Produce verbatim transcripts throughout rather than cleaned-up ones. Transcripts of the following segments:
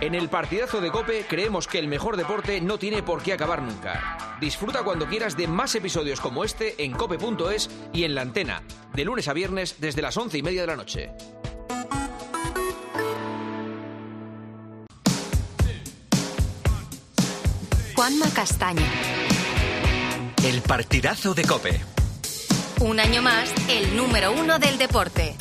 En el partidazo de COPE creemos que el mejor deporte no tiene por qué acabar nunca. Disfruta cuando quieras de más episodios como este en cope punto es y en La Antena, de lunes a viernes desde las once y media de la noche. Juanma Castaño. El partidazo de COPE. Un año más, el número uno del deporte.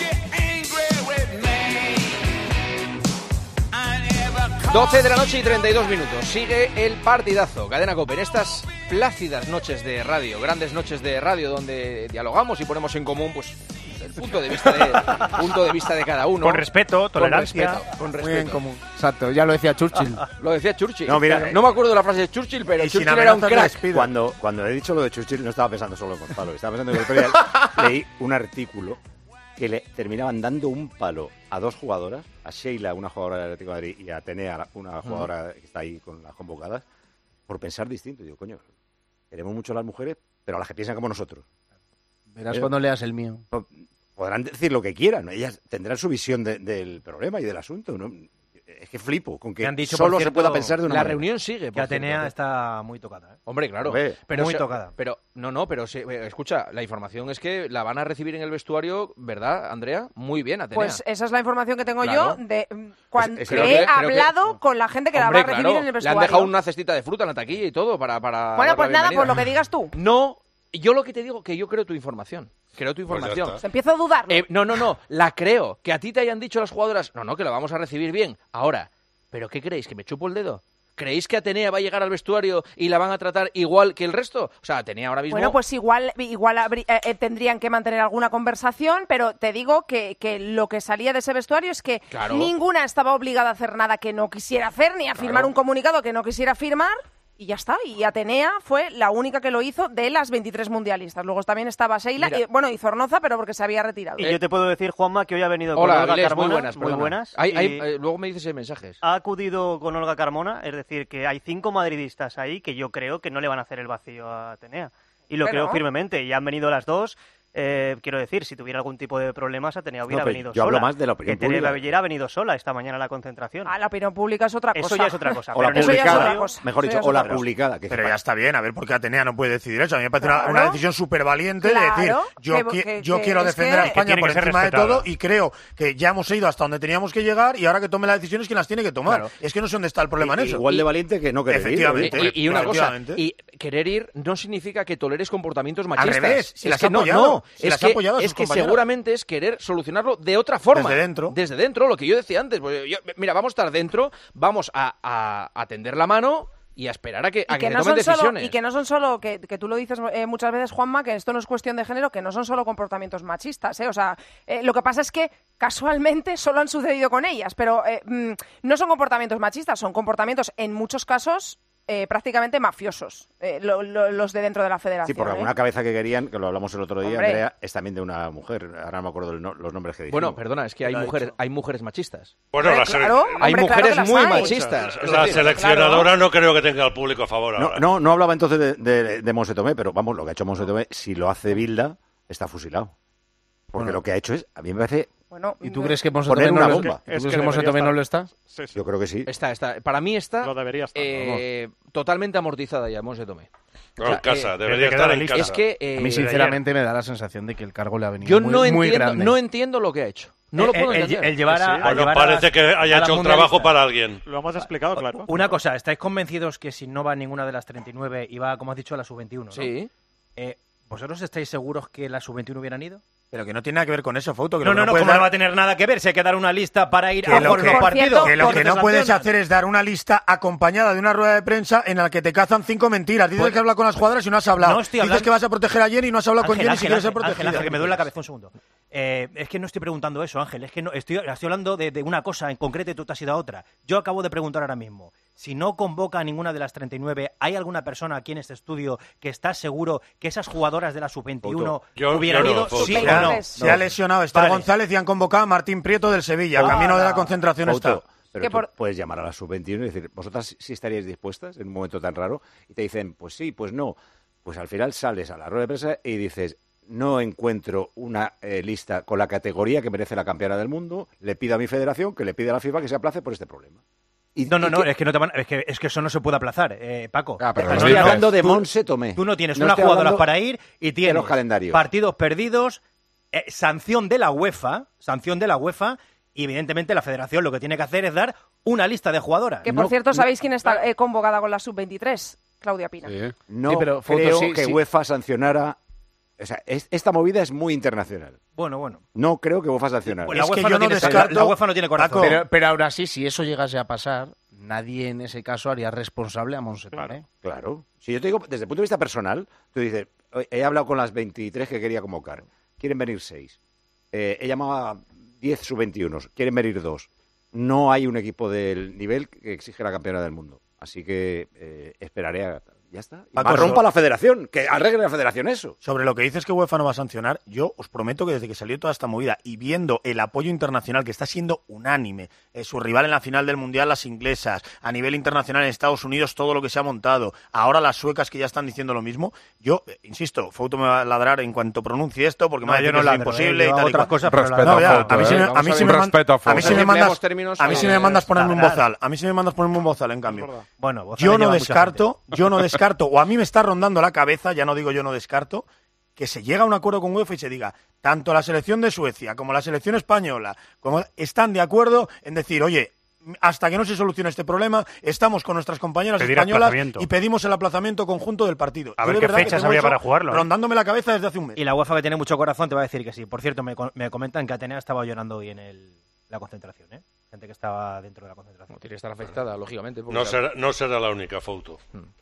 doce de la noche y treinta y dos minutos. Sigue el partidazo. Cadena COPE. En estas plácidas noches de radio, grandes noches de radio donde dialogamos y ponemos en común pues el punto de vista de, punto de, vista de cada uno. Con respeto, tolerancia. Con respeto, con respeto. Muy en común. Exacto, ya lo decía Churchill. Lo decía Churchill. No, mira, no me acuerdo de la frase de Churchill, pero Churchill era un crack. Cuando, cuando he dicho lo de Churchill no estaba pensando solo en Gonzalo, estaba pensando en el otro día leí un artículo que le terminaban dando un palo a dos jugadoras, a Sheila, una jugadora del Atlético de Madrid, y a Atenea, una jugadora que está ahí con las convocadas, por pensar distinto. Y digo, coño, queremos mucho a las mujeres, pero a las que piensan como nosotros. Verás cuando leas el mío. Podrán decir lo que quieran, ¿no? Ellas tendrán su visión de, del problema y del asunto, ¿no? Es que flipo con que han dicho, solo cierto, se pueda pensar de una la manera. reunión sigue. Que Atenea cierto, está muy tocada, ¿eh? Hombre, claro. Hombre, pero muy se, tocada. Pero no, no, pero se, escucha, la información es que la van a recibir en el vestuario, ¿verdad, Andrea? Muy bien, Atenea. Pues esa es la información que tengo Claro. yo de cuando Es- es he que creo que- hablado que- con la gente que Hombre, la va a recibir claro, en el le vestuario. han dejado una cestita de fruta en la taquilla y todo para... para Bueno, dar pues la nada, bienvenida. por lo que digas tú. No, yo lo que te digo que yo creo tu información. Creo tu Pues ya información. está. Empiezo a dudarlo. Eh, no, no, no, la creo. Que a ti te hayan dicho las jugadoras, no, no, que la vamos a recibir bien. Ahora, ¿pero qué creéis? ¿Que me chupo el dedo? ¿Creéis que Atenea va a llegar al vestuario y la van a tratar igual que el resto? O sea, Atenea ahora mismo... Bueno, pues igual, igual habrí- eh, eh, tendrían que mantener alguna conversación, pero te digo que, que lo que salía de ese vestuario es que Claro. ninguna estaba obligada a hacer nada que no quisiera hacer, ni a Claro. firmar un comunicado que no quisiera firmar, y ya está. Y Atenea fue la única que lo hizo de las veintitrés mundialistas. Luego también estaba Sheila, Mira. y, bueno, y Zornoza, pero porque se había retirado. Y yo te puedo decir, Juanma, que hoy ha venido Hola, con Olga Avilés, Carmona. muy buenas. Muy perdona. buenas. Hay- y hay- eh, luego me dices en mensajes. ha acudido con Olga Carmona, es decir, que hay cinco madridistas ahí que yo creo que no le van a hacer el vacío a Atenea. Y lo Bueno. creo firmemente. Y han venido las dos. Eh, quiero decir, si tuviera algún tipo de problemas, Atenea hubiera No, pero venido yo sola. hablo más de la opinión que Tere pública. Bellera ha venido sola esta mañana a la concentración. Ah, la opinión pública es otra cosa. Eso ya es otra cosa. O la pero en el Eso ya es publicada, otra cosa. mejor Eso dicho, ya es o la otra cosa. publicada. Que Pero sepa- ya está bien, a ver por qué Atenea no puede decidir eso. A mí me parece una- Claro. una, decisión súper valiente Claro, de decir, yo, que- qui- que- yo que quiero es defender que- a España que tiene por que ser encima de respetada. todo y creo que ya hemos ido hasta donde teníamos que llegar y ahora que tome las decisiones quien las tiene que tomar. Claro. Es que no sé dónde está el problema en I- eso. Igual de valiente que no querer ir, Efectivamente. ¿eh? Y, y una cosa, Efectivamente. y querer ir no significa que toleres comportamientos Al machistas. revés, si es las que ha no, apoyado, no, si es las ha que, apoyado a es sus que compañeras. seguramente es querer solucionarlo de otra forma. Desde dentro. Desde dentro, lo que yo decía antes. Pues yo- mira, vamos a estar dentro, vamos a, a, a tender la mano y a esperar a que, a Y que, que, se no tomen son solo, decisiones. y que no son solo, que, que tú lo dices eh, muchas veces, Juanma, que esto no es cuestión de género, que no son solo comportamientos machistas, ¿eh? O sea, eh, lo que pasa es que casualmente solo han sucedido con ellas, pero eh, mm, no son comportamientos machistas, son comportamientos en muchos casos eh, prácticamente mafiosos, eh, lo- lo- los de dentro de la federación. Sí, por ¿eh? alguna cabeza que querían, que lo hablamos el otro día, Hombre. Andrea, es también de una mujer. Ahora no me acuerdo el no- los nombres que dijimos. Bueno, perdona, es que hay Lo ha mujeres, dicho. hay mujeres machistas. Bueno, Hombre, la, sele- claro, hay hombre, claro mujeres que las muy hay. machistas. Es la decir, seleccionadora no creo que tenga al público a favor No, ahora. no, no hablaba entonces de, de, de Monse Tomé, pero vamos, lo que ha hecho Monse Tomé, si lo hace Bilda, está fusilado. Porque Bueno. lo que ha hecho es, a mí me parece, Bueno, ¿Y tú mm, crees que Monse Poner Tomé una no lo bomba. está? ¿Tú crees que Monse Tomé no lo está? Sí, sí. yo creo que sí. Está, está. Para mí está Lo debería estar. eh, totalmente amortizada ya, Monse Tomé. No, O sea, en casa, eh, debería que estar queda en lista. casa. Es que eh, A mí, sinceramente, me da la sensación de que el cargo le ha venido yo muy, no muy entiendo, grande. no entiendo lo que ha hecho. No lo El- puedo el, entender. el llevar a, Sí. a Bueno, llevar a parece las- que haya a las hecho un trabajo mundialistas. para alguien. Lo hemos explicado, claro. Una cosa, ¿estáis convencidos que si no va ninguna de las treinta y nueve y va, como has dicho, a la sub veintiuno? ¿no? Sí. Eh, ¿Vosotros estáis seguros que la sub veintiuno hubieran ido? Pero que no tiene nada que ver con eso, Foto. Que No, lo que no, no, puedes ¿cómo no dar- va a tener nada que ver? Si hay que dar una lista para ir Que a lo por que- los por partidos. cierto, Que lo por que no te puedes sancionan. hacer es dar una lista acompañada de una rueda de prensa en la que te cazan cinco mentiras. Dices Pues- que hablas con las jugadoras y no has hablado. No estoy Dices hablando- que vas a proteger a Jenny y no has hablado con Ángel, Jenny Ángel, si quieres ser Ángel, protegida. Ángel, Ángel, que me duele la cabeza un segundo. Eh, es que no estoy preguntando eso, Ángel. Es que no, estoy, estoy hablando de, de una cosa en concreto y tú te has ido a otra. Yo acabo de preguntar ahora mismo. Si no convoca a ninguna de las treinta y nueve, ¿hay alguna persona aquí en este estudio que está seguro que esas jugadoras de la sub veintiuno Yo- hubieran yo no, ido? Foto. ¿Sí Se o ha, no? se ha lesionado Esther Vale. González y han convocado a Martín Prieto del Sevilla. Ah, Camino de la no. concentración Foto, está. pero Que tú por- puedes llamar a la sub veintiuno y decir, ¿vosotras sí estaríais dispuestas en un momento tan raro? Y te dicen, pues sí, pues no. Pues al final sales a la rueda de prensa y dices, no encuentro una eh, lista con la categoría que merece la campeona del mundo, le pido a mi federación que le pida a la FIFA que se aplace por este problema. Y, No, no, y no, que- es que, no te van- es que es que eso no se puede aplazar, eh, Paco. Ah, pero No, lo estoy dices. hablando de Tú- Monse Tomé. Tú no tienes No unas estoy jugadoras hablando para ir y tienes los calendarios. partidos perdidos, eh, sanción de la UEFA, sanción de la UEFA, y evidentemente la federación lo que tiene que hacer es dar una lista de jugadoras. Que por No, cierto, no, ¿sabéis quién está eh, convocada con la sub veintitrés? Claudia Pina. Sí. No Sí, pero Foto, creo sí, que sí. UEFA sancionara... O sea, es- esta movida es muy internacional. Bueno, bueno. No creo que UEFA sancionara. Pues Es la que UEFA yo no no tiene- descarto- la- la UEFA no tiene corazón. Paco, Pero, pero aún así, si eso llegase a pasar, nadie en ese caso haría responsable a Monse Tomé. Claro. Si yo te digo, desde el punto de vista personal, tú dices, "Oye, he hablado con las veintitrés que quería convocar. Quieren venir seis. Eh, he llamado a diez sub veintiuno. Quieren venir dos. No hay un equipo del nivel que exige la campeona del mundo. Así que eh, esperaré a... Ya está. Y Paco, más rompa so- la federación. Que arregle la federación eso. Sobre lo que dices que UEFA no va a sancionar, yo os prometo que desde que salió toda esta movida y viendo el apoyo internacional que está siendo unánime, eh, su rival en la final del Mundial, las inglesas, a nivel internacional en Estados Unidos, todo lo que se ha montado, ahora las suecas que ya están diciendo lo mismo, yo, eh, insisto, Fouto me va a ladrar en cuanto pronuncie esto, porque me va a No, decir yo no que es ladro, imposible eh, y yo tal hago y otras cual. cosas, pero Respeto ladro. No, ya, Foto, a mí sí eh. me, Vamos a mí a sí ver. me, man- Respeto a Foto. a mí sí me Empleamos mandas, términos a mí sí que me mandas ponerme un tratar. bozal, a mí sí me mandas ponerme un bozal, en cambio. Bueno, Bozal Yo lleva no mucha descarto, yo no descarto, o a mí me está rondando la cabeza, ya no digo yo no descarto, que se llega a un acuerdo con UEFA y se diga, tanto la selección de Suecia como la selección española como están de acuerdo en decir, oye, hasta que no se solucione este problema, estamos con nuestras compañeras Pedir españolas aplazamiento. y pedimos el aplazamiento conjunto del partido. A Yo ver de qué verdad que fechas tengo habría eso para jugarlo, ¿eh? Rondándome la cabeza desde hace un mes. Y la UEFA, que tiene mucho corazón, te va a decir que sí. Por cierto, me, me comentan que Atenea estaba llorando hoy en el, la concentración, ¿eh? Gente que estaba dentro de la concentración. No, tiene que estar afectada, lógicamente. porque No claro, será, no será la única foto.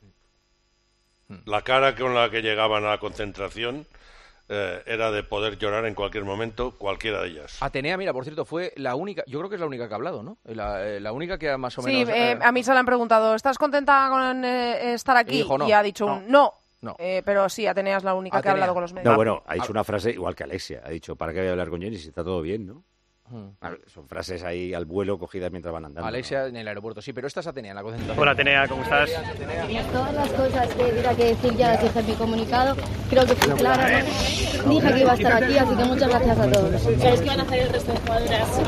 La cara con la que llegaban a la concentración eh, era de poder llorar en cualquier momento, cualquiera de ellas. Atenea, mira, por cierto, fue la única, yo creo que es la única que ha hablado, ¿no? La, eh, la única que ha más o Sí, menos... eh, eh, a mí se le han preguntado, ¿estás contenta con eh, estar aquí? Y dijo no. Y ha dicho un no. No. Eh, pero sí, Atenea es la única que ha Atenea. hablado con los medios. No, bueno, ha dicho una frase igual que Alexia. Ha dicho, ¿para qué voy a hablar con Jenny si está todo bien, no? Hmm. A ver, son frases ahí al vuelo cogidas mientras van andando. Alexia en el aeropuerto, sí, pero esta es Atenea en la concentración. Hola, Atenea, ¿cómo estás? Todas las cosas que tuviera que decir ya las dije en mi comunicado. Creo que fui clara, ¿no? Dije que iba a estar aquí, así que muchas gracias a todos. ¿Sabes que van a hacer el resto de jugadoras?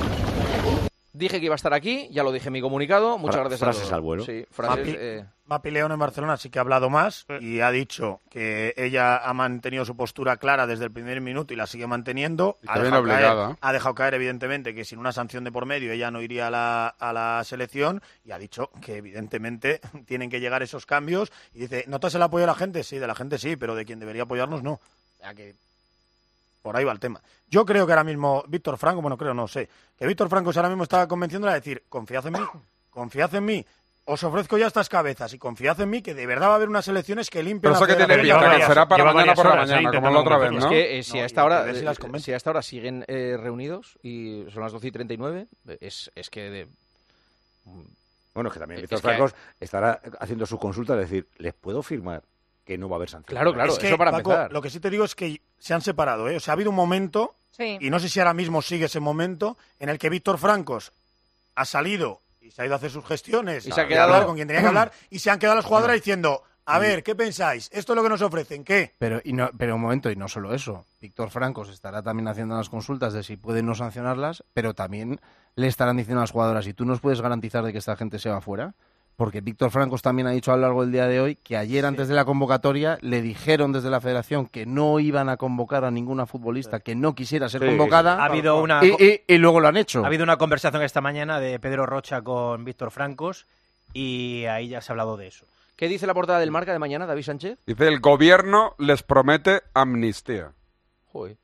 Dije que iba a estar aquí, ya lo dije en mi comunicado. Muchas Fra- gracias frases a todos. al vuelo. Sí, frases... Mapi, eh, Mapi León en Barcelona sí que ha hablado más y ha dicho que ella ha mantenido su postura clara desde el primer minuto y la sigue manteniendo. Y Ha también dejado, caer, obligada. ha dejado caer, evidentemente, que sin una sanción de por medio ella no iría a la, a la selección y ha dicho que, evidentemente, tienen que llegar esos cambios. Y dice, ¿notas el apoyo de la gente? Sí, de la gente sí, pero de quien debería apoyarnos no. O sea que por ahí va el tema. Yo creo que ahora mismo Víctor Franco, bueno, creo, no sé, que Víctor Franco ahora mismo está convenciéndola de decir, confiad en mí, confiad en mí, os ofrezco ya estas cabezas y confiad en mí que de verdad va a haber unas elecciones que limpien Pero la eso que tiene federación. pinta que Lleva será para varias- mañana por la lleva varias mañana, horas, ¿eh? como la otra vez, intentando ¿no? Es que eh, si, No, a esta y hora, a ver si las eh, convence. si a esta hora siguen eh, reunidos y son las doce y treinta y nueve, es, es que... de- Bueno, es que también Es Víctor que- Francos estará haciendo su consulta de decir, ¿les puedo firmar que no va a haber sanción? Claro, claro, Es que, eso para Paco, empezar. lo que sí te digo es que se han separado, ¿eh? O sea, ha habido un momento, Sí. y no sé si ahora mismo sigue ese momento, en el que Víctor Francos ha salido y se ha ido a hacer sus gestiones, Y se ha a quedado- hablar con quien tenía que hablar, y se han quedado las jugadoras diciendo, a ver, ¿qué pensáis? ¿Esto es lo que nos ofrecen? ¿Qué? Pero, y no, pero un momento, y no solo eso. Víctor Francos estará también haciendo las consultas de si pueden no sancionarlas, pero también le estarán diciendo a las jugadoras, ¿y tú nos puedes garantizar de que esta gente se va fuera? Porque Víctor Francos también ha dicho a lo largo del día de hoy que ayer, antes de la convocatoria, le dijeron desde la federación que no iban a convocar a ninguna futbolista que no quisiera ser Sí, convocada. Ha habido una... Y, y- y luego lo han hecho. Ha habido una conversación esta mañana de Pedro Rocha con Víctor Francos y ahí ya se ha hablado de eso. ¿Qué dice la portada del Marca de mañana, David Sánchez? Dice, el gobierno les promete amnistía. Joder.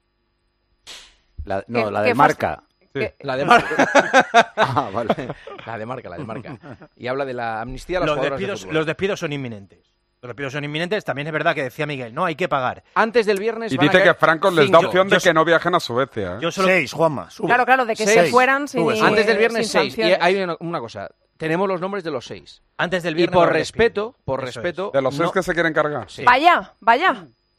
La, no, ¿Qué- la qué de fas- marca. ¿Qué- La de Marca. Ah, vale. La de Marca, la de Marca. Y habla de la amnistía a las Los jugadoras de despidos, fútbol. los despidos son inminentes. Los despidos son inminentes. También es verdad que decía Miguel, no, hay que pagar. Antes del viernes Y van a dice que caer Franco les cinco. da opción yo- de que no viajen a Suecia. ¿eh? Yo solo... Seis, Juanma, sube. Claro, claro, de que Seis. se fueran sin, Sube, sube. Antes del viernes sin seis. Y sanciones. hay una, una cosa. Tenemos los nombres de los seis. Antes del Y viernes... por los respeto, despido. por Eso es. respeto... De los seis no- que se quieren cargar. Sí. Vaya, vaya.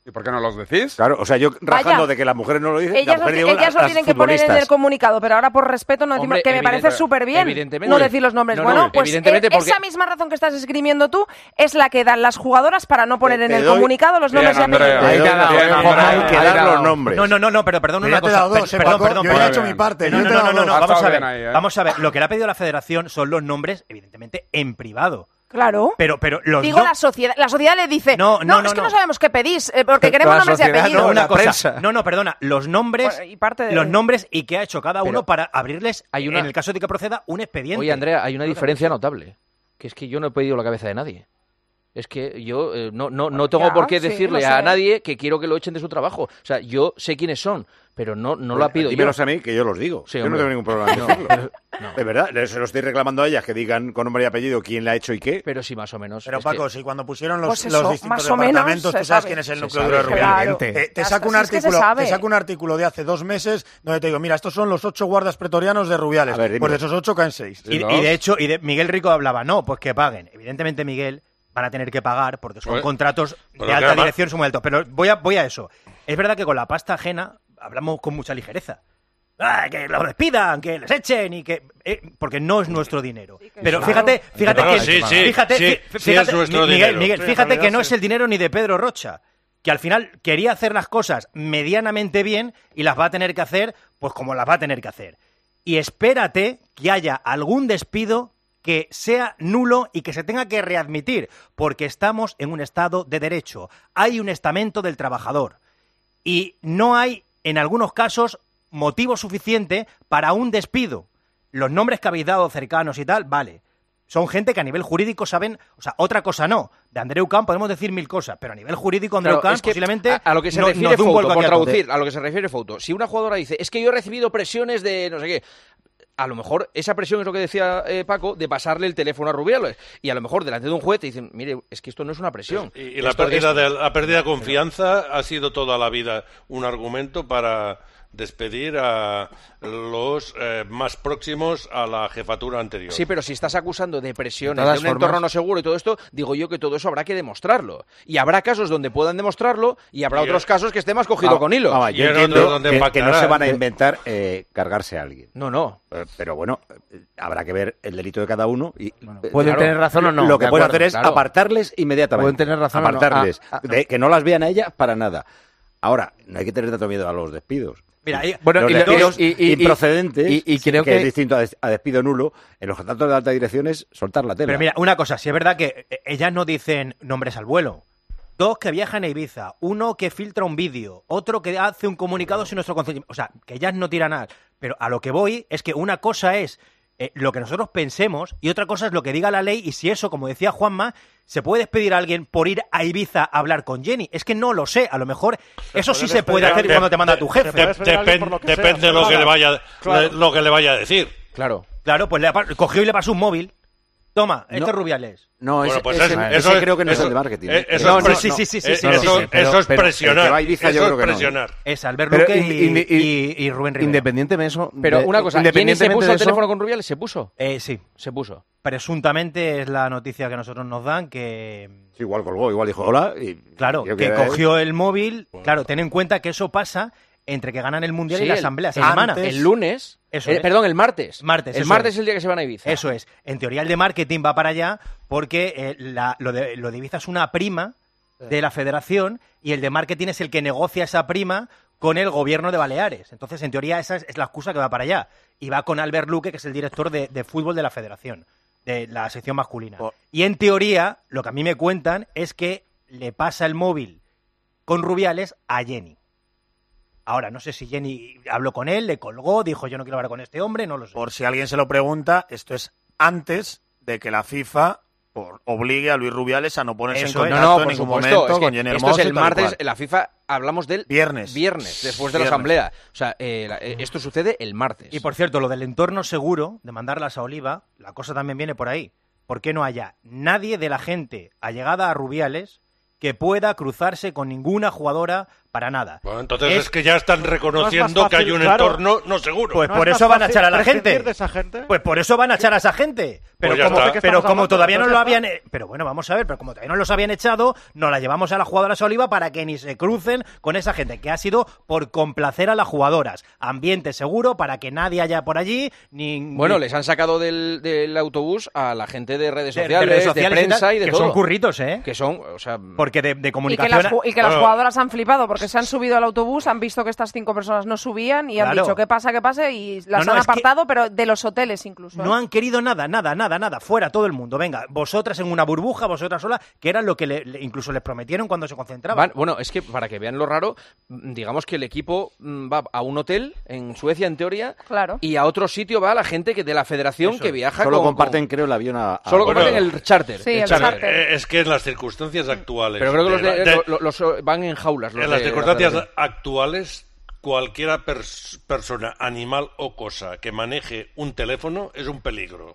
¿Y por qué no los decís? Claro, o sea, yo rajando Vaya. de que las mujeres no lo dicen, Ellas las lo, mujeres digo ellas lo las tienen que poner en el futbolistas. comunicado, pero ahora por respeto no decimos Hombre, que me evidente- parece súper bien evidentemente. no decir los nombres. No, bueno, no, pues evidentemente eh, porque- esa misma razón que estás escribiendo tú es la que dan las jugadoras para no poner Te- en te el doy- comunicado los Bien, nombres y Andrea. apellidos. Ahí te ha dado, Bien, eh, Andrea. Juanma, hay que Ahí dar te ha los dado. nombres. No, no, no, no, pero perdón Yo una ya te he cosa. dado per- dos, eh, perdón, Paco. perdón, Yo ya he perdón. hecho mi parte. No, Yo no, te he no, dado no, no, dos. vamos a Ha ver. estado bien ahí, ¿eh? Vamos a ver. Lo que le ha pedido la Federación son los nombres, evidentemente, en privado. Claro. Pero, pero los Digo no- la sociedad. La sociedad le dice, No, no, no, no, es que no. no sabemos qué pedís, eh, porque queremos La nombres y sociedad apellidos. no, una la cosa. prensa. No, no, perdona. Los nombres, Bueno, y parte de- los nombres y qué ha hecho cada uno Pero para abrirles, hay una- en el caso de que proceda, un expediente. Oye, Andrea, hay una diferencia notable, que es que yo no he pedido la cabeza de nadie. Es que yo eh, no, no, no tengo Ya, por qué sí, decirle lo a sé. nadie que quiero que lo echen de su trabajo. O sea, yo sé quiénes son, pero no, no la pido yo. Dímelos a mí, que yo los digo. Sí, yo no hombre. tengo ningún problema en No, decirlo. pero- no. De verdad, se lo estoy reclamando a ellas, que digan con nombre y apellido quién le ha hecho y qué. Pero sí, más o menos. Pero es Paco, que- si cuando pusieron los, Pues eso, los distintos más o menos departamentos, se tú sabes sabe. quién es el Se núcleo sabe, duro de Rubiales. claro. Te, te Ya saco un está, si es que se artículo, sabe. te saco un artículo de hace dos meses donde te digo, mira, estos son los ocho guardas pretorianos de Rubiales. A ver, dímelo. Pues de esos ocho caen seis. Y, los- y de hecho, y de, Miguel Rico hablaba, no, pues que paguen. Evidentemente, Miguel van a tener que pagar porque son Pues- contratos pero de que alta además- dirección, son muy altos. Pero voy a, voy a eso. Es verdad que con la pasta ajena hablamos con mucha ligereza. Ah, que los despidan, que les echen y que eh, porque no es nuestro dinero. Pero claro. fíjate, fíjate No, que sí, sí, fíjate, sí, fí- sí fíjate, es nuestro Miguel, dinero. Miguel, Sí, en fíjate realidad que no sí. es el dinero ni de Pedro Rocha, que al final quería hacer las cosas medianamente bien y las va a tener que hacer pues como las va a tener que hacer. Y espérate que haya algún despido que sea nulo y que se tenga que readmitir, porque estamos en un estado de derecho. Hay un estamento del trabajador y no hay, en algunos casos, motivo suficiente para un despido. Los nombres que habéis dado cercanos y tal, vale. Son gente que a nivel jurídico saben, o sea, otra cosa no. De Andreu Can podemos decir mil cosas, pero a nivel jurídico Andreu Claro, Can es que posiblemente a, a lo que se no- refiere nos dé un Fouto, vuelco por aquí a tope. traducir, a lo que se refiere Fouto, si una jugadora dice, es que yo he recibido presiones de no sé qué, a lo mejor esa presión es lo que decía eh, Paco, de pasarle el teléfono a Rubiales, y a lo mejor delante de un juez te dicen, mire, es que esto no es una presión. Y, y la, Esto pérdida es- de, la pérdida de confianza ha sido toda la vida un argumento para despedir a los eh, más próximos a la jefatura anterior. Sí, pero si estás acusando de presiones, De de todas un formas- entorno no seguro y todo esto, digo yo que todo eso habrá que demostrarlo. Y habrá casos donde puedan demostrarlo y habrá Y- otros casos que esté más cogido Ah, con hilo. vamos, Y yo en entiendo otro donde que, que no impactará. se van a inventar eh, cargarse a alguien. No, no. Eh, Pero bueno, eh, habrá que ver el delito de cada uno y eh, pueden tener razón o no, Lo que de pueden acuerdo, hacer es claro. apartarles inmediatamente. Pueden tener razón o no. Apartarles. Ah, ah, De que no las vean a ellas para nada. Ahora, no hay que tener tanto miedo a los despidos. Mira, ahí- Bueno, Los y, despidos y- y- y- improcedentes, y- y creo que, que, es distinto a, des- a despido nulo, en los contratos de alta dirección es soltar la tela. Pero mira, una cosa, si es verdad que eh, ellas no dicen nombres al vuelo. Dos que viajan a Ibiza, uno que filtra un vídeo, otro que hace un comunicado sin nuestro consentimiento. O sea, que ellas no tiran nada. Pero a lo que voy es que una cosa es eh, lo que nosotros pensemos y otra cosa es lo que diga la ley y si eso, como decía Juanma, se puede despedir a alguien por ir a Ibiza a hablar con Jenny. Es que no lo sé, a lo mejor eso sí se puede hacer De- cuando te manda de- tu jefe. de- depen- depende de lo que le vaya Claro. de lo que le vaya a decir. Claro. Claro, pues le apa- cogió y le pasó un móvil. Toma, este No. es Rubiales. No, Bueno, ese, pues ese- es- ese eso es- creo que no eso- es el de marketing. eh, eso No, es no, pres- sí, sí, sí, sí, eh, sí, eso, sí, sí, pero- eso es pero el que presionar. va a Ibiza yo Eso creo que es no. presionar. Es Albert Pero Luque y, indi- indi- y- y Rubén Rivera. independientemente de eso... Pero de- una cosa, ¿Jenny se independientemente puso de al eso, teléfono con Rubiales? ¿Se puso? Eh, sí, Se puso. presuntamente es la noticia que nosotros nos dan, que Sí, igual colgó, igual dijo hola y... claro, yo que quedé- cogió el móvil. Claro, ten en cuenta que eso pasa entre que ganan el Mundial Sí, y la el- Asamblea, esa el- semana. El lunes. Eso eh, es. Perdón, el martes. Martes, El eso martes es. es el día que se van a Ibiza. Eso es. En teoría el de marketing va para allá porque eh, la- lo, de, lo de Ibiza es una prima de la federación y el de marketing es el que negocia esa prima con el gobierno de Baleares. Entonces, en teoría, esa es, es la excusa que va para allá. Y va con Albert Luque, que es el director de, de fútbol de la federación, de la sección masculina. Por- Y en teoría, lo que a mí me cuentan es que le pasa el móvil con Rubiales a Jenny. Ahora, no sé si Jenny habló con él, le colgó, dijo yo no quiero hablar con este hombre, no lo sé. Por si alguien se lo pregunta, esto es antes de que la FIFA por, obligue a Luis Rubiales a no ponerse Eso en es. contacto No, no, en por ningún supuesto. momento Es que con Jenny esto Hermoso es y el tal y martes, cual. la FIFA hablamos del Viernes. viernes, después de la Viernes. asamblea. O sea, eh, la- eh, esto sucede el martes. Y por cierto, lo del entorno seguro, de mandarlas a Oliva, la cosa también viene por ahí. ¿Por qué no haya nadie de la gente allegada a Rubiales que pueda cruzarse con ninguna jugadora para nada? Bueno, entonces Es- es, que ya están reconociendo fácil, que hay un claro. entorno no seguro. Pues ¿No por es eso más van a fácil echar a la prescindir gente. de esa gente? Pues por eso van a echar a esa gente. Pero, Pues ya como, está. pero como hablando, todavía no pues lo ya habían... eh, Pero bueno, vamos a ver, pero como todavía no los habían echado, nos la llevamos a las jugadoras a Oliva para que ni se crucen con esa gente, que ha sido por complacer a las jugadoras. Ambiente seguro para que nadie haya por allí, ni... Bueno, ni- les han sacado del, del autobús a la gente de redes de- de sociales, de, redes sociales y prensa tal, y de que todo. son curritos, ¿eh? Que son, o sea... Porque de, de Y que, comunicación... las, ju- y que las Bueno. jugadoras han flipado porque se han subido al autobús, han visto que estas cinco personas no subían y han Claro. dicho, ¿qué pasa, qué pasa? Y las No, no, han es que- apartado, pero de los hoteles incluso. ¿eh? No han querido nada, nada, nada, nada. Fuera todo el mundo. Venga, vosotras en una burbuja, vosotras solas, que era lo que le- le- incluso les prometieron cuando se concentraban. Van- bueno, es que para que vean lo raro, mm, digamos que el equipo mm, va a un hotel en Suecia, en teoría, Claro. y a otro sitio va la gente que de la federación Eso que es. viaja Solo con- comparten, con- creo, el avión a... a- Solo Bueno, comparten el charter. Sí, el charter. charter. Eh, es que en las circunstancias actuales... Pero creo que los, de de- la- de- lo- lo- los van en jaulas. Los en las de la circunstancias federación. actuales, cualquiera pers- persona, animal o cosa que maneje un teléfono es un peligro.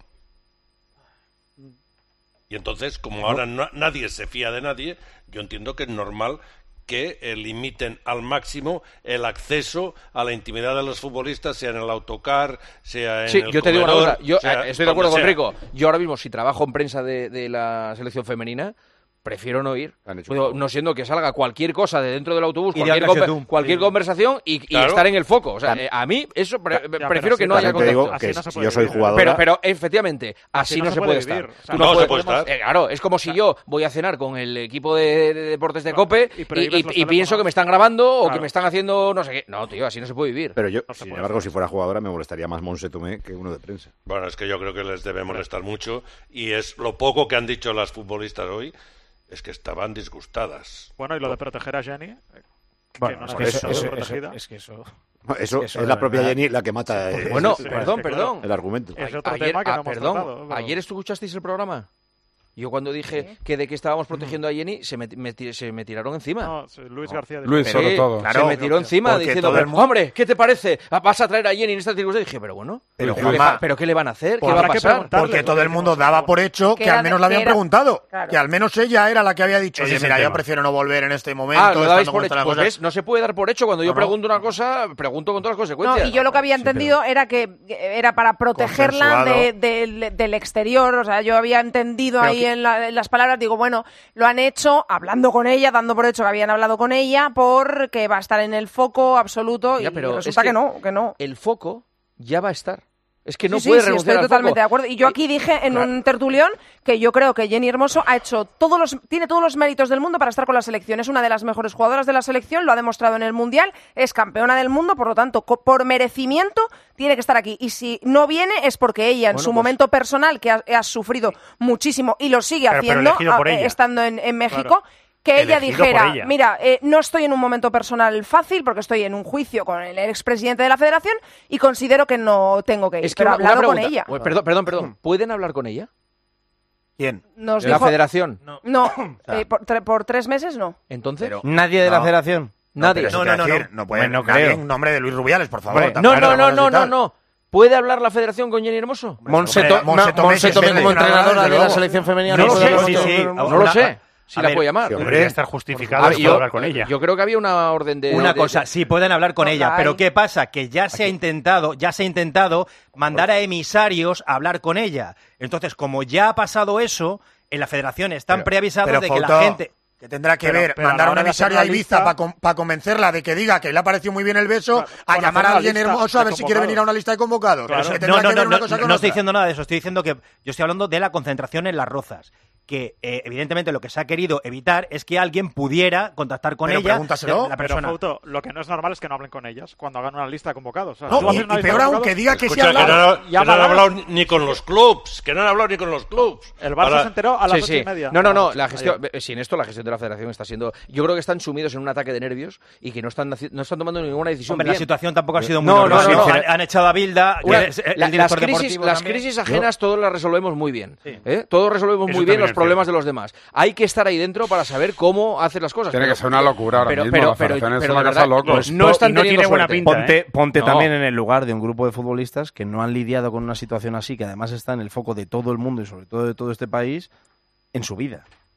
Y entonces, como ahora no- nadie se fía de nadie, yo entiendo que es normal que eh, limiten al máximo el acceso a la intimidad de los futbolistas, sea en el autocar, sea en Sí, el yo te digo una comedor, cosa, yo sea eh, estoy de acuerdo donde con sea. Rico. Yo ahora mismo, si trabajo en prensa de, de la selección femenina, prefiero no ir. Han hecho Puedo- un- no siendo que salga cualquier cosa de dentro del autobús, Y de cualquier, hablarse conver- tú. cualquier Sí. conversación y, y Claro. estar en el foco. O sea, eh, a mí eso pre- Ya, prefiero pero que sí, no haya También te digo contacto. que Así no se si puede yo soy vivir. jugadora... Pero, pero efectivamente, así, no, se puede, estar. vivir. O sea, Tú no se puedes- puede estar. eh, claro, es como si yo voy a cenar con el equipo de, de deportes de COPE y y, prohíbes y- los y pienso teléfonos. que me están grabando o que Claro. me están haciendo no sé qué. No, tío, así no se puede vivir. Pero yo, No se sin puede embargo, hacer. si fuera jugadora me molestaría más Monse Tomé que uno de prensa. Bueno, es que yo creo que les debe molestar mucho y es lo poco que han dicho las futbolistas hoy, es que estaban disgustadas. Bueno, y lo de proteger a Jenny, eh, que Bueno, no es está que eso, siendo eso- protegida. eso- es que eso... Eso, Eso es de la propia verdad. Jenny la que mata eh, Bueno, Sí, perdón, es que, perdón. el argumento. Es otro ayer, tema que ah, no hemos perdón, tratado, claro. ayer escuchasteis el programa. Yo cuando dije que de que estábamos protegiendo a Jenny, se me, me ti- se me tiraron encima. No, sí, Luis García dijo Luis, que- sobre Sí, todo. Claro, se me tiró encima porque diciendo, todo el pero, mundo- hombre, ¿qué te parece? ¿Vas a traer a Jenny en esta circunstancia? Y dije, pero bueno, Pero, ¿pero, qué, Juanma, ¿pero qué le van a hacer? ¿Qué pues va a habrá que pasar? preguntar. Porque Darle, todo el lo mundo que daba dijimos. por hecho Que que era al menos de- le habían que era- preguntado. Claro. Que al menos ella era la que había dicho, Ese oye, es el mira, yo tema. prefiero no volver en este momento. Ah, lo dabais estando por con hecho. todas las Pues cosas. ves, no se puede dar por hecho. Cuando yo No, no. pregunto una cosa, pregunto con todas las No, consecuencias. y yo lo que había entendido era que era para protegerla de- de- del exterior, o sea, yo había entendido Pero ahí que- en, la- en las palabras, digo, bueno, lo han hecho hablando con ella, dando por hecho que habían hablado con ella, porque va a estar en el foco absoluto Ya, y pero resulta es que, que no, que no. El foco ya va a estar. Es que no sí, sí, puede sí, renunciar estoy al totalmente foco. de acuerdo. Y yo aquí dije en un tertulión que yo creo que Jenny Hermoso ha hecho todos los, tiene todos los méritos del mundo para estar con la selección. Es una de las mejores jugadoras de la selección, lo ha demostrado en el Mundial, es campeona del mundo, por lo tanto, co- por merecimiento tiene que estar aquí. Y si no viene es porque ella, en Bueno, su pues- momento personal, que ha, ha sufrido muchísimo y lo sigue Pero- pero haciendo, elegido por a- ella. estando en, en México, Claro. que ella Elegido por dijera, ella. mira, eh, no estoy en un momento personal fácil porque estoy en un juicio con el expresidente de la federación y considero que no tengo que ir. Es que pero una, ha hablado una con pregunta. ella. Pues, perdón, perdón, perdón. ¿Pueden hablar con ella? ¿Quién? Nos ¿De la dijo- federación? No, eh, por, tre- por tres meses no. Entonces, ¿Nadie de la No. federación? No, nadie. pero eso No, te no, iba a no, decir, no. no puede Bueno, nadie creo. en nombre de Luis Rubiales, por favor. Hombre, tampoco No, no, no, hablamos no, y no, tal. no. ¿Puede hablar la federación con Jenny Hermoso? Monse, Hombre, To- Monse Ma- Tomé, Monse si es Tomé como seleccionadora, entrenadora desde de la luego. selección femenina. No no lo puede sé, hablar sí, con- sí. No Una- lo sé. Si a la ver, puede llamar. sí, hombre. Debería estar justificado Ah, y yo, hablar con ella. yo creo que había una orden de... Una de- cosa, sí pueden hablar con No ella, la pero hay. ¿qué pasa? Que ya se ha intentado, ya se ha intentado mandar a emisarios a hablar con ella. Entonces, como ya ha pasado eso, en la federación están Pero- preavisados pero, de que la Fouto, gente... que tendrá que Pero- ver pero a la mandar hora una de hacer emisaria a la Ibiza lista- para convencerla de que diga que le ha parecido muy bien el beso, Claro, a con llamar hacer a una alguien lista hermoso a ver de si quiere venir a una lista de convocados. Claro. Que No, tendrá no, que ver no, una no, cosa no, con no estoy otra. diciendo nada de eso, estoy diciendo que yo estoy hablando de la concentración en Las Rozas, que eh, evidentemente lo que se ha querido evitar es que alguien pudiera contactar con Pero ella, pregúntaselo. la Pero, persona. Fouto, lo que no es normal es que no hablen con ellas cuando hagan una lista de convocados. O sea, No, tú haces y- una y lista de peor aún, convocados, que diga que sí Escucha, ha que no, hablado. han- que no han Llámala. hablado ni- ni con los clubs, que no han hablado ni con los clubs. El Barça Para- se enteró a las Sí, ocho sí. y media. No, no, no. Ayer. La gestión, eh, sin esto, la gestión de la federación está siendo. Yo creo que están sumidos en un ataque de nervios y que no están, haci- no están tomando ninguna decisión. Hombre, la bien. situación tampoco ha sido muy No, no, normal. no, no. Han, han echado a Bilda, que Una- es el la- las director crisis, deportivo las también. crisis ajenas todos las resolvemos muy bien. Sí. ¿eh? Todos resolvemos Eso muy bien también los es problemas cierto. de los demás. Hay que estar ahí dentro para saber cómo hacer las cosas. Tiene pero- que ser una locura ahora pero- mismo. pero- la pero- federación es pero una de casa verdad, loca. pues, no están y no teniendo tiene buena suerte. pinta. Ponte, ¿eh? ponte No. también en el lugar de un grupo de futbolistas que no han lidiado con una situación así, que además está en el foco de todo el mundo y sobre todo de todo este país, en su vida.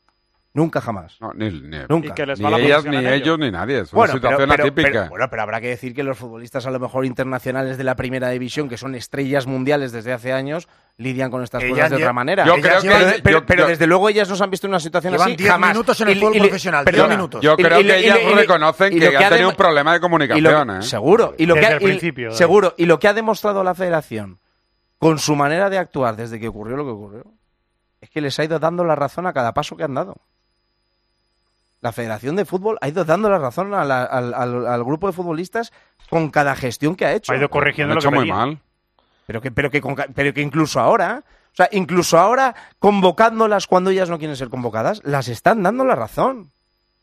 Nunca jamás. No, ni, ni, Nunca. Y que les ni va la ellas, profesión ni a ellos, ni nadie. Es Bueno, una pero, situación pero- atípica. pero- bueno, pero habrá que decir que los futbolistas a lo mejor internacionales de la primera división, que son estrellas mundiales desde hace años, lidian con estas Ellas cosas de lle- otra manera. Yo ellas creo que- llevan- pero, pero- yo- pero yo- desde luego ellas no se han visto en una situación Llevan así diez jamás. minutos en el Y- fútbol y- y- profesional, perdona, diez minutos. Yo Y- creo y- que y- ellas y- y- reconocen y que lo que han ha tenido dem- un problema de y lo- comunicación, ¿eh? Seguro. Y lo Desde que ha, el y- principio, David. seguro. Y lo que ha demostrado la federación con su manera de actuar desde que ocurrió lo que ocurrió es que les ha ido dando la razón a cada paso que han dado. La Federación de Fútbol ha ido dando la razón a la- al, al- al grupo de futbolistas con cada gestión que ha hecho. Ha ido Lo corrigiendo han lo que hecho muy pedía. mal. Pero que, pero que, con ca- pero que incluso ahora, o sea, incluso ahora convocándolas cuando ellas no quieren ser convocadas, las están dando la razón.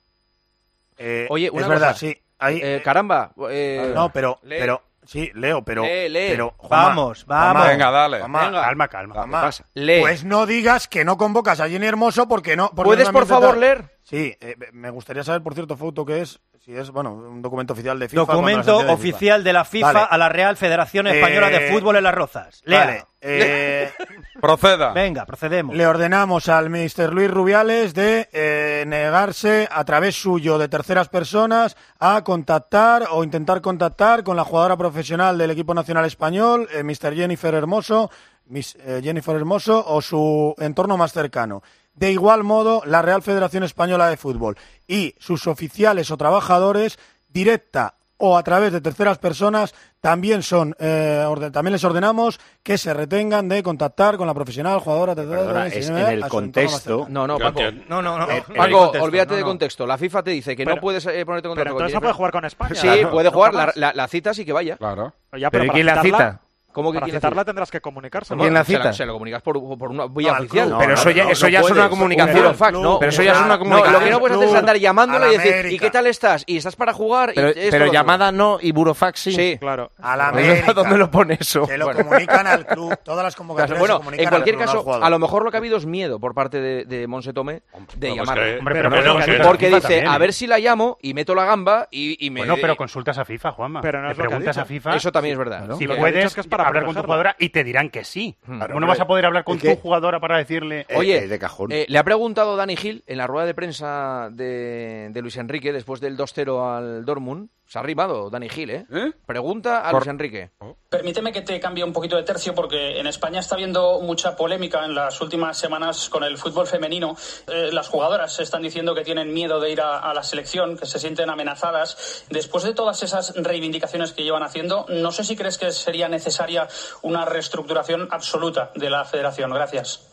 Eh, Oye, una es verdad, cosa. sí. Ahí, Eh, caramba. eh, no, pero, lee. pero, sí, Leo, pero, Lee, lee. pero Juanma, Vamos, vamos. Juanma, Venga, dale. Juanma, Venga. Calma, calma. Juanma, pasa? Lee. Pues no digas que no convocas a Jenny Hermoso porque no. porque ¿Puedes, no por ambiente favor, tal. leer? Sí, eh, me gustaría saber, por cierto, Fouto, qué es. Si es, bueno, un documento oficial de FIFA. Documento cuando las entidades de oficial de la FIFA Vale. a la Real Federación Española Eh, de Fútbol en Las Rozas. FIFA. Lea. Vale. eh, Proceda. Venga, procedemos. Le ordenamos al mister Luis Rubiales de eh, negarse a través suyo de terceras personas a contactar o intentar contactar con la jugadora profesional del equipo nacional español, eh, mister Jennifer Hermoso, Miss, eh, Jennifer Hermoso o su entorno más cercano. De igual modo, la Real Federación Española de Fútbol y sus oficiales o trabajadores, directa o a través de terceras personas, también son eh, orden- también les ordenamos que se retengan de contactar con la profesional jugadora. Perdona, es en el contexto. No, no, Yo Paco. entiendo. No, no, no. Eh, Paco, contexto, olvídate no, de no. contexto. La FIFA te dice que Pero- no puedes eh, ponerte en contacto Pero con entonces no Jennifer. puede jugar con España. Sí, Claro. puede jugar. Nunca La, más. la, la cita sí que vaya. Claro. Ya, ¿Pero pero quién la para citarla- cita? ¿Cómo que Para quiere citarla decir? tendrás que comunicárselo. ¿Quién la Se la, cita? se lo comunicas por, por una vía al oficial. club. Pero eso ya, no, eso no ya es puedes. una comunicación. Un burofax, no. Pero eso ya es una No, comunicación. lo que no puedes hacer es andar llamándola y Al decir, América. ¿y qué tal estás? ¿Y estás para jugar? Pero, y esto, pero lo otro. llamada no y burofax sí. Sí. Claro. A la Pues, América. ¿dónde lo pone eso? Se lo Bueno. comunican al club. Todas las convocatorias Bueno, se comunican en cualquier al club, no al caso, jugador. a lo mejor lo que ha habido es miedo por parte de, de Monse Tomé de Pues llamarla. que- Hombre, pero pero bueno, no, que- que- Porque FIFA dice, también, a ¿eh? ver si la llamo y meto la gamba y, y me... Bueno, pero consultas a FIFA, Juanma. Pero no Le es lo que ha preguntas dicho. a FIFA Eso también es verdad. si Lo que ha puedes dicho es que es para hablar con tu protegerla. jugadora y te dirán que sí. Claro, ¿Cómo no vas a poder hablar con es que- tu jugadora para decirle... Eh, Oye, eh, de cajón. eh, le ha preguntado Dani Gil en la rueda de prensa de, de Luis Enrique después del dos cero al Dortmund. Se ha arrimado Dani Gil, ¿eh? ¿Eh? Pregunta a Por- Luis Enrique. Permíteme que te cambie un poquito de tercio porque en España está habiendo mucha polémica en las últimas semanas con el fútbol femenino. Eh, las jugadoras están diciendo que tienen miedo de ir a, a la selección, que se sienten amenazadas. Después de todas esas reivindicaciones que llevan haciendo, no sé si crees que sería necesaria una reestructuración absoluta de la federación. Gracias.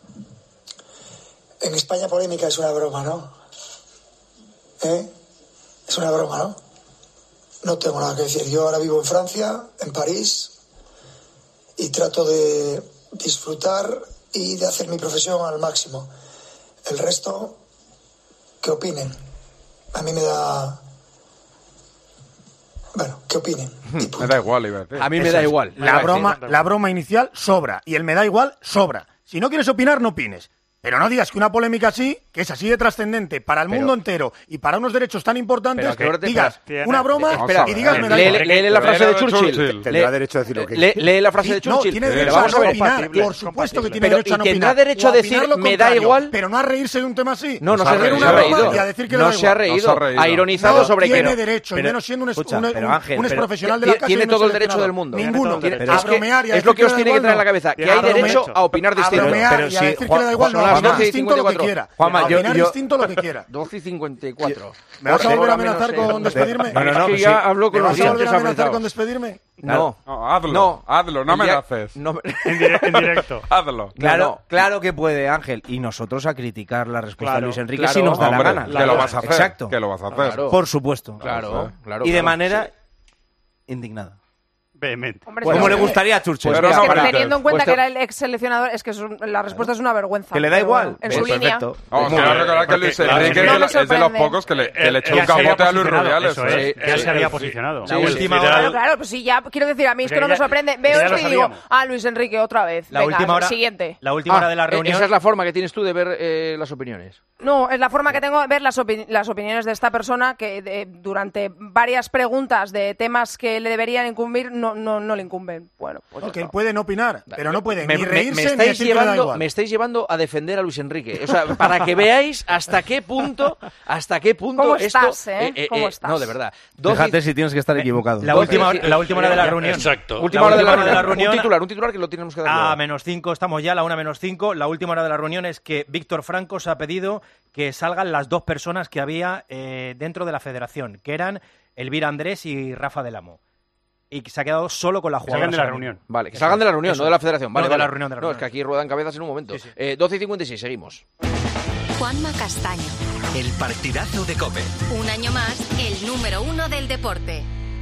En España polémica es una broma, ¿no? ¿Eh? Es una broma, ¿no? No tengo nada que decir. Yo ahora vivo en Francia, en París, y trato de disfrutar y de hacer mi profesión al máximo. El resto, que opinen. A mí me da... Bueno, que opinen. Me da igual, iba a decir. A mí me Eso da es. igual. La broma, la broma inicial sobra. Y el me da igual sobra. Si no quieres opinar, no opines. Pero no digas que una polémica así, que es así de trascendente para el Pero- mundo entero y para unos derechos tan importantes, Pero que ahora te- digas espera, una broma Espera, y digas me da lee, igual. lee la frase de Léela de Churchill. Churchill. Tendrá Lee- derecho a decir lo que lee, lee la frase de Sí, no, Churchill. tiene Pero derecho vamos a a ver. opinar. compatible, Por supuesto que compatible. tiene Pero- derecho a y no tendrá opinar. derecho o a decir, opinar lo me da contrario, igual. Pero no a reírse de un tema así. No, no Nos se ha ha reído. reído. Una Se ha broma reído. y a decir que le No da se ha igual. reído. Nos ha reído. Ha ironizado No sobre que tiene no. derecho, y Pero- menos siendo un, es- escucha, un- pero un- Ángel, un pero- exprofesional de Tiene- la casa. tiene y un todo el derecho seleccionador. del mundo. Ninguno. Tiene- A es que- bromear y a es lo decir que os le da tiene que igual, traer en la no. cabeza, que A hay bromear- derecho a opinar A distinto. bromear Pero y a sí, decir que Juan- le da igual, no. son A las opinar doce y distinto lo que cincuenta y cuatro. quiera. Juanma, A yo- opinar yo- distinto lo que quiera. doce y cincuenta y cuatro. ¿Me vas a Hora volver a menos, amenazar eh, con despedirme? No, no, no, Es que sí. ya hablo ¿Me con los vas a volver dientes a amenazar apretados. con despedirme? No. No, hazlo. No. Hazlo, no El día- amenaces. no- En, dire- en directo. Hazlo. Claro, No, no. claro que puede, Ángel. Y nosotros a criticar la respuesta Claro, de Luis Enrique claro. si nos da Hombre, la gana. que lo vas a hacer. Exacto. Que lo vas a hacer. Claro. Por supuesto. Claro, claro. Y de claro. manera indignada. Vehemente. Hombre, Como es le que- gustaría a Churchill. Pero es no que grites. teniendo en cuenta Pues te- que era el ex seleccionador, es que es un- la respuesta es una vergüenza. Que le da Pero igual. bueno, en Pues su línea. perfecto. Vamos, Muy quiero bien. recordar que Luis Porque, Enrique claro, es, no de, me es de los sorprende. pocos que le, que le echó Ya un se había capote a Luis posicionado, Rubiales. eso ¿eh? es, ya se había posicionado. Sí, El sí. final- Claro, claro, pues sí, ya quiero decir, a mí esto Porque no me ya- sorprende. Veo ya esto lo y digo, sabíamos. ah, Luis Enrique, otra vez. La Venga, última hora, siguiente. la última Ah, hora de la eh, reunión. Esa es la forma que tienes tú de ver eh, las opiniones. No, es la forma que tengo de ver las, opini- las opiniones de esta persona que de- durante varias preguntas de temas que le deberían incumbir no, no, no le incumben. Bueno, pues Porque eso. él puede no opinar, pero no puede Me, ni me- reírse me ni estáis decir que le da llevando, igual. me estáis llevando a defender a Luis Enrique. O sea, para que veáis hasta qué punto, hasta qué punto ¿Cómo esto. estás, eh? ¿Cómo estás? No, de verdad. Fíjate si tienes que estar equivocado. La última, la última hora de la reunión. Exacto. Última La hora de la última hora reunión. Un titular, un titular que lo tenemos que dar. A luego. menos cinco estamos ya, la una menos cinco. La última hora de la reunión es que Víctor Franco se ha pedido que salgan las dos personas que había eh, dentro de la federación, que eran Elvira Andrés y Rafa del Amo. Y que se ha quedado solo con la Que jugadora. salgan de la reunión. Vale, que salgan de la reunión, Eso. no de la federación. Vale, No, de vale. la reunión, de la No, es reunión. que aquí ruedan cabezas en un momento. Sí, sí. Eh, doce y cincuenta y seis, seguimos. Juanma Castaño. El partidazo de COPE. Un año más, el número uno del deporte.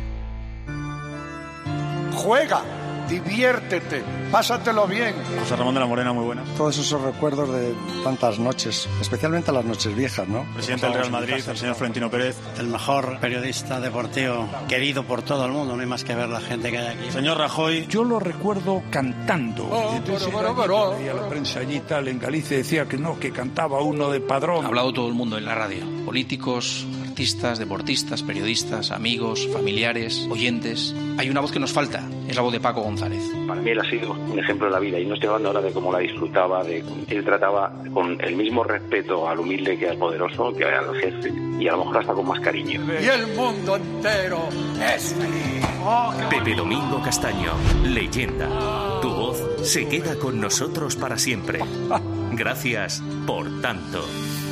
Juega, diviértete, pásatelo bien. José Ramón de la Morena, muy buenas. Todos esos recuerdos de tantas noches, especialmente las noches viejas, ¿no? Presidente del Real Madrid, el señor Florentino Pérez. El mejor periodista deportivo querido por todo el mundo, no hay más que ver la gente que hay aquí. Señor Rajoy. Yo lo recuerdo cantando. Oh, Entonces, pero, pero, pero. veía la prensa allí tal, en Galicia decía que no, que cantaba uno de Padrón. Ha hablado todo el mundo en la radio. Políticos, artistas, deportistas, periodistas, amigos, familiares, oyentes. Hay una voz que nos falta, es la voz de Paco González. Para mí él ha sido un ejemplo de la vida y no estoy hablando ahora de cómo la disfrutaba, de él trataba con el mismo respeto al humilde que al poderoso, que al jefe y a lo mejor hasta con más cariño. Y el mundo entero es feliz. Oh, Pepe Domingo Castaño, leyenda. Tu voz se queda con nosotros para siempre. Gracias por tanto.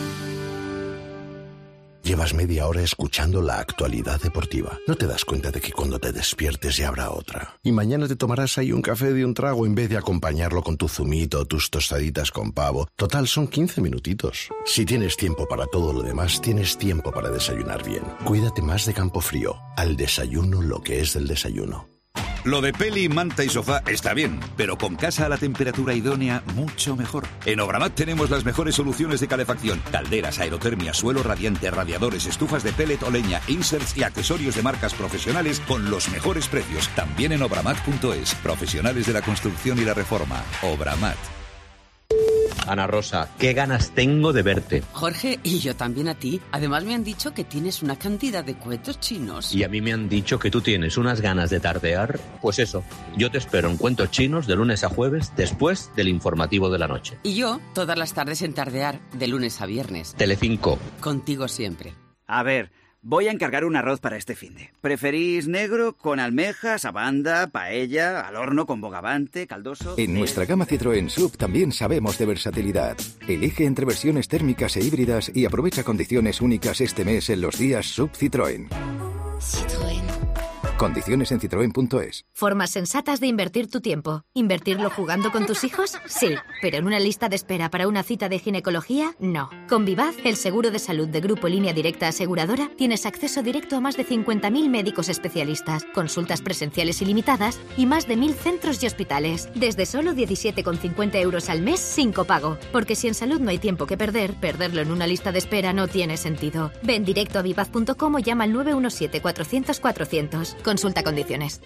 Llevas media hora escuchando la actualidad deportiva. No te das cuenta de que cuando te despiertes ya habrá otra. Y mañana te tomarás ahí un café de un trago en vez de acompañarlo con tu zumito o tus tostaditas con pavo. Total, son quince minutitos. Si tienes tiempo para todo lo demás, tienes tiempo para desayunar bien. Cuídate más de Campofrío. Al desayuno lo que es del desayuno. Lo de peli, manta y sofá está bien, pero con casa a la temperatura idónea, mucho mejor. En Obramat tenemos las mejores soluciones de calefacción: calderas, aerotermia, suelo radiante, radiadores, estufas de pellet o leña, inserts y accesorios de marcas profesionales con los mejores precios. También en obramat punto es. Profesionales de la construcción y la reforma. Obramat. Ana Rosa, qué ganas tengo de verte. Jorge, y yo también a ti. Además me han dicho que tienes una cantidad de cuentos chinos. Y a mí me han dicho que tú tienes unas ganas de tardear. Pues eso, yo te espero en Cuentos Chinos de lunes a jueves, después del informativo de la noche. Y yo, todas las tardes en tardear, de lunes a viernes. Telecinco. Contigo siempre. A ver, voy a encargar un arroz para este finde. ¿Preferís negro, con almejas, abanda, paella, al horno con bogavante, caldoso? En nuestra gama Citroën Sub también sabemos de versatilidad. Elige entre versiones térmicas e híbridas y aprovecha condiciones únicas este mes en los días Sub Citroën. Citroën. Condiciones en citroen punto es. Formas sensatas de invertir tu tiempo. ¿Invertirlo jugando con tus hijos? Sí. Pero en una lista de espera para una cita de ginecología, no. Con Vivaz, el seguro de salud de Grupo Línea Directa Aseguradora, tienes acceso directo a más de cincuenta mil médicos especialistas, consultas presenciales ilimitadas y más de mil centros y hospitales. Desde solo diecisiete con cincuenta euros al mes sin copago. Porque si en salud no hay tiempo que perder, perderlo en una lista de espera no tiene sentido. Ven directo a vivaz punto com o llama al nueve uno siete cuatrocientos cuatrocientos. Consulta condiciones.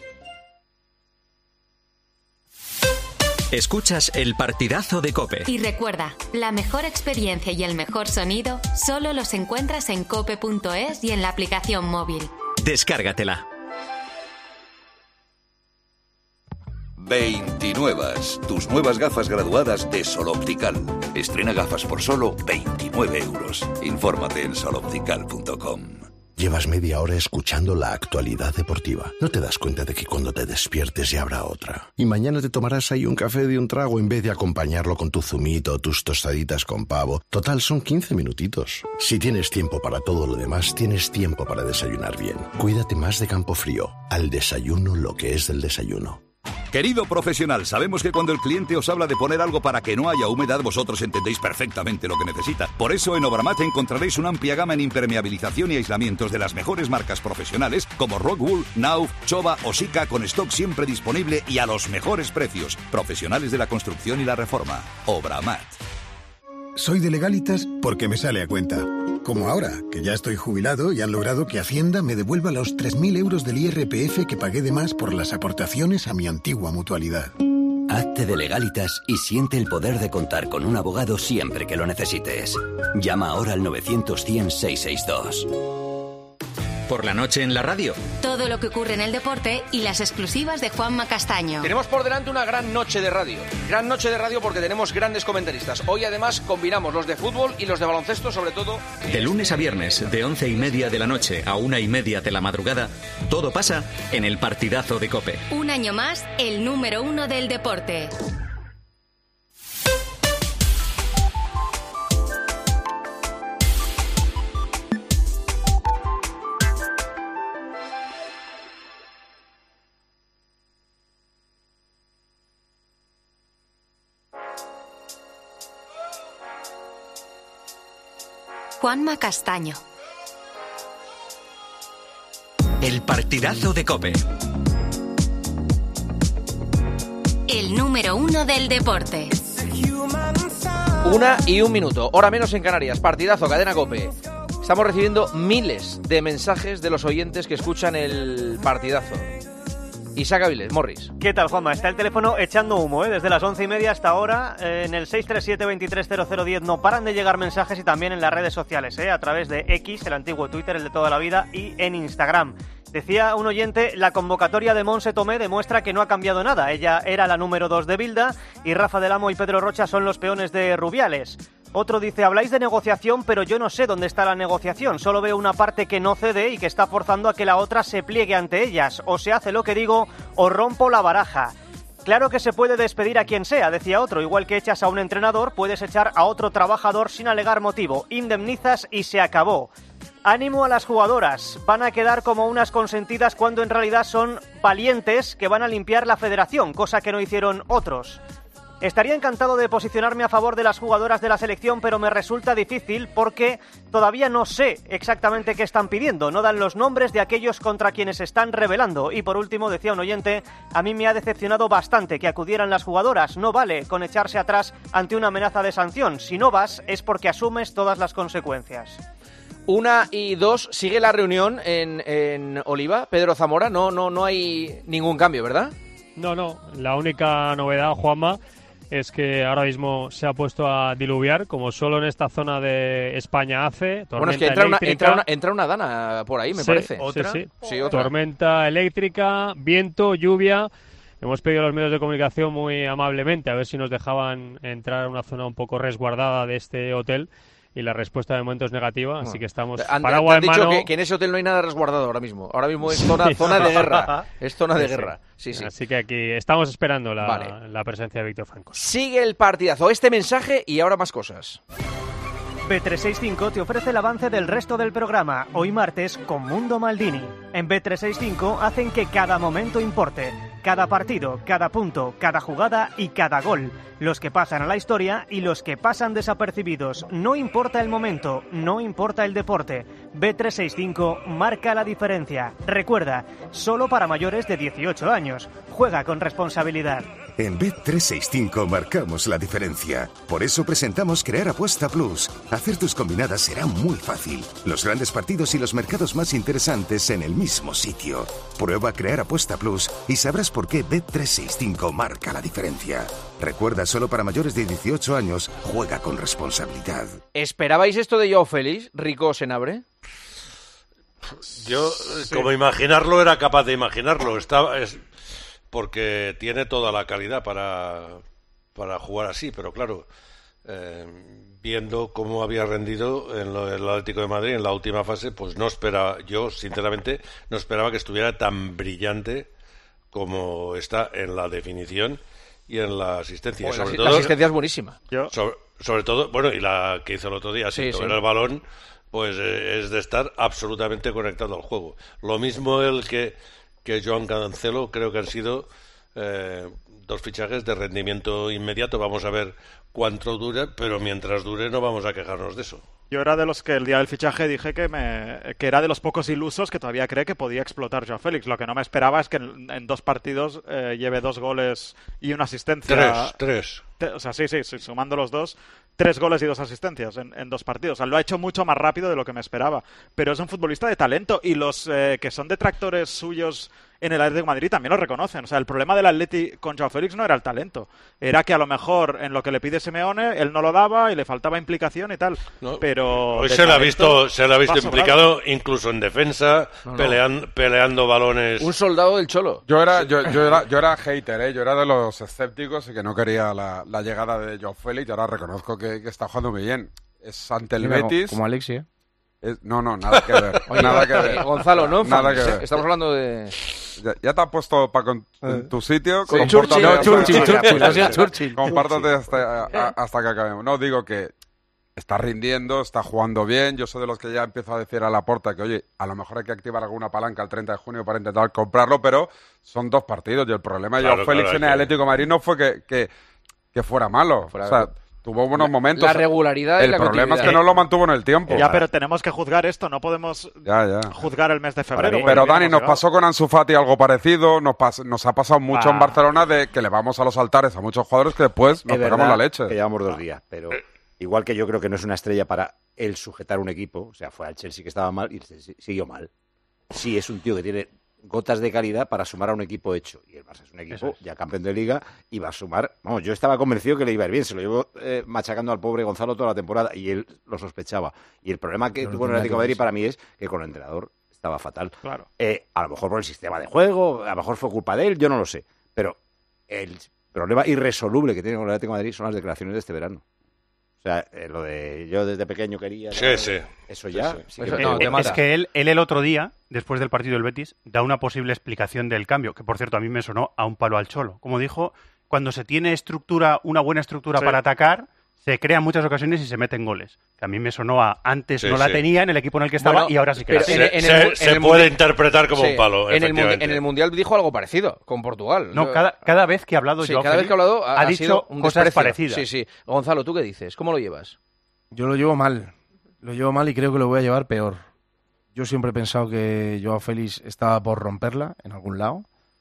Escuchas el partidazo de COPE. Y recuerda, la mejor experiencia y el mejor sonido solo los encuentras en cope punto es y en la aplicación móvil. Descárgatela. veintinuevas, tus nuevas gafas graduadas de Sol Optical. Estrena gafas por solo veintinueve euros. Infórmate en sol optical punto com. Llevas media hora escuchando la actualidad deportiva. No te das cuenta de que cuando te despiertes ya habrá otra. Y mañana te tomarás ahí un café de un trago en vez de acompañarlo con tu zumito o tus tostaditas con pavo. Total, son quince minutitos. Si tienes tiempo para todo lo demás, tienes tiempo para desayunar bien. Cuídate más de Campofrío. Al desayuno lo que es del desayuno. Querido profesional, sabemos que cuando el cliente os habla de poner algo para que no haya humedad, vosotros entendéis perfectamente lo que necesita. Por eso en Obramat encontraréis una amplia gama en impermeabilización y aislamientos de las mejores marcas profesionales como Rockwool, Nauf, Chova o Sika, con stock siempre disponible y a los mejores precios. Profesionales de la construcción y la reforma. Obramat. Soy de Legalitas porque me sale a cuenta. Como ahora, que ya estoy jubilado y han logrado que Hacienda me devuelva los tres mil euros del I R P F que pagué de más por las aportaciones a mi antigua mutualidad. Hazte de Legalitas y siente el poder de contar con un abogado siempre que lo necesites. Llama ahora al novecientos cien seiscientos sesenta y dos. Por la noche en la radio. Todo lo que ocurre en el deporte y las exclusivas de Juanma Castaño. Tenemos por delante una gran noche de radio. Gran noche de radio porque tenemos grandes comentaristas. Hoy además combinamos los de fútbol y los de baloncesto, sobre todo. De lunes a viernes, de once y media de la noche a una y media de la madrugada, todo pasa en el partidazo de COPE. Un año más, el número uno del deporte. Juanma Castaño. El partidazo de COPE. El número uno del deporte. Una y un minuto, hora menos en Canarias. Partidazo, cadena COPE. Estamos recibiendo miles de mensajes de los oyentes que escuchan el partidazo. Isaac Avilés, Morris. ¿Qué tal, Juanma? Está el teléfono echando humo, ¿eh? Desde las once y media hasta ahora, eh, en el seis tres siete, veintitrés cero cero diez no paran de llegar mensajes y también en las redes sociales, ¿eh? A través de X, el antiguo Twitter, el de toda la vida, y en Instagram. Decía un oyente, la convocatoria de Monse Tomé demuestra que no ha cambiado nada. Ella era la número dos de Bilda y Rafa del Amo y Pedro Rocha son los peones de Rubiales. Otro dice, habláis de negociación, pero yo no sé dónde está la negociación. Solo veo una parte que no cede y que está forzando a que la otra se pliegue ante ellas. O se hace lo que digo o rompo la baraja. Claro que se puede despedir a quien sea, decía otro. Igual que echas a un entrenador, puedes echar a otro trabajador sin alegar motivo. Indemnizas y se acabó. Ánimo a las jugadoras. Van a quedar como unas consentidas cuando en realidad son valientes que van a limpiar la federación, cosa que no hicieron otros. Estaría encantado de posicionarme a favor de las jugadoras de la selección, pero me resulta difícil porque todavía no sé exactamente qué están pidiendo. No dan los nombres de aquellos contra quienes se están rebelando. Y por último, decía un oyente, a mí me ha decepcionado bastante que acudieran las jugadoras. No vale con echarse atrás ante una amenaza de sanción. Si no vas, es porque asumes todas las consecuencias. Una y dos, sigue la reunión en, en Oliva. Pedro Zamora, no, no, no hay ningún cambio, ¿verdad? No, no. La única novedad, Juanma, es que ahora mismo se ha puesto a diluviar, como solo en esta zona de España hace. Tormenta bueno, es que entra una, eléctrica. entra, una, entra una dana por ahí, me sí, parece. ¿Otra? Sí, sí. sí, otra. Tormenta eléctrica, viento, lluvia. Hemos pedido a los medios de comunicación muy amablemente a ver si nos dejaban entrar a una zona un poco resguardada de este hotel. Y la respuesta de momento es negativa, bueno, así que estamos han, paraguas han en dicho mano. Que, que en ese hotel no hay nada resguardado ahora mismo. Ahora mismo es zona, zona de guerra. Es zona de sí, guerra. Sí, sí. Así que aquí estamos esperando la, vale. la presencia de Víctor Franco. Sigue el partidazo. Este mensaje y ahora más cosas. B trescientos sesenta y cinco te ofrece el avance del resto del programa, hoy martes con Mundo Maldini. En B trescientos sesenta y cinco hacen que cada momento importe, cada partido, cada punto, cada jugada y cada gol. Los que pasan a la historia y los que pasan desapercibidos. No importa el momento, no importa el deporte. B trescientos sesenta y cinco marca la diferencia. Recuerda, solo para mayores de dieciocho años. Juega con responsabilidad. En B trescientos sesenta y cinco marcamos la diferencia. Por eso presentamos Crear Apuesta Plus. Hacer tus combinadas será muy fácil. Los grandes partidos y los mercados más interesantes en el mismo sitio. Prueba Crear Apuesta Plus y sabrás por qué B trescientos sesenta y cinco marca la diferencia. Recuerda, solo para mayores de dieciocho años, juega con responsabilidad. ¿Esperabais esto de Joao Félix, Rico Senabre? Yo, sí. como imaginarlo, era capaz de imaginarlo. Estaba, es, porque tiene toda la calidad para, para jugar así, pero claro, eh, viendo cómo había rendido en lo, el Atlético de Madrid en la última fase, pues no esperaba, yo sinceramente no esperaba que estuviera tan brillante como está en la definición y en la asistencia. Bueno, sobre la, todo, la asistencia es buenísima. Sobre, sobre todo, bueno, y la que hizo el otro día, sin sí, tocar sí. el balón, pues eh, es de estar absolutamente conectado al juego. Lo mismo el que, que Joan Cancelo, creo que han sido eh, dos fichajes de rendimiento inmediato. Vamos a ver cuánto dura, pero mientras dure no vamos a quejarnos de eso. Yo era de los que el día del fichaje dije que me que era de los pocos ilusos que todavía cree que podía explotar Joao Félix. Lo que no me esperaba es que en, en dos partidos eh, lleve dos goles y una asistencia. Tres, tres. te- o sea, sí, sí, sí, sumando los dos, tres goles y dos asistencias en, en dos partidos. O sea, lo ha hecho mucho más rápido de lo que me esperaba. Pero es un futbolista de talento y los eh, que son detractores suyos en el Atlético de Madrid también lo reconocen. O sea, el problema del Atleti con Joao Félix no era el talento. Era que a lo mejor en lo que le pide Simeone él no lo daba y le faltaba implicación y tal. No, pero hoy de se le ha talento visto, se le ha visto va sobrado. implicado incluso en defensa, No, no. pelean- peleando balones. Un soldado del Cholo. Yo era, yo, yo era, yo era hater, ¿eh? Yo era de los escépticos y que no quería la, la llegada de Joao Félix y ahora reconozco que, que está jugando muy bien. Es ante el Mira, Betis. como Alexi, ¿eh? Es- no, no, nada que ver. Oye, nada que ver. eh, Gonzalo, no Nada que enfames, ver. estamos hablando de... Ya, ya te has puesto pa con, en tu sitio. Sí, compórtate Churchill. hasta- No, Churchill, Churchill, hasta- ha sido Churchill. Compártate hasta, a- hasta que acabemos. No, digo que está rindiendo, está jugando bien. Yo soy de los que ya empiezo a decir a Laporta que, oye, a lo mejor hay que activar alguna palanca el treinta de junio para intentar comprarlo, pero son dos partidos y el problema de Claro, Joao Félix claro, en hay el que- Atlético de Madrid no fue que, que, que fuera malo. Fuera- o sea, tuvo buenos La- momentos. la regularidad y El la problema es que continuidad. no lo mantuvo en el tiempo. Ya, pero tenemos que juzgar esto, no podemos Ya, ya. juzgar el mes de febrero. porque Pero todavía Dani, no nos hemos pasó con Ansu Fati algo parecido, nos, pas- nos ha pasado mucho Ah. en Barcelona de que le vamos a los altares a muchos jugadores que después nos Es pegamos verdad la leche. que llevamos dos días, pero igual que yo creo que no es una estrella para él sujetar un equipo, o sea, fue al Chelsea que estaba mal y el Chelsea siguió mal. Sí, es un tío que tiene gotas de calidad para sumar a un equipo hecho. Y el Barça es un equipo Eso es. ya campeón de Liga y va a sumar... Vamos, yo estaba convencido que le iba a ir bien. Se lo llevo eh, machacando al pobre Gonzalo toda la temporada y él lo sospechaba. Y el problema que Pero no tuvo en el tendrá Atlético que de Madrid verse. para mí es que con el entrenador estaba fatal. Claro. Eh, a lo mejor por el sistema de juego, a lo mejor fue culpa de él, yo no lo sé. Pero el problema irresoluble que tiene con el Atlético de Madrid son las declaraciones de este verano. O sea, eh, lo de yo desde pequeño quería... Sí, ¿no? sí. Eso ya... Sí, sí. sí que Eso me no, preocupa. te mata. Es que él, él el otro día, después del partido del Betis, da una posible explicación del cambio, que por cierto a mí me sonó a un palo al Cholo. Como dijo, cuando se tiene estructura, una buena estructura Sí. para atacar, se crean muchas ocasiones y se meten goles. Que a mí me sonó a antes Sí, no la sí. tenía en el equipo en el que estaba Bueno, y ahora sí que pero la Se, tiene. en- en se- el mu- se en el puede mundial- interpretar como Sí, un palo, en el, mundi- efectivamente. en el Mundial dijo algo parecido con Portugal. No, Yo- cada, cada vez que ha hablado sí, Joao cada vez Félix, que ha hablado ha, ha ha dicho sido un cosas desprecio. parecidas. Sí, sí. Gonzalo, ¿tú qué dices? ¿Cómo lo llevas? Yo lo llevo mal. Lo llevo mal y creo que lo voy a llevar peor. Yo siempre he pensado que Joao Félix estaba por romperla en algún lado.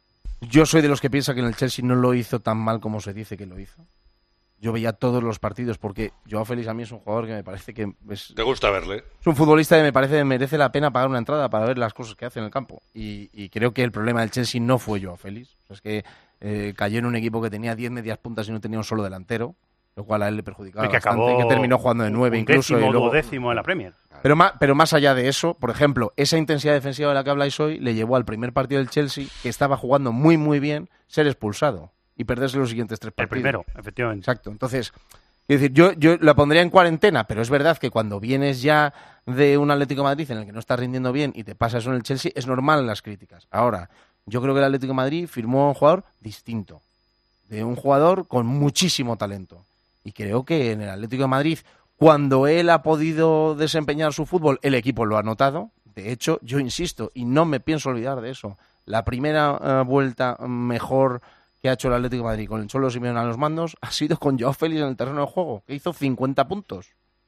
Yo soy de los que piensa que en el Chelsea no lo hizo tan mal como se dice que lo hizo. Yo veía todos los partidos porque Joao Félix a mí es un jugador que me parece que es, ¿Te gusta verle? es un futbolista que me parece que merece la pena pagar una entrada para ver las cosas que hace en el campo. Y, y creo que el problema del Chelsea no fue Joao Félix. O sea, es que eh, cayó en un equipo que tenía diez medias puntas y no tenía un solo delantero, lo cual a él le perjudicaba y que bastante, acabó y que terminó jugando de nueve un incluso. décimo, y luego... duodécimo en la Premier. Pero más, pero más allá de eso, por ejemplo, esa intensidad defensiva de la que habláis hoy le llevó al primer partido del Chelsea, que estaba jugando muy muy bien, ser expulsado y perderse los siguientes tres El partidos. primero, efectivamente. Exacto. Entonces, quiero decir, yo, yo la pondría en cuarentena, pero es verdad que cuando vienes ya de un Atlético de Madrid en el que no estás rindiendo bien y te pasa eso en el Chelsea, es normal las críticas. Ahora, yo creo que el Atlético de Madrid firmó a un jugador distinto, de un jugador con muchísimo talento. Y creo que en el Atlético de Madrid, cuando él ha podido desempeñar su fútbol, el equipo lo ha notado. De hecho, yo insisto, y no me pienso olvidar de eso, la primera eh, vuelta mejor que ha hecho el Atlético de Madrid con el Cholo Simeone a los mandos ha sido con Joao Félix en el terreno de juego, que hizo cincuenta puntos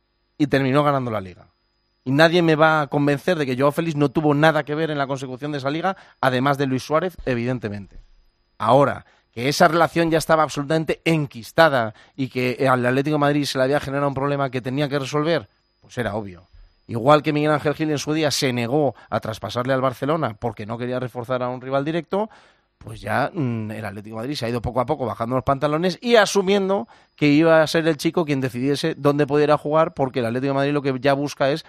y terminó ganando la Liga. Y nadie me va a convencer de que Joao Félix no tuvo nada que ver en la consecución de esa Liga, además de Luis Suárez, evidentemente. Ahora, que esa relación ya estaba absolutamente enquistada y que al Atlético de Madrid se le había generado un problema que tenía que resolver, pues era obvio. Igual que Miguel Ángel Gil en su día se negó a traspasarle al Barcelona porque no quería reforzar a un rival directo, pues ya mmm, el Atlético de Madrid se ha ido poco a poco bajando los pantalones y asumiendo que iba a ser el chico quien decidiese dónde pudiera jugar, porque el Atlético de Madrid lo que ya busca es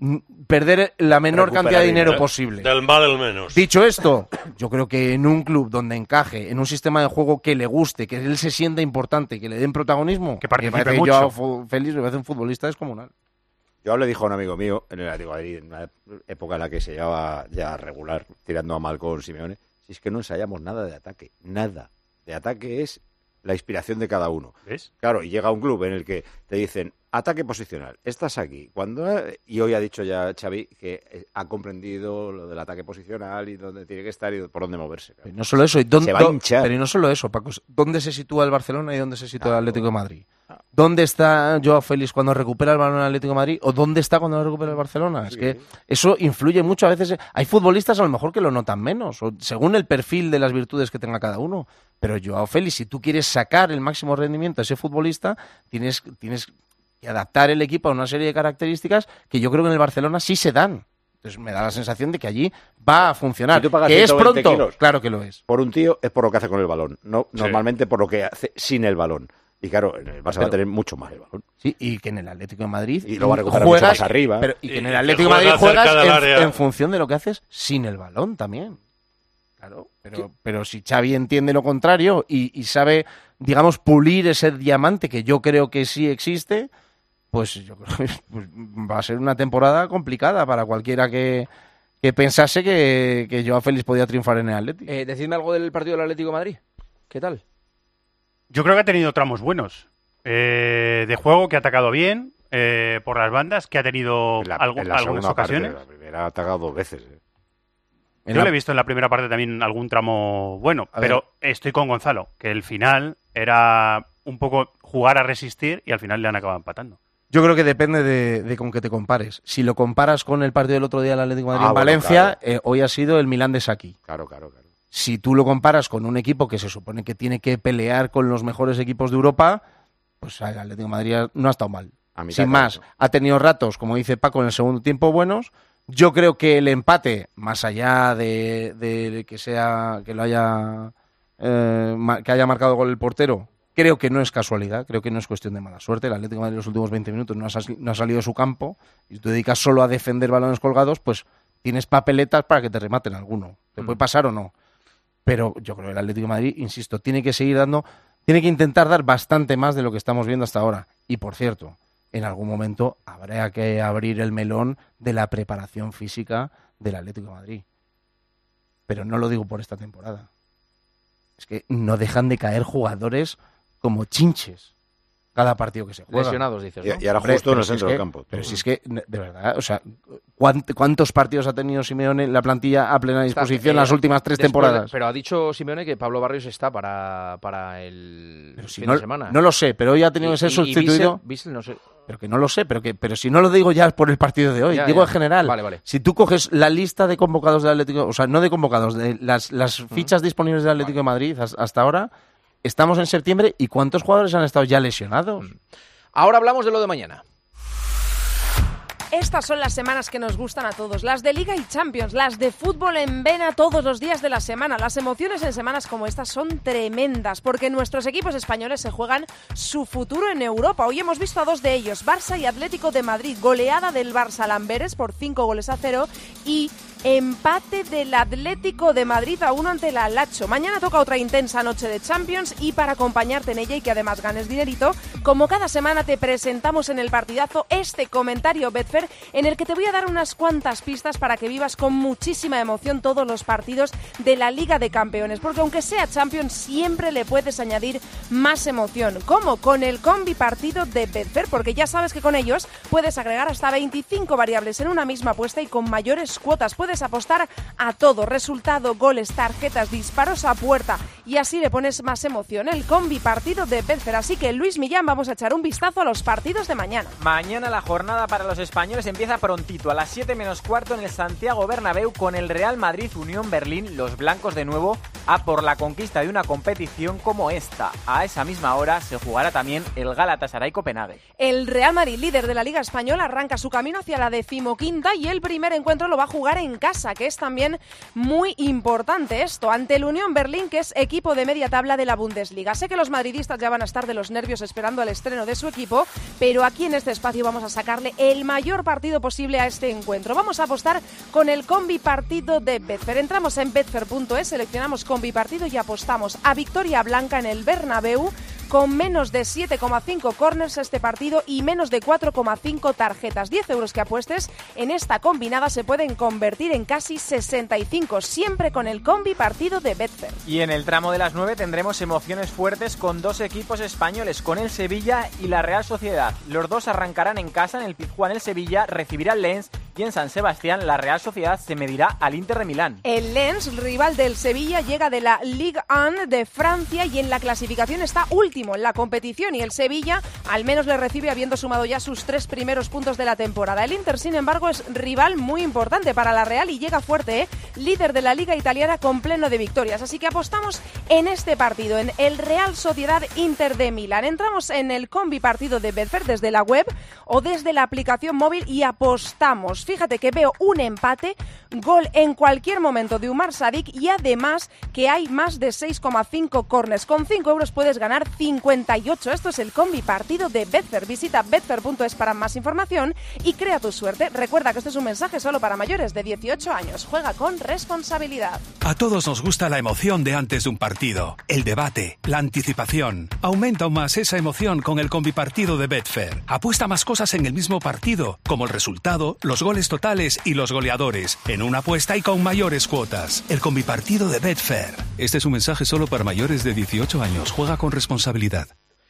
perder la menor Recuperar cantidad de dinero De- posible. Del mal el menos. Dicho esto, yo creo que en un club donde encaje, en un sistema de juego que le guste, que él se sienta importante, que le den protagonismo, Que participe me parece mucho. Joao Fu- Félix me parece un futbolista descomunal. Yo le dijo a un amigo mío en el Atlético de Madrid, en una época en la que se llevaba ya regular, tirando a mal con Simeone, si es que no ensayamos nada de ataque, nada. De ataque es la inspiración de cada uno. ¿Ves? Claro, y llega un club en el que te dicen, Ataque posicional. Estás aquí. Cuando y hoy ha dicho ya Xavi que ha comprendido lo del ataque posicional y dónde tiene que estar y por dónde moverse. Claro. No solo eso, y dónde, se va a hinchar. Pero no solo eso, Paco. ¿Dónde se sitúa el Barcelona y dónde se sitúa claro. el Atlético de Madrid? ¿Dónde está Joao Félix cuando recupera el balón en el Atlético de Madrid? ¿O dónde está cuando lo recupera el Barcelona? Sí. Es que eso influye mucho. A veces hay futbolistas a lo mejor que lo notan menos, o según el perfil de las virtudes que tenga cada uno. Pero Joao Félix, si tú quieres sacar el máximo rendimiento a ese futbolista, tienes, tienes que adaptar el equipo a una serie de características que yo creo que en el Barcelona sí se dan. Entonces me da la sensación de que allí va a funcionar. Si tú pagas ¿Que es pronto? Kilos Claro que lo es. Por un tío es por lo que hace con el balón, no sí. normalmente por lo que hace sin el balón. Y claro, en el Barça pero, va a tener mucho más el balón. Sí, y que en el Atlético de Madrid y lo va a recuperar juegas, mucho más arriba. Pero, y que en el Atlético de Madrid juegas en, en función de lo que haces sin el balón también. Claro, pero, pero si Xavi entiende lo contrario y, y sabe, digamos, pulir ese diamante que yo creo que sí existe, pues yo creo que pues, va a ser una temporada complicada para cualquiera que, que pensase que, que Joao Félix podía triunfar en el Atlético. Eh, decidme algo del partido del Atlético de Madrid. ¿Qué tal? Yo creo que ha tenido tramos buenos. Eh, de juego, que ha atacado bien, eh, por las bandas, que ha tenido la, algo, algunas ocasiones. Parte, la primera ha atacado dos veces. Eh. Yo la... le he visto en la primera parte también algún tramo bueno, a pero ver. Estoy con Gonzalo, que el final era un poco jugar a resistir y al final le han acabado empatando. Yo creo que depende de, de con qué te compares. Si lo comparas con el partido del otro día del Atlético de Madrid ah, en bueno, Valencia, claro. eh, hoy ha sido el Milán de Saki. Claro, claro, claro. Si tú lo comparas con un equipo que se supone que tiene que pelear con los mejores equipos de Europa, pues el Atlético de Madrid no ha estado mal. Sin más, claro. Ha tenido ratos, como dice Paco, en el segundo tiempo buenos. Yo creo que el empate, más allá de, de que sea que lo haya eh, que haya marcado gol el portero, creo que no es casualidad, creo que no es cuestión de mala suerte. El Atlético de Madrid en los últimos veinte minutos no ha, no ha salido de su campo y tú te dedicas solo a defender balones colgados, pues tienes papeletas para que te rematen alguno. Te mm. puede pasar o no. Pero yo creo que el Atlético de Madrid, insisto, tiene que seguir dando, tiene que intentar dar bastante más de lo que estamos viendo hasta ahora. Y por cierto, en algún momento habrá que abrir el melón de la preparación física del Atlético de Madrid. Pero no lo digo por esta temporada. Es que no dejan de caer jugadores como chinches cada partido que se juega. Lesionados, dices, ¿no? Y, y ahora justo Hombre, en el centro es del que, campo. Pero si es que, de verdad, o sea, ¿cuántos partidos ha tenido Simeone la plantilla a plena disposición está, eh, las últimas tres después, temporadas? Pero ha dicho Simeone que Pablo Barrios está para, para el pero si fin no, de semana. No lo sé, pero hoy ha tenido y, que ser y, sustituido. Y Bissell, Bissell no sé. Pero que no lo sé, pero que pero si no lo digo ya por el partido de hoy, ya, digo ya. en general. Vale, vale. Si tú coges la lista de convocados del Atlético, o sea, no de convocados, de las, las fichas mm. disponibles del Atlético vale. de Madrid hasta ahora, estamos en septiembre y ¿cuántos jugadores han estado ya lesionados? Mm. Ahora hablamos de lo de mañana. Estas son las semanas que nos gustan a todos, las de Liga y Champions, las de fútbol en vena todos los días de la semana. Las emociones en semanas como estas son tremendas, porque nuestros equipos españoles se juegan su futuro en Europa. Hoy hemos visto a dos de ellos, Barça y Atlético de Madrid, goleada del Barça al Amberes por cinco goles a cero y empate del Atlético de Madrid a uno ante el Alacho. Mañana toca otra intensa noche de Champions y para acompañarte en ella y que además ganes dinerito, como cada semana te presentamos en el partidazo este comentario Betfair en el que te voy a dar unas cuantas pistas para que vivas con muchísima emoción todos los partidos de la Liga de Campeones, porque aunque sea Champions siempre le puedes añadir más emoción. ¿Cómo? Con el combi partido de Betfair, porque ya sabes que con ellos puedes agregar hasta veinticinco variables en una misma apuesta y con mayores cuotas. Puedes apostar a todo, resultado, goles, tarjetas, disparos a puerta y así le pones más emoción. El combi partido de Betfair. Así que Luis Millán, vamos a echar un vistazo a los partidos de mañana. Mañana la jornada para los españoles empieza prontito, a las siete menos cuarto en el Santiago Bernabéu con el Real Madrid Unión Berlín. Los blancos de nuevo a por la conquista de una competición como esta. A esa misma hora se jugará también el Galatasaray Copenhague. El Real Madrid, líder de la Liga Española, arranca su camino hacia la decimoquinta y el primer encuentro lo va a jugar en casa, que es también muy importante esto, ante el Unión Berlín, que es equipo de media tabla de la Bundesliga. Sé que los madridistas ya van a estar de los nervios esperando el estreno de su equipo, pero aquí en este espacio vamos a sacarle el mayor partido posible a este encuentro. Vamos a apostar con el combi partido de Betfair. Entramos en betfair punto es, seleccionamos combi partido y apostamos a victoria blanca en el Bernabéu con menos de siete coma cinco corners este partido y menos de cuatro coma cinco tarjetas. diez euros que apuestes en esta combinada se pueden convertir en casi sesenta y cinco, siempre con el combi partido de Betfair. Y en el tramo de las nueve tendremos emociones fuertes con dos equipos españoles, con el Sevilla y la Real Sociedad. Los dos arrancarán en casa en el Pizjuán. El Sevilla recibirá al Lens y en San Sebastián la Real Sociedad se medirá al Inter de Milán. El Lens, rival del Sevilla, llega de la Ligue uno de Francia y en la clasificación está último en la competición, y el Sevilla al menos le recibe habiendo sumado ya sus tres primeros puntos de la temporada. El Inter, sin embargo, es rival muy importante para la Real y llega fuerte, ¿eh? líder de la Liga Italiana con pleno de victorias. Así que apostamos en este partido, en el Real Sociedad Inter de Milán. Entramos en el combi partido de Betfair desde la web o desde la aplicación móvil y apostamos. Fíjate que veo un empate, gol en cualquier momento de Umar Sadik y además que hay más de seis coma cinco corners. Con cinco euros puedes ganar cincuenta y ocho. Esto es el combi partido de Betfair. Visita betfair punto es para más información y crea tu suerte. Recuerda que este es un mensaje solo para mayores de dieciocho años. Juega con responsabilidad. A todos nos gusta la emoción de antes de un partido, el debate, la anticipación. Aumenta aún más esa emoción con el combipartido de Betfair. Apuesta más cosas en el mismo partido, como el resultado, los goles totales y los goleadores, en una apuesta y con mayores cuotas. El combipartido de Betfair. Este es un mensaje solo para mayores de dieciocho años. Juega con responsabilidad.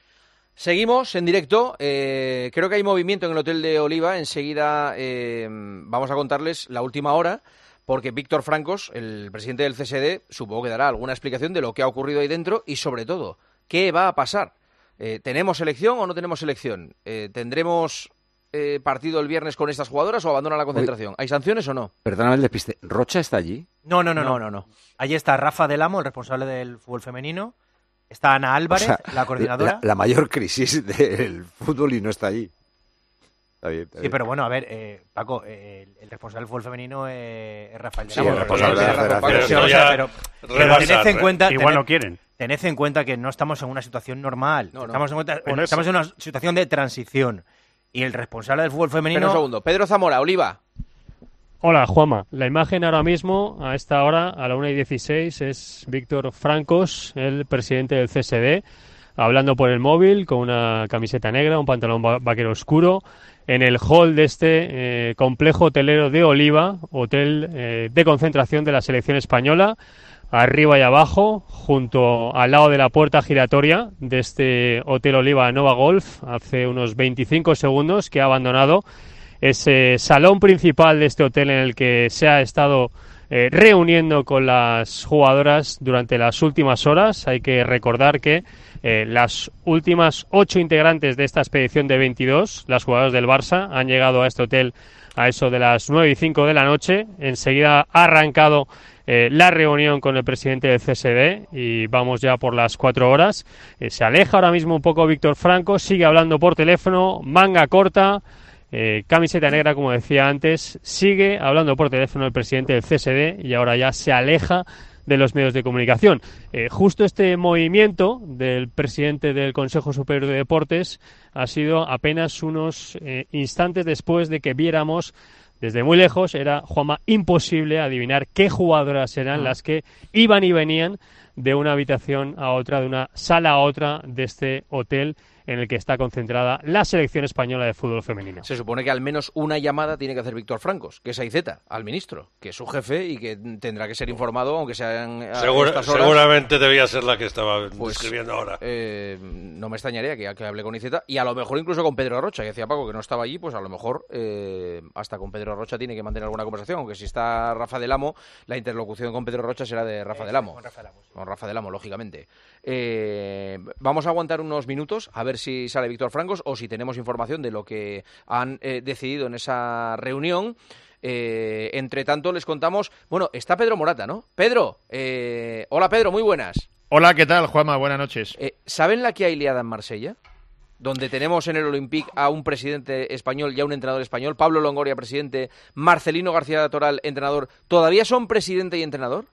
Seguimos en directo. Eh, creo que hay movimiento en el Hotel de Oliva. Enseguida eh, vamos a contarles la última hora, porque Víctor Francos, el presidente del C S D, supongo que dará alguna explicación de lo que ha ocurrido ahí dentro y, sobre todo, qué va a pasar. Eh, ¿Tenemos selección o no tenemos selección? Eh, ¿Tendremos eh, partido el viernes con estas jugadoras o abandona la concentración? ¿Hay sanciones o no? Perdóname el despiste. ¿Rocha está allí? No, no, no, no, no, no. Allí está Rafa Del Amo, el responsable del fútbol femenino. Está Ana Álvarez, O sea, la coordinadora. La, la mayor crisis del fútbol y no está allí. Está bien, está Sí, bien. pero bueno, a ver, eh, Paco, eh, el, el responsable del fútbol femenino eh, es Rafael Del Sí, Amo. el responsable de la federación. Pero, Pero o sea, pero- pero rebasa, tened en re- cuenta, igual tened- no quieren. Tened en cuenta que no estamos en una situación normal. No, no. Estamos, en, cuenta- Por estamos eso. en una situación de transición. Y el responsable del fútbol femenino... Espera un segundo. Pedro Zamora, Oliva. Hola, Juanma. La imagen ahora mismo, a esta hora, a la una y dieciséis, es Víctor Francos, el presidente del C S D, hablando por el móvil con una camiseta negra, un pantalón va- vaquero oscuro, en el hall de este eh, complejo hotelero de Oliva, hotel eh, de concentración de la selección española, arriba y abajo, junto al lado de la puerta giratoria de este Hotel Oliva Nova Golf, hace unos veinticinco segundos que ha abandonado ese salón principal de este hotel en el que se ha estado eh, reuniendo con las jugadoras durante las últimas horas. Hay que recordar que eh, las últimas ocho integrantes de esta expedición de veintidós, las jugadoras del Barça, han llegado a este hotel a eso de las nueve y cinco de la noche. Enseguida ha arrancado eh, la reunión con el presidente del C S D y vamos ya por las cuatro horas. Eh, se aleja ahora mismo un poco Víctor Franco, sigue hablando por teléfono, manga corta, Eh, camiseta negra, como decía antes, sigue hablando por teléfono el presidente del C S D y ahora ya se aleja de los medios de comunicación. Eh, justo este movimiento del presidente del Consejo Superior de Deportes ha sido apenas unos eh, instantes después de que viéramos desde muy lejos. Era, Juanma, imposible adivinar qué jugadoras eran las que iban y venían de una habitación a otra, de una sala a otra de este hotel en el que está concentrada la selección española de fútbol femenino. Se supone que al menos una llamada tiene que hacer Víctor Francos, que es a Iceta, al ministro, que es su jefe y que tendrá que ser informado, aunque sean a Segura- estas horas. seguramente debía ser la que estaba Pues, escribiendo ahora. eh, no me extrañaría que, que hable con Iceta y a lo mejor incluso con Pedro Arrocha, que decía Paco que no estaba allí, pues a lo mejor eh, hasta con Pedro Arrocha tiene que mantener alguna conversación, aunque si está Rafa Del Amo, la interlocución con Pedro Arrocha será de Rafa Del Amo. Con Rafa Del Amo, con Rafa Del Amo, lógicamente. Eh, vamos a aguantar unos minutos a ver si sale Víctor Francos o si tenemos información de lo que han eh, decidido en esa reunión. Eh, entre tanto, les contamos... Bueno, está Pedro Morata, ¿no? Pedro, eh, hola Pedro, muy buenas. Hola, ¿qué tal, Juanma? Buenas noches. Eh, ¿Saben la que hay liada en Marsella? Donde tenemos en el Olympique a un presidente español y a un entrenador español, Pablo Longoria, presidente, Marcelino García Toral, entrenador. ¿Todavía son presidente y entrenador?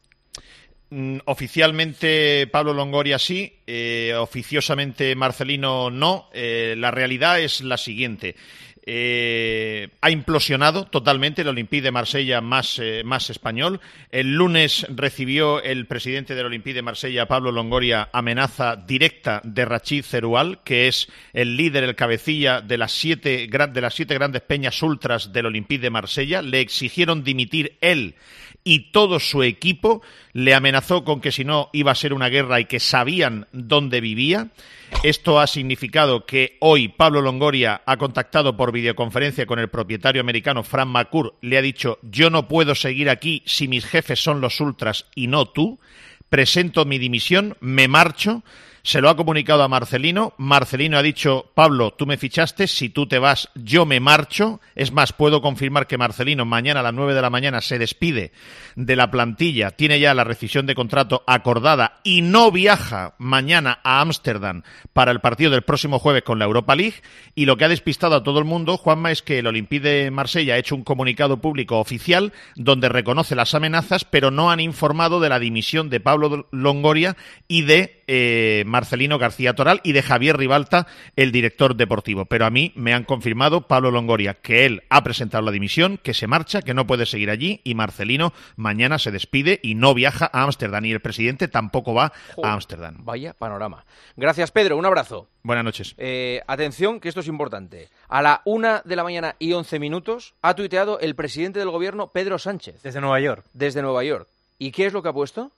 Mm, oficialmente Pablo Longoria sí, eh, oficiosamente Marcelino no. Eh, la realidad es la siguiente. Eh, ha implosionado totalmente el Olympique de Marsella más, eh, más español. El lunes recibió el presidente del Olympique de Marsella, Pablo Longoria, amenaza directa de Rachid Zeroual, que es el líder, el cabecilla de las siete, de las siete grandes peñas ultras del Olympique de Marsella. Le exigieron dimitir él y todo su equipo. Le amenazó con que si no iba a ser una guerra y que sabían dónde vivía. Esto ha significado que hoy Pablo Longoria ha contactado por videoconferencia con el propietario americano Frank McCourt. Le ha dicho: yo no puedo seguir aquí si mis jefes son los ultras y no tú. Presento mi dimisión, me marcho. Se lo ha comunicado a Marcelino. Marcelino ha dicho: Pablo, tú me fichaste, si tú te vas, yo me marcho. Es más, puedo confirmar que Marcelino mañana a las nueve de la mañana se despide de la plantilla, tiene ya la rescisión de contrato acordada y no viaja mañana a Ámsterdam para el partido del próximo jueves con la Europa League. Y lo que ha despistado a todo el mundo, Juanma, es que el Olympique de Marsella ha hecho un comunicado público oficial donde reconoce las amenazas, pero no han informado de la dimisión de Pablo Longoria y de eh, Marcelino García Toral y de Javier Ribalta, el director deportivo. Pero a mí me han confirmado, Pablo Longoria, que él ha presentado la dimisión, que se marcha, que no puede seguir allí, y Marcelino mañana se despide y no viaja a Ámsterdam, y el presidente tampoco va a Ámsterdam. Vaya panorama. Gracias, Pedro. Un abrazo. Buenas noches. Eh, atención, que esto es importante. A la una de la mañana y once minutos ha tuiteado el presidente del gobierno, Pedro Sánchez. Desde Nueva York. Desde Nueva York. ¿Y qué es lo que ha puesto?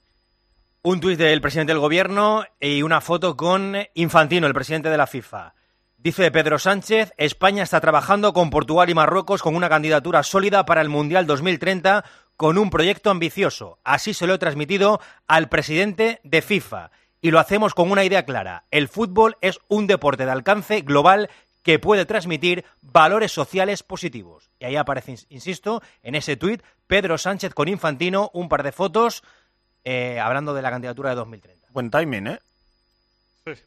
Un tuit del presidente del gobierno y una foto con Infantino, el presidente de la FIFA. Dice Pedro Sánchez: España está trabajando con Portugal y Marruecos con una candidatura sólida para el Mundial dos mil treinta con un proyecto ambicioso. Así se lo he transmitido al presidente de FIFA. Y lo hacemos con una idea clara. El fútbol es un deporte de alcance global que puede transmitir valores sociales positivos. Y ahí aparece, insisto, en ese tuit, Pedro Sánchez con Infantino, un par de fotos, eh, hablando de la candidatura de dos mil treinta. Buen timing, ¿eh? Sí.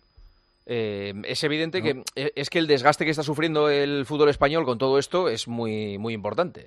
Eh, es evidente no. que es que el desgaste que está sufriendo el fútbol español con todo esto es muy, muy importante.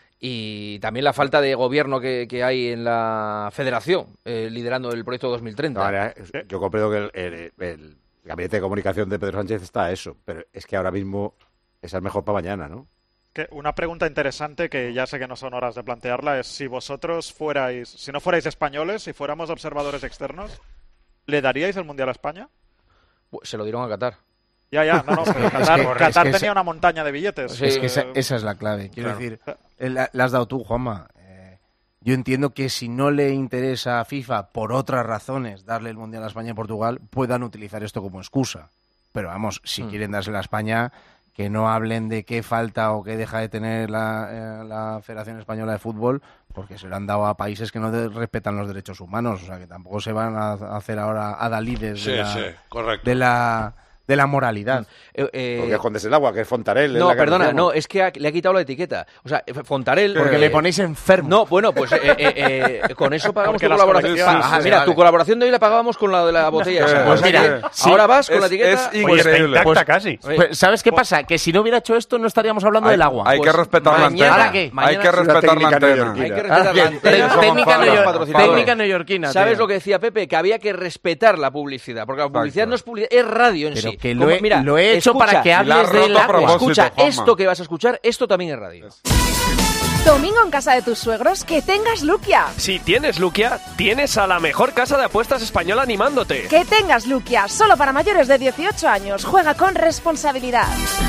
Y también la falta de gobierno que, que hay en la federación, eh, liderando el proyecto dos mil treinta. No, yo comprendo que el, el, el gabinete de comunicación de Pedro Sánchez está a eso, pero es que ahora mismo es el mejor para mañana, ¿no? Que una pregunta interesante que ya sé que no son horas de plantearla es: si vosotros fuerais, si no fuerais españoles, si fuéramos observadores externos, ¿le daríais el Mundial a España? Se lo dieron a Qatar. Ya, ya, no, no, pero Qatar, es que, Qatar es que tenía esa, una montaña de billetes. Es que esa, esa es la clave. Quiero claro. decir, la, la has dado tú, Juanma. Eh, yo entiendo que si no le interesa a FIFA, por otras razones, darle el Mundial a España y Portugal, puedan utilizar esto como excusa. Pero vamos, si mm. quieren dársela a España, que no hablen de qué falta o qué deja de tener la, eh, la Federación Española de Fútbol, porque se lo han dado a países que no de, respetan los derechos humanos. O sea, que tampoco se van a, a hacer ahora adalides sí, de la... Sí, correcto. De la de la moralidad. Eh, eh, porque escondes el agua, que es Fontarel. No, es la perdona, no, es que ha, le ha quitado la etiqueta. O sea, Fontarel... Porque eh, le ponéis enfermo. No, bueno, pues eh, eh, eh, con eso pagamos porque tu colaboración. Pa, sí, sí, mira, vale. tu colaboración de hoy la pagábamos con la de la botella. Pues, pues mira, sí, ahora vas con es, la etiqueta... Es increíble. Pues, casi. Pues, ¿sabes qué pasa? Que si no hubiera hecho esto no estaríamos hablando hay, del agua. Hay pues que respetar la antena. ¿Ahora qué? Hay que respetar la antena. Hay que respetar la antena. Técnica neoyorquina. ¿Sabes lo que decía Pepe? Que había que respetar la publicidad. Porque la publicidad no es publicidad, es radio en sí. Que lo he hecho para que hables del agua. Escucha, esto que vas a escuchar, esto también es radio. Domingo en casa de tus suegros, que tengas Luquia. Si tienes Luquia, tienes a la mejor casa de apuestas española animándote. Que tengas Luquia, solo para mayores de dieciocho años. Juega con responsabilidad.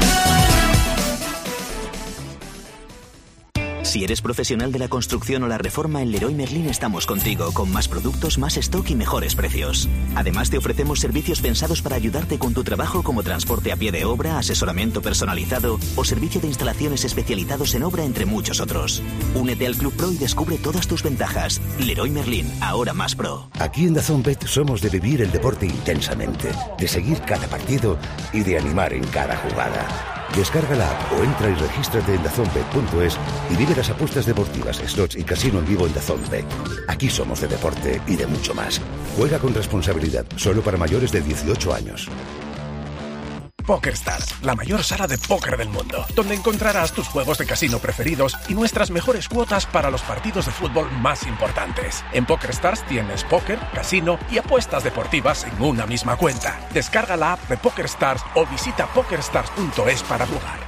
Si eres profesional de la construcción o la reforma, en Leroy Merlin estamos contigo, con más productos, más stock y mejores precios. Además, te ofrecemos servicios pensados para ayudarte con tu trabajo, como transporte a pie de obra, asesoramiento personalizado o servicio de instalaciones especializados en obra, entre muchos otros. Únete al Club Pro y descubre todas tus ventajas. Leroy Merlin, ahora más pro. Aquí en DAZN Bet somos de vivir el deporte intensamente, de seguir cada partido y de animar en cada jugada. Descarga la app o entra y regístrate en dazn bet punto es y vive las apuestas deportivas, slots y casino en vivo en DAZN Bet. Aquí somos de deporte y de mucho más. Juega con responsabilidad, solo para mayores de dieciocho años. PokerStars, la mayor sala de póker del mundo, donde encontrarás tus juegos de casino preferidos y nuestras mejores cuotas para los partidos de fútbol más importantes. En PokerStars tienes póker, casino y apuestas deportivas en una misma cuenta. Descarga la app de PokerStars o visita pokerstars punto es para jugar.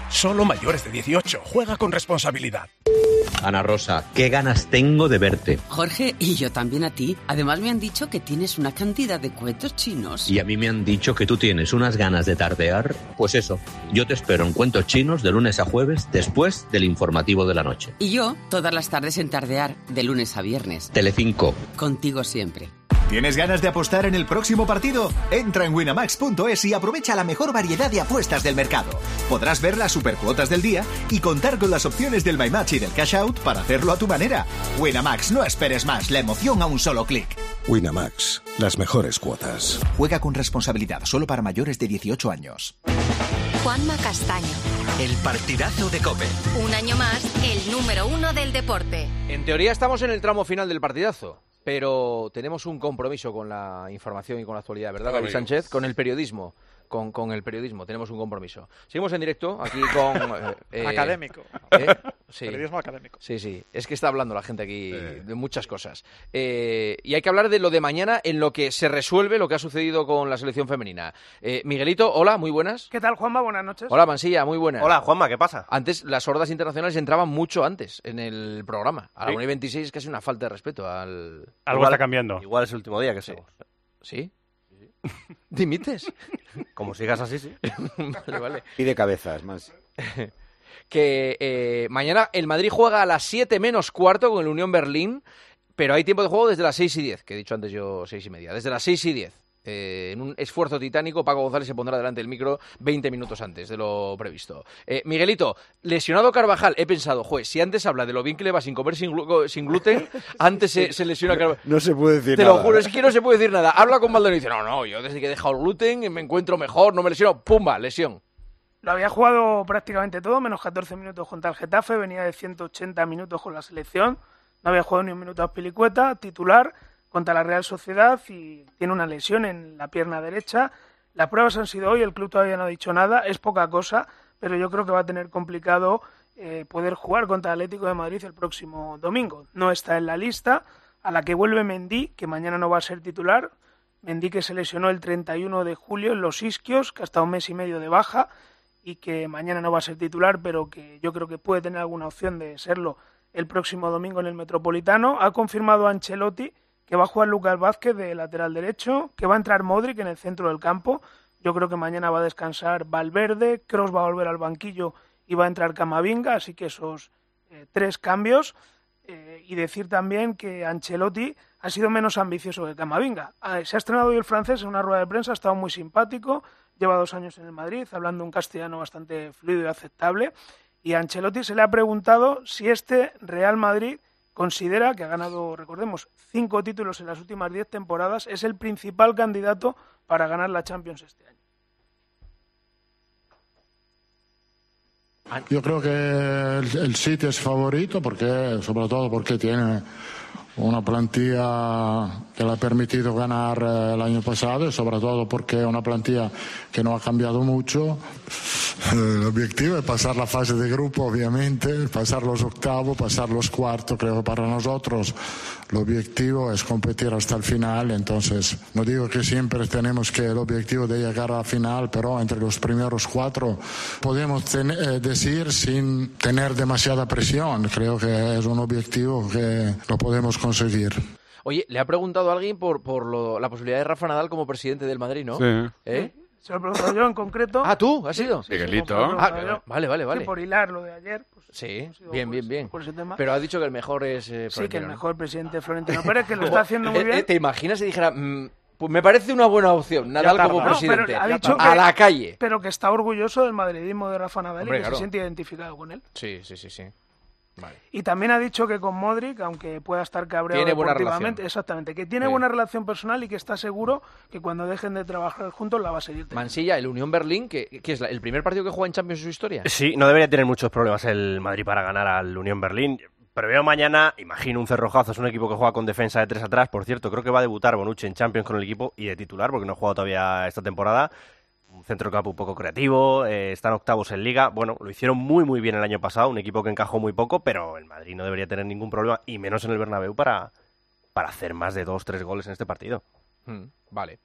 Solo mayores de dieciocho. Juega con responsabilidad. Ana Rosa, qué ganas tengo de verte. Jorge, y yo también a ti. Además me han dicho que tienes una cantidad de cuentos chinos. Y a mí me han dicho que tú tienes unas ganas de tardear. Pues eso, yo te espero en Cuentos Chinos de lunes a jueves, después del informativo de la noche. Y yo, todas las tardes en Tardear, de lunes a viernes. Telecinco. Contigo siempre. ¿Tienes ganas de apostar en el próximo partido? Entra en winamax punto es y aprovecha la mejor variedad de apuestas del mercado. Podrás ver las supercuotas del día y contar con las opciones del My Match y del Cash Out para hacerlo a tu manera. Winamax, no esperes más, la emoción a un solo clic. Winamax, las mejores cuotas. Juega con responsabilidad, solo para mayores de dieciocho años. Juanma Castaño. El partidazo de COPE. Un año más, el número uno del deporte. En teoría estamos en el tramo final del partidazo, pero tenemos un compromiso con la información y con la actualidad, ¿verdad, Claro, David Sánchez? Con el periodismo. Con, con el periodismo, tenemos un compromiso. Seguimos en directo aquí con... Eh, eh, académico. ¿eh? Sí. Periodismo académico. Sí, sí. Es que está hablando la gente aquí de muchas cosas. Eh, y hay que hablar de lo de mañana en lo que se resuelve lo que ha sucedido con la selección femenina. Eh, Miguelito, hola, muy buenas. ¿Qué tal, Juanma? Buenas noches. Hola, Mansilla, muy buenas. Hola, Juanma, ¿qué pasa? Antes las hordas internacionales entraban mucho antes en el programa. A la Sí. una y veintiséis es casi una falta de respeto al... Algo Igual- está cambiando. Igual es el último día que Sí. somos. ¿Sí? ¿Dimites? Como sigas así, sí. Vale, vale. Pide cabezas, más. Que eh, mañana el Madrid juega a las siete menos cuarto con el Unión Berlín, pero hay tiempo de juego desde las seis y diez, que he dicho antes yo seis y media. Desde las seis y diez. Eh, en un esfuerzo titánico, Paco González se pondrá delante del micro veinte minutos antes de lo previsto. Eh, Miguelito, lesionado Carvajal, he pensado, joder, si antes habla de lo bien que le va sin comer sin, glu- sin gluten, antes se, se lesiona Carvajal. No se puede decir Te nada. lo juro, es que no se puede decir nada. Habla con Maldonado y dice, no, no, yo desde que he dejado el gluten me encuentro mejor, no me lesiono, pumba, lesión. Lo había jugado prácticamente todo, menos catorce minutos contra el Getafe, venía de ciento ochenta minutos con la selección, no había jugado ni un minuto a Azpilicueta, titular contra la Real Sociedad y tiene una lesión en la pierna derecha. Las pruebas han sido hoy, el club todavía no ha dicho nada, es poca cosa, pero yo creo que va a tener complicado eh, poder jugar contra el Atlético de Madrid el próximo domingo. No está en la lista, a la que vuelve Mendy, que mañana no va a ser titular. Mendy que se lesionó el treinta y uno de julio en los isquios, que ha estado un mes y medio de baja y que mañana no va a ser titular, pero que yo creo que puede tener alguna opción de serlo el próximo domingo en el Metropolitano. Ha confirmado Ancelotti que va a jugar Lucas Vázquez de lateral derecho, que va a entrar Modric en el centro del campo. Yo creo que mañana va a descansar Valverde, Kroos va a volver al banquillo y va a entrar Camavinga, así que esos eh, tres cambios. Eh, y decir también que Ancelotti ha sido menos ambicioso que Camavinga. Ah, se ha estrenado hoy el francés en una rueda de prensa, ha estado muy simpático, lleva dos años en el Madrid, hablando un castellano bastante fluido y aceptable. Y a Ancelotti se le ha preguntado si este Real Madrid considera que ha ganado, recordemos, cinco títulos en las últimas diez temporadas, es el principal candidato para ganar la Champions este año. Yo creo que el, el City es favorito, porque, sobre todo porque tiene una plantilla que le ha permitido ganar eh, el año pasado y sobre todo porque es una plantilla que no ha cambiado mucho. El objetivo es pasar la fase de grupo, obviamente, pasar los octavos, pasar los cuartos. Creo que para nosotros el objetivo es competir hasta el final. Entonces, no digo que siempre tenemos que el objetivo de llegar a la final, pero entre los primeros cuatro podemos ten- eh, decir sin tener demasiada presión. Creo que es un objetivo que lo podemos conseguir. Oye, le ha preguntado a alguien por, por lo- la posibilidad de Rafa Nadal como presidente del Madrid, ¿no? Sí. ¿Eh? Se lo he preguntado yo en concreto. Ah, ¿tú? ¿Has sido? Miguelito. Ah, vale, vale, vale. Que por hilar lo de ayer. Pues, Sí, sido bien, por bien, ese- bien. por ese tema. Pero ha dicho que el mejor es eh, Sí, que el Florentino, ¿no? mejor presidente Florentino Pérez, que lo está haciendo muy Eh, bien. eh, ¿Te imaginas si dijera, mm, pues me parece una buena opción, Nadal Ya como tarda. No, presidente? pero ha dicho a que- la calle. Pero que está orgulloso del madridismo de Rafa Nadal Hombre, y que claro. se siente identificado con él. Sí, sí, sí, sí. Vale. Y también ha dicho que con Modric, aunque pueda estar cabreado Tiene buena deportivamente, relación. exactamente, que tiene Sí. buena relación personal y que está seguro que cuando dejen de trabajar juntos la va a seguir teniendo. Mansilla, el Unión Berlín, que, que es la- el primer partido que juega en Champions en su historia. Sí, no debería tener muchos problemas el Madrid para ganar al Unión Berlín. Preveo mañana, imagino un cerrojazo, es un equipo que juega con defensa de tres atrás. Por cierto, creo que va a debutar Bonucci en Champions con el equipo y de titular, porque no ha jugado todavía esta temporada. Un centrocampo un poco creativo, eh, están octavos en Liga. Bueno, lo hicieron muy muy bien el año pasado, un equipo que encajó muy poco, pero el Madrid no debería tener ningún problema, y menos en el Bernabéu, para, para hacer más de dos, tres goles en este partido. Mm, vale.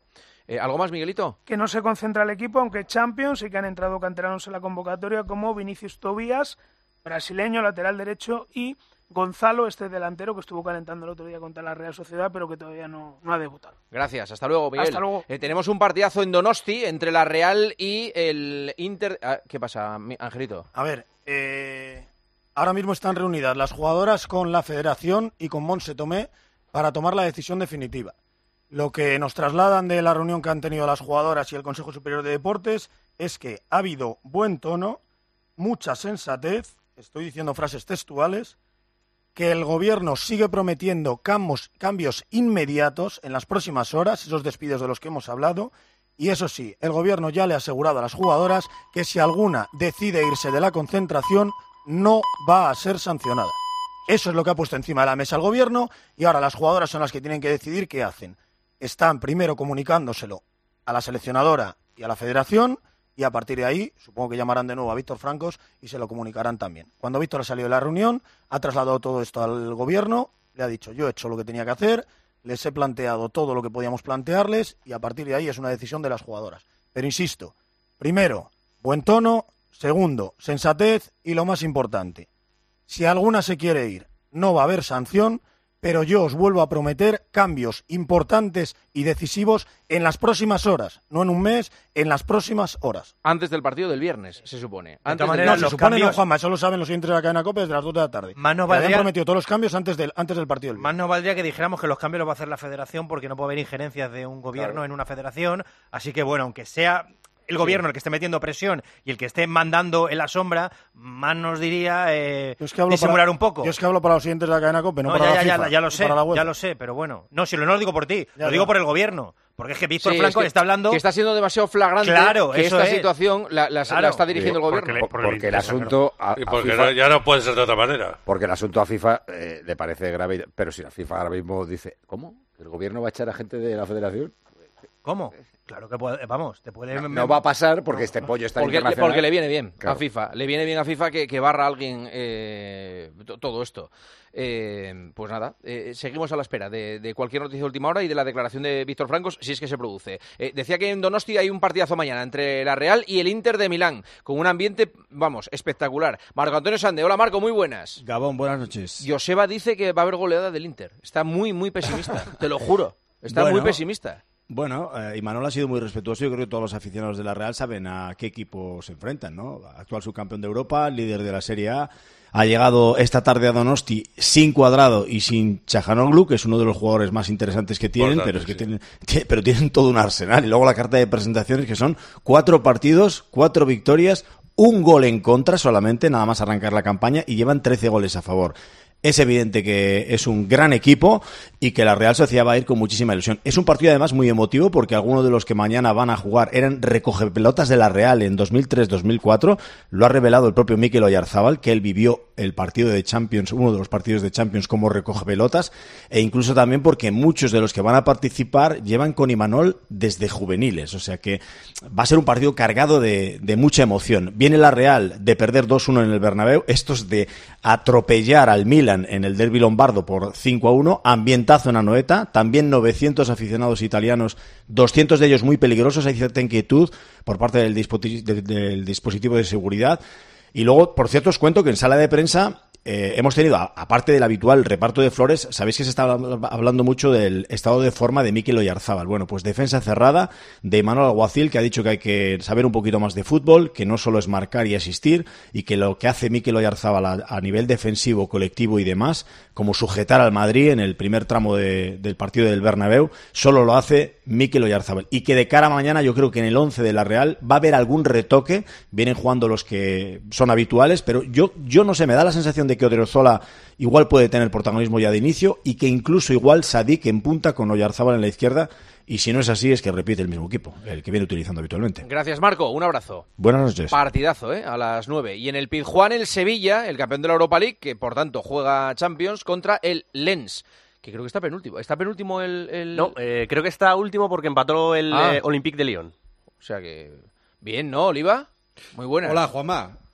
Eh, ¿Algo más, Miguelito? Que no se concentra el equipo, aunque Champions, y que han entrado canteranos en la convocatoria como Vinicius Tobías, brasileño, lateral derecho, y Gonzalo, este delantero que estuvo calentando el otro día contra la Real Sociedad, pero que todavía no, no ha debutado. Gracias, hasta luego, Miguel. Hasta luego. Eh, tenemos un partidazo en Donosti entre la Real y el Inter... Ah, ¿qué pasa, Angelito? A ver, eh, ahora mismo están reunidas las jugadoras con la Federación y con Montse Tomé para tomar la decisión definitiva. Lo que nos trasladan de la reunión que han tenido las jugadoras y el Consejo Superior de Deportes es que ha habido buen tono, mucha sensatez, estoy diciendo frases textuales, que el gobierno sigue prometiendo cambios, cambios inmediatos en las próximas horas, esos despidos de los que hemos hablado, y eso sí, el gobierno ya le ha asegurado a las jugadoras que si alguna decide irse de la concentración, no va a ser sancionada. Eso es lo que ha puesto encima de la mesa el gobierno, y ahora las jugadoras son las que tienen que decidir qué hacen. Están primero comunicándoselo a la seleccionadora y a la federación, y a partir de ahí, supongo que llamarán de nuevo a Víctor Francos y se lo comunicarán también. Cuando Víctor ha salido de la reunión, ha trasladado todo esto al gobierno, le ha dicho, yo he hecho lo que tenía que hacer, les he planteado todo lo que podíamos plantearles, y a partir de ahí es una decisión de las jugadoras. Pero insisto, primero, buen tono, segundo, sensatez, y lo más importante, si alguna se quiere ir, no va a haber sanción, pero yo os vuelvo a prometer cambios importantes y decisivos en las próximas horas, no en un mes, en las próximas horas. Antes del partido del viernes, se supone. Antes de manera, no, se supone cambios... no, Juanma, eso lo saben los oyentes de la cadena COPE desde las dos de la tarde. Más no valdría... habían prometido todos los cambios antes del, antes del partido del viernes. Más no valdría que dijéramos que los cambios los va a hacer la federación, porque no puede haber injerencias de un gobierno claro. en una federación, así que bueno, aunque sea el gobierno sí. el que esté metiendo presión y el que esté mandando en la sombra, más nos diría eh, es que disimular para, un poco. Yo es que hablo para los oyentes de la cadena COPE, no, no para ya, la ya, FIFA, ya, ya lo sé, para la web. ya lo sé, pero bueno. No, si lo no lo digo por ti, ya, lo digo ya. por el gobierno. Porque es que Víctor sí, Franco es que, está hablando... Que está siendo demasiado flagrante claro, que eso esta es. situación la, la, claro. la está dirigiendo sí, el gobierno. Porque, porque, porque el asunto... A, y porque a FIFA, no, ya no puede ser de otra manera. Porque el asunto a FIFA eh, le parece grave, pero si la FIFA ahora mismo dice, ¿cómo? ¿El gobierno va a echar a gente de la federación? ¿Cómo? Claro que puede, vamos, te puede... No, no va a pasar porque este pollo está porque, internacional. Porque le viene bien claro. a FIFA, le viene bien a FIFA que, que barra a alguien eh, todo esto. Eh, pues nada, eh, seguimos a la espera de, de cualquier noticia de última hora y de la declaración de Víctor Francos, si es que se produce. Eh, decía que en Donosti hay un partidazo mañana entre la Real y el Inter de Milán, con un ambiente, vamos, espectacular. Marco Antonio Sande, hola Marco, muy buenas. Gabón, buenas noches. Joseba dice que va a haber goleada del Inter, está muy, muy pesimista, te lo juro, está bueno, muy pesimista. Bueno, eh, Imanol ha sido muy respetuoso. Yo creo que todos los aficionados de la Real saben a qué equipo se enfrentan, ¿no? Actual subcampeón de Europa, líder de la Serie A. Ha llegado esta tarde a Donosti sin Cuadrado y sin Çalhanoğlu, que es uno de los jugadores más interesantes que tienen, pero es que sí. tienen, t- pero tienen todo un arsenal. Y luego la carta de presentaciones, que son cuatro partidos, cuatro victorias, un gol en contra solamente, nada más arrancar la campaña, y llevan trece goles a favor. Es evidente que es un gran equipo y que la Real Sociedad va a ir con muchísima ilusión. Es un partido además muy emotivo porque algunos de los que mañana van a jugar eran recogepelotas de la Real en dos mil tres dos mil cuatro. Lo ha revelado el propio Mikel Oyarzábal, que él vivió el partido de Champions, uno de los partidos de Champions como recogepelotas, e incluso también porque muchos de los que van a participar llevan con Imanol desde juveniles. O sea que va a ser un partido cargado de, de mucha emoción. Viene la Real de perder dos uno en el Bernabéu, estos de atropellar al Milan en el derbi lombardo por cinco a uno, ambientazo en Anoeta, también novecientos aficionados italianos, doscientos de ellos muy peligrosos, hay cierta inquietud por parte del, disposi- de, del dispositivo de seguridad. Y luego, por cierto, os cuento que en sala de prensa eh, hemos tenido, a, aparte del habitual reparto de flores, sabéis que se está hablando mucho del estado de forma de Mikel Oyarzábal. Bueno, pues defensa cerrada de Imanol Alguacil, que ha dicho que hay que saber un poquito más de fútbol, que no solo es marcar y asistir, y que lo que hace Mikel Oyarzábal a, a nivel defensivo, colectivo y demás, como sujetar al Madrid en el primer tramo de, del partido del Bernabéu, solo lo hace Mikel Oyarzábal. Y que de cara a mañana yo creo que en el once de la Real va a haber algún retoque, vienen jugando los que son habituales, pero yo, yo no sé, me da la sensación de que Odriozola igual puede tener protagonismo ya de inicio y que incluso igual Sadik en punta con Oyarzábal en la izquierda, y si no es así es que repite el mismo equipo, el que viene utilizando habitualmente. Gracias Marco, un abrazo. Buenas noches. Partidazo, ¿eh? A las nueve. Y en el Pizjuán el Sevilla, el campeón de la Europa League, que por tanto juega Champions, contra el Lens, que creo que está penúltimo. ¿Está penúltimo el...? el... No, eh, creo que está último porque empató el ah. eh, Olympique de Lyon. O sea que... Bien, ¿no, Oliva? Muy buena. Hola, Juanma.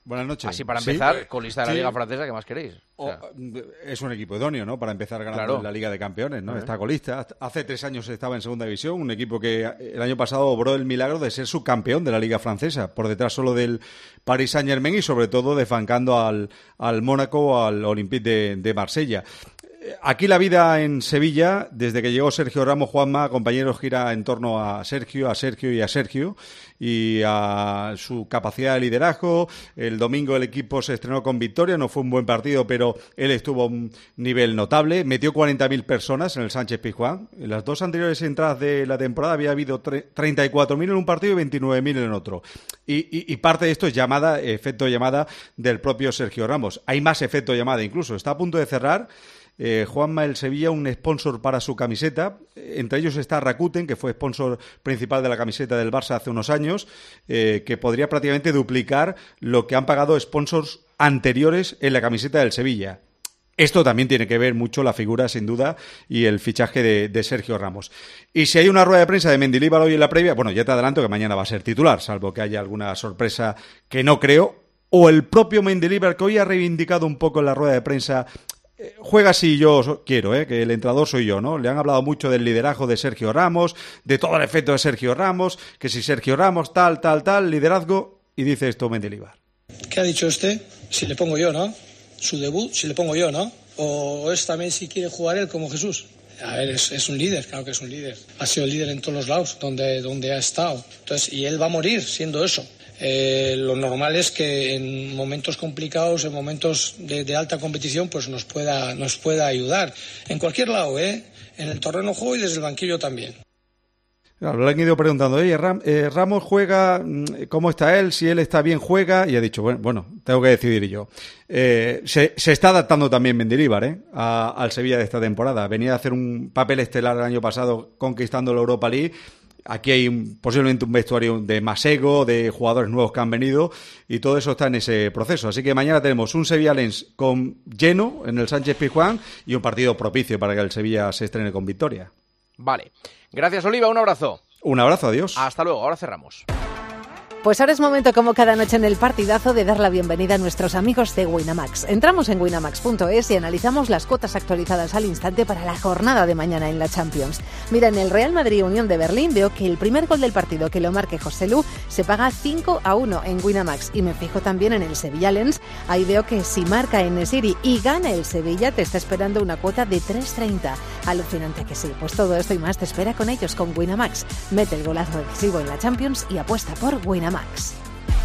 Buenas noches. Así para empezar, ¿Sí? colista de la Sí. Liga Francesa, ¿qué más queréis? O sea, O, es un equipo idóneo, ¿no? Para empezar ganando Claro. la Liga de Campeones, ¿no? Ajá. Está colista. Hace tres años estaba en Segunda División, un equipo que el año pasado obró el milagro de ser subcampeón de la Liga Francesa, por detrás solo del Paris Saint-Germain y sobre todo desfancando al, al Mónaco o al Olympique de, de Marsella. Aquí la vida en Sevilla, desde que llegó Sergio Ramos, Juanma, compañeros, gira en torno a Sergio, a Sergio y a Sergio y a su capacidad de liderazgo. El domingo el equipo se estrenó con victoria, no fue un buen partido, pero él estuvo a un nivel notable. Metió cuarenta mil personas en el Sánchez Pizjuán. En las dos anteriores entradas de la temporada había habido treinta y cuatro mil en un partido y veintinueve mil en otro. Y, y, y parte de esto es llamada, efecto llamada del propio Sergio Ramos. Hay más efecto llamada incluso. Está a punto de cerrar Eh, Juanma, el Sevilla, un sponsor para su camiseta. Entre ellos está Rakuten, que fue sponsor principal de la camiseta del Barça hace unos años, eh, que podría prácticamente duplicar lo que han pagado sponsors anteriores en la camiseta del Sevilla. Esto también tiene que ver mucho la figura, sin duda, y el fichaje de, de Sergio Ramos. Y si hay una rueda de prensa de Mendilibar hoy en la previa, bueno, ya te adelanto que mañana va a ser titular, salvo que haya alguna sorpresa que no creo, o el propio Mendilibar, que hoy ha reivindicado un poco en la rueda de prensa. Juega si yo quiero, ¿eh? Que el entrenador soy yo, ¿no? Le han hablado mucho del liderazgo de Sergio Ramos, de todo el efecto de Sergio Ramos, que si Sergio Ramos tal, tal, tal, liderazgo, y dice esto Mendilibar. ¿Qué ha dicho usted? Si le pongo yo, ¿no? Su debut, si le pongo yo, ¿no? O es también si quiere jugar él como Jesús. A ver, es, es un líder, claro que es un líder. Ha sido líder en todos los lados donde, donde ha estado. Entonces, y él va a morir siendo eso. Eh, lo normal es que en momentos complicados, en momentos de, de alta competición, pues nos pueda, nos pueda ayudar. En cualquier lado, ¿eh? En el terreno de juego y desde el banquillo también. Claro, le han ido preguntando, oye, Ram, eh, Ramos juega, ¿cómo está él? Si él está bien, juega. Y ha dicho, bueno, bueno tengo que decidir yo. Eh, se, se está adaptando también Mendilibar, ¿eh? A, al Sevilla de esta temporada. Venía a hacer un papel estelar el año pasado conquistando la Europa League. Aquí hay un, posiblemente un vestuario de más ego, de jugadores nuevos que han venido, y todo eso está en ese proceso. Así que mañana tenemos un Sevilla Lens con lleno en el Sánchez Pizjuán y un partido propicio para que el Sevilla se estrene con victoria. Vale. Gracias, Oliva. Un abrazo. Un abrazo, adiós. Hasta luego. Ahora cerramos. Pues ahora es momento, como cada noche en el partidazo, de dar la bienvenida a nuestros amigos de Winamax. Entramos en winamax punto es y analizamos las cuotas actualizadas al instante para la jornada de mañana en la Champions. Mira, en el Real Madrid Unión de Berlín veo que el primer gol del partido que lo marque José Lu se paga cinco a uno en Winamax. Y me fijo también en el Sevilla Lens. Ahí veo que si marca En-Nesyri y gana el Sevilla, te está esperando una cuota de tres treinta. Alucinante que sí. Pues todo esto y más te espera con ellos, con Winamax. Mete el golazo decisivo en la Champions y apuesta por Winamax. Max.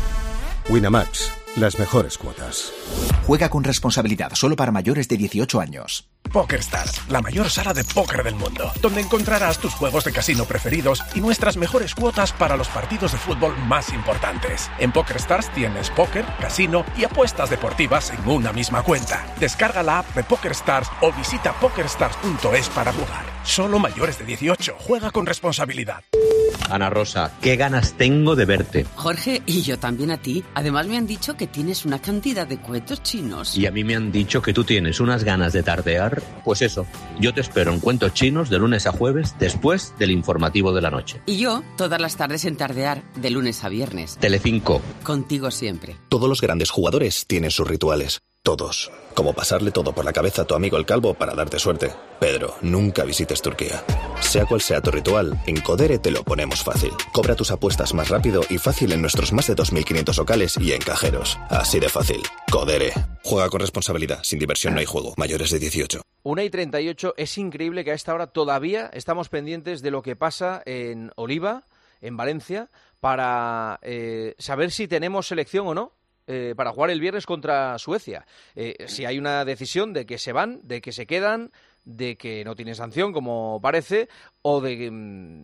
Winamax, las mejores cuotas. Juega con responsabilidad, solo para mayores de dieciocho años. PokerStars, la mayor sala de póker del mundo, donde encontrarás tus juegos de casino preferidos y nuestras mejores cuotas para los partidos de fútbol más importantes. En PokerStars tienes póker, casino y apuestas deportivas en una misma cuenta. Descarga la app de PokerStars o visita pokerstars punto es para jugar. Solo mayores de dieciocho. Juega con responsabilidad. Ana Rosa, qué ganas tengo de verte. Jorge, y yo también a ti. Además me han dicho que tienes una cantidad de cuentos chinos. Y a mí me han dicho que tú tienes unas ganas de tardear. Pues eso, yo te espero en Cuentos Chinos de lunes a jueves, después del informativo de la noche. Y yo, todas las tardes en Tardear, de lunes a viernes. Telecinco. Contigo siempre. Todos los grandes jugadores tienen sus rituales. Todos. Como pasarle todo por la cabeza a tu amigo el calvo para darte suerte. Pedro, nunca visites Turquía. Sea cual sea tu ritual, en Codere te lo ponemos fácil. Cobra tus apuestas más rápido y fácil en nuestros más de dos mil quinientos locales y en cajeros. Así de fácil. Codere. Juega con responsabilidad. Sin diversión no hay juego. Mayores de dieciocho. una y treinta y ocho. Es increíble que a esta hora todavía estamos pendientes de lo que pasa en Oliva, en Valencia, para eh, saber si tenemos selección o no. Eh, para jugar el viernes contra Suecia. Eh, si hay una decisión de que se van, de que se quedan, de que no tienen sanción, como parece, o de... Mm,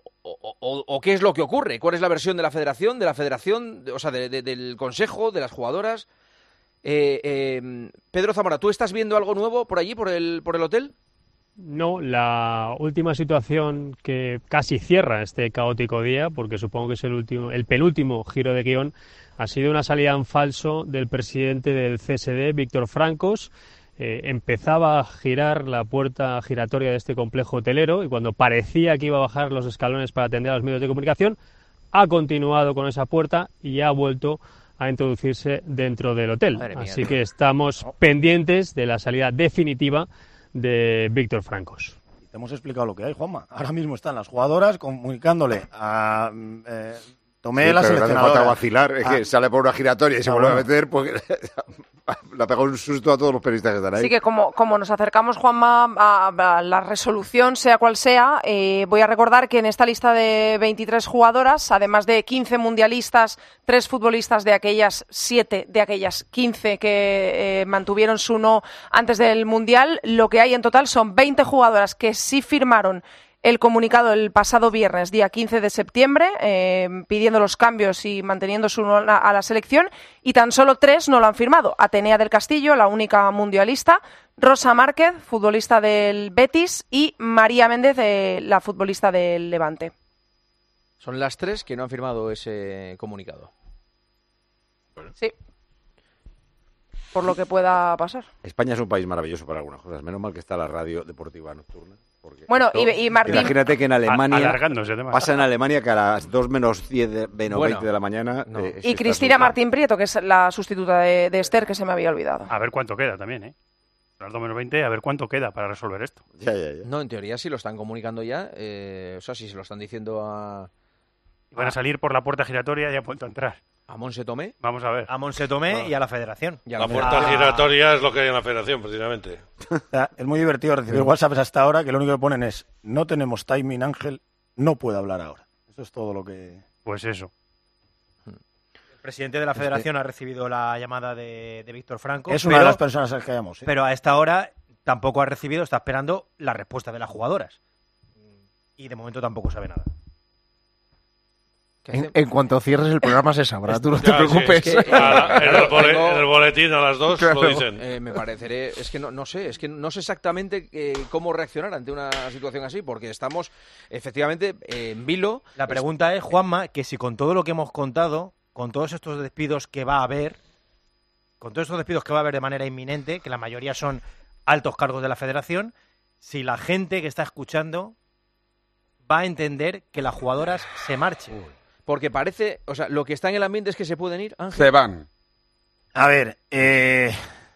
o, o, o qué es lo que ocurre, cuál es la versión de la federación, de la federación, de, o sea, de, de, del consejo, de las jugadoras. Eh, eh, Pedro Zamora, ¿tú estás viendo algo nuevo por allí, por el, por el hotel? No, la última situación que casi cierra este caótico día, porque supongo que es el último, el penúltimo giro de guión, ha sido una salida en falso del presidente del C S D, Víctor Francos. Eh, empezaba a girar la puerta giratoria de este complejo hotelero y cuando parecía que iba a bajar los escalones para atender a los medios de comunicación, ha continuado con esa puerta y ha vuelto a introducirse dentro del hotel. Madre mía, Así tío. que estamos pendientes de la salida definitiva de Víctor Francos. Te hemos explicado lo que hay, Juanma. Ahora mismo están las jugadoras comunicándole a eh, Tomé Sí, la pero no hace seleccionadora. falta vacilar, es Ah. que sale por una giratoria y se Ah, vuelve bueno. a meter porque le ha pegado un susto a todos los periodistas que están ahí. Así que como, como nos acercamos, Juanma, a, a la resolución, sea cual sea, eh, voy a recordar que en esta lista de veintitrés jugadoras, además de quince mundialistas, tres futbolistas de aquellas siete, de aquellas quince que eh, mantuvieron su no antes del Mundial, lo que hay en total son veinte jugadoras que sí firmaron el comunicado el pasado viernes, día quince de septiembre, eh, pidiendo los cambios y manteniendo su no a la selección, y tan solo tres no lo han firmado. Atenea del Castillo, la única mundialista, Rosa Márquez, futbolista del Betis, y María Méndez, eh, la futbolista del Levante. Son las tres que no han firmado ese comunicado. Sí. Por lo que pueda pasar. España es un país maravilloso para algunas cosas. Menos mal que está la radio deportiva nocturna. porque Bueno, esto- y- y Martín- Imagínate que en Alemania... Alargándose, además. Pasa en Alemania que a las dos menos diez de, menos Bueno, veinte de la mañana... eh, Y se Cristina está Martín Prieto, que es la sustituta de, de Esther, que se me había olvidado. A ver cuánto queda también, ¿eh? A las dos menos veinte, a ver cuánto queda para resolver esto. No, en teoría sí lo están comunicando ya. Eh, o sea, si se lo están diciendo a... Y van a salir por la puerta giratoria y a punto a entrar. ¿A Monse Tomé? Vamos a ver. A Monse Tomé y a la Federación. La puerta giratoria es lo que hay en la federación, precisamente. O sea, es muy divertido recibir WhatsApps hasta ahora que lo único que ponen es no tenemos timing, Ángel, no puede hablar ahora. Eso es todo lo que... Pues eso. El presidente de la Es que- Federación ha recibido la llamada de, de Víctor Franco. Es una de las personas a las que llamamos. ¿eh? Pero a esta hora tampoco ha recibido, está esperando la respuesta de las jugadoras. Y de momento tampoco sabe nada. En, en cuanto cierres el programa se sabrá, tú no te Ya, preocupes. sí, es que, eh, en, el bole- en el boletín a las dos Claro. lo dicen. Eh, me pareceré, es que no, no sé, es que no sé exactamente eh, cómo reaccionar ante una situación así, porque estamos efectivamente eh, en vilo. La pregunta es, Juanma, que si con todo lo que hemos contado, con todos estos despidos que va a haber, con todos estos despidos que va a haber de manera inminente, que la mayoría son altos cargos de la Federación, si la gente que está escuchando va a entender que las jugadoras se marchen. Porque parece, o sea, lo que está en el ambiente es que se pueden ir, Ángel. Se van. A ver, eh,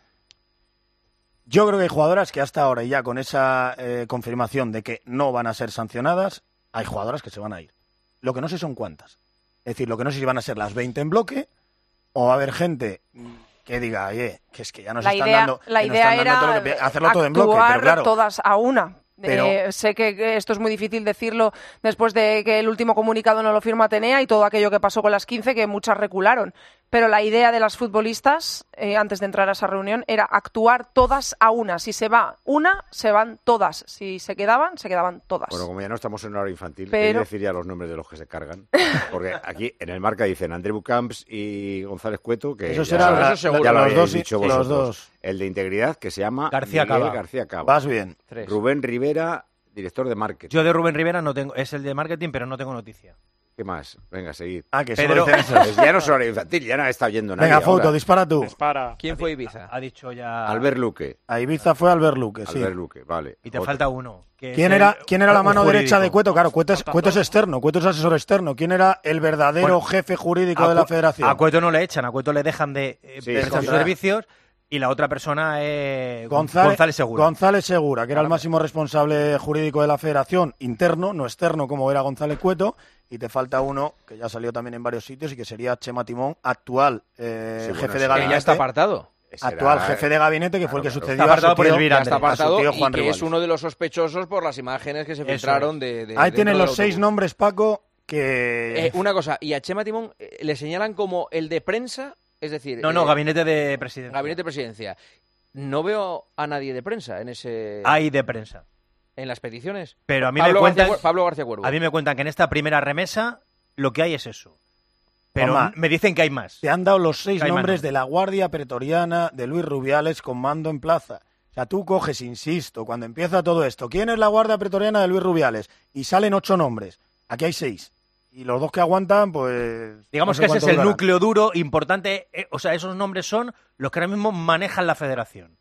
yo creo que hay jugadoras que hasta ahora, y ya con esa eh, confirmación de que no van a ser sancionadas, hay jugadoras que se van a ir. Lo que no sé son cuántas. Es decir, lo que no sé si van a ser las veinte en bloque o va a haber gente que diga, oye, que es que ya nos La están idea, dando... la que nos idea están dando todo era lo que- hacerlo todo en bloque, actuar pero claro... todas a una. Pero- Eh, sé que, que esto es muy difícil decirlo después de que el último comunicado no lo firma Atenea y todo aquello que pasó con las quince, que muchas recularon. Pero la idea de las futbolistas, eh, antes de entrar a esa reunión, era actuar todas a una. Si se va una, se van todas. Si se quedaban, se quedaban todas. Bueno, como ya no estamos en una hora infantil, Pero- ¿qué decir ya los nombres de los que se cargan? Porque aquí en el marca dicen André Bucamps y González Cueto, que Esos ya, eran la- ya la- lo los habéis dos, dicho sí, los vosotros. dos. El de integridad, que se llama García Miguel Cava. García Cava. Vas bien. Tres. Rubén Rivera, director de marketing. Yo de Rubén Rivera no tengo, es el de marketing, pero no tengo noticia. ¿Qué más? Venga, seguid. Ah, que Pedro- solo dicen eso. Pues ya no es hora infantil, ya no está oyendo nadie. Venga, foto, ahora. dispara tú. Dispara. ¿Quién fue Ibiza? Ha dicho ya... Albert Luque. A Ibiza fue Albert Luque, sí. Albert Luque, vale. Y te Otro. falta uno. que es ¿Quién el- era, ¿Quién era la un mano jurídico. derecha de Cueto? Claro, Cueto es, Cueto es externo, Cueto es asesor externo. ¿Quién era el verdadero Bueno, jefe jurídico A de la Cu- Federación? A Cueto no le echan, a Cueto le dejan de eh, Sí, prestar sí, sus sí. servicios y la otra persona es González, González Segura. González Segura, que era el máximo responsable jurídico de la Federación, interno, no externo como era González Cueto, y te falta uno que ya salió también en varios sitios y que sería Chema Timón, actual eh, Sí, bueno, jefe ese de era- gabinete. Ya está apartado. Ese Actual era- jefe de gabinete, que fue el que Claro, sucedió Está a su apartado por tío, Elvira Ya está Andrés, a su apartado tío y Juan que Rivales. es uno de los sospechosos por las imágenes que se Eso filtraron es. de, de- Ahí dentro tienen del los seis autobús. nombres, Paco, que... Eh, una cosa, y a Chema Timón eh, le señalan como el de prensa, es decir... No, no, eh, gabinete de presidencia. Gabinete de presidencia. No veo a nadie de prensa en ese... Hay de prensa. En las peticiones. Pero a mí Pablo me cuentan, García, Cuer- Pablo García Cuervo. a mí me cuentan que en esta primera remesa lo que hay es eso. Pero Juanma, me dicen que hay más. Te han dado los seis Hay nombres mano. de la Guardia Pretoriana de Luis Rubiales con mando en plaza. O sea, tú coges, insisto, cuando empieza todo esto, ¿quién es la Guardia Pretoriana de Luis Rubiales? Y salen ocho nombres. Aquí hay seis. Y los dos que aguantan, pues... Digamos no sé que ese es cuánto el durarán. núcleo duro importante. eh, o sea, esos nombres son los que ahora mismo manejan la federación.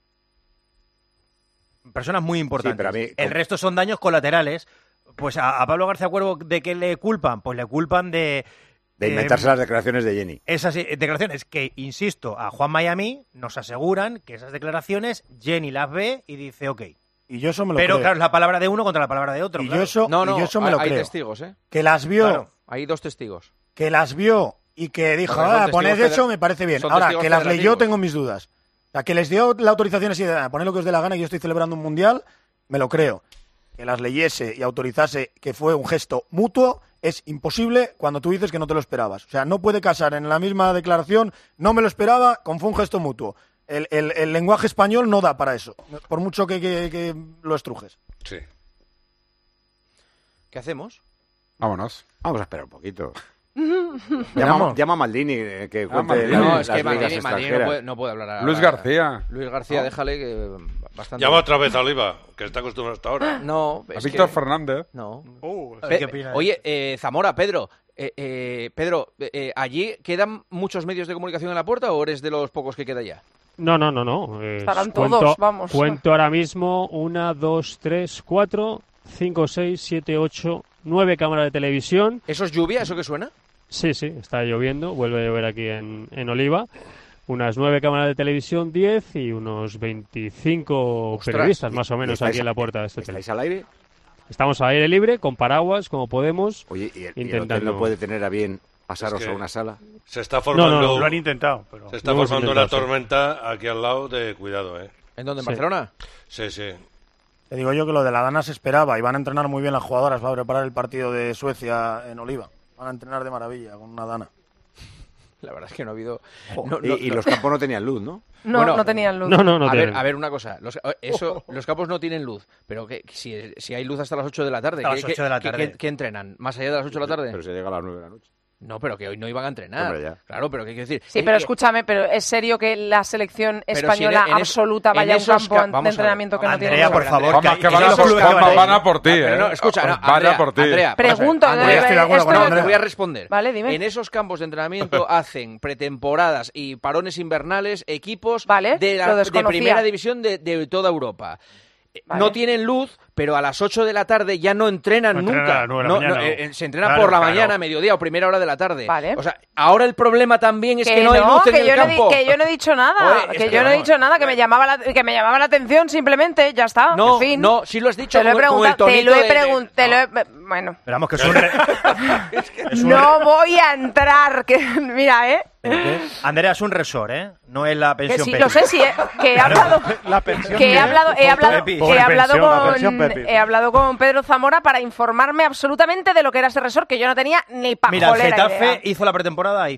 Personas muy importantes. pero a mí, el como- resto son daños colaterales. Pues a, a Pablo García Cuervo, ¿de qué le culpan? Pues le culpan de... De De inventarse eh, las declaraciones de Jenny. Esas declaraciones que, insisto, a Juanma y a mí nos aseguran que esas declaraciones Jenny las ve y dice ok. Y yo eso me lo Pero creo. claro, es la palabra de uno contra la palabra de otro. Y claro. yo eso, no, no, y yo eso me lo hay creo. testigos, ¿eh? Que las vio. Claro, hay dos testigos. Que las vio y que dijo, no, ah, poned eso, me parece bien. Ahora, que las leyó, tengo mis dudas. O sea, que les dio la autorización así de, ah, poned lo que os dé la gana y yo estoy celebrando un mundial, me lo creo. Que las leyese y autorizase que fue un gesto mutuo es imposible cuando tú dices que no te lo esperabas. O sea, no puede casar en la misma declaración, no me lo esperaba, con fue un gesto mutuo. El, el, el lenguaje español no da para eso, por mucho que, que, que lo estrujes. Sí. ¿Qué hacemos? Vámonos. Vamos a esperar un poquito. llama, llama a Maldini eh, que cuente ah, la, no, las es que ligas Maldini, Maldini no, puede, no puede hablar ahora. Luis García. Luis García, no. déjale que bastante. Llama otra vez a Oliva, que está acostumbrado hasta ahora. No, a Víctor que... Fernández. No. Uh, Pe ¿qué opinas? Oye, eh, Zamora, Pedro, eh, eh, Pedro, eh, ¿allí quedan muchos medios de comunicación en la puerta o eres de los pocos que queda ya? No, no, no, no. Eh, Estarán cuento, todos, vamos. Cuento ahora mismo una, dos, tres, cuatro, cinco, seis, siete, ocho, nueve cámaras de televisión. ¿Eso es lluvia? ¿Eso que suena? Sí, sí, está lloviendo, vuelve a llover aquí en, en Oliva. Unas nueve cámaras de televisión, diez y unos veinticinco Ostras, periodistas más o menos aquí en la puerta de este hotel. ¿Estáis al aire? Estamos al aire libre, con paraguas, como podemos. Oye, ¿y el, intentando... y el hotel no puede tener a bien pasaros es que a una sala? Se está formando... No, no, no, lo han intentado. Pero... Se está no formando una tormenta aquí al lado de cuidado, ¿eh? ¿En dónde? ¿En sí. Barcelona? Sí, sí. Te digo yo que lo de la Dana se esperaba y van a entrenar muy bien las jugadoras para preparar el partido de Suecia en Oliva. Van a entrenar de maravilla con una Dana. La verdad es que no ha habido... Oh, no, y, no, y los campos no tenían luz, ¿no? No, bueno, no tenían luz. No, no, no a, tienen. ver, a ver, una cosa. Los, eso, los campos no tienen luz. Pero que, si, si hay luz hasta las ocho de la tarde, hasta las ocho de la tarde. ¿qué, qué, qué entrenan? ¿Más allá de las ocho de la tarde? Pero se llega a las nueve de la noche. No, pero que hoy no iban a entrenar. Hombre, ya. Claro, pero ¿qué quiero decir? Sí, eh, pero eh, escúchame, pero ¿es serio que la selección española si en, en absoluta es, vaya a un campo ca de entrenamiento que no Andrea, tiene? por favor, Juanma, que, que, van, los Juanma, van a por ti, ¿eh? No, escucha, no, van Andrea, a por ti. Andrea, pregunto, Andrea, estoy de acuerdo con Andrea. Te voy a responder. Vale, dime. En esos campos de entrenamiento hacen pretemporadas y parones invernales equipos vale, de, la, de primera división de, de toda Europa. Vale. No tienen luz, pero a las ocho de la tarde ya no entrenan no nunca. Entrena no, mañana, no, eh, se entrena claro, por la claro. mañana, mediodía o primera hora de la tarde. Vale. O sea, ahora el problema también es que, que no hay luz que en el yo campo. No, que yo no he dicho nada, Oye, que es yo no he dicho nada, que me llamaba la, que me llamaba la atención simplemente, ya está. No, en fin. no, sí lo has dicho. Te lo he preguntado, te lo he preguntado, no. bueno. Pero vamos, que es un... Re... es que es un no re... voy a entrar, que mira, ¿eh? Andrea, es un resort, ¿eh? No es la pensión que sí, Pepi. Lo sé, sí, eh, que he hablado... la pensión que he hablado, he hablado, Pepi. he hablado pensión, con... He hablado con Pedro Zamora para informarme absolutamente de lo que era ese resort, que yo no tenía ni pajolera Mira, el Getafe idea. hizo la pretemporada ahí.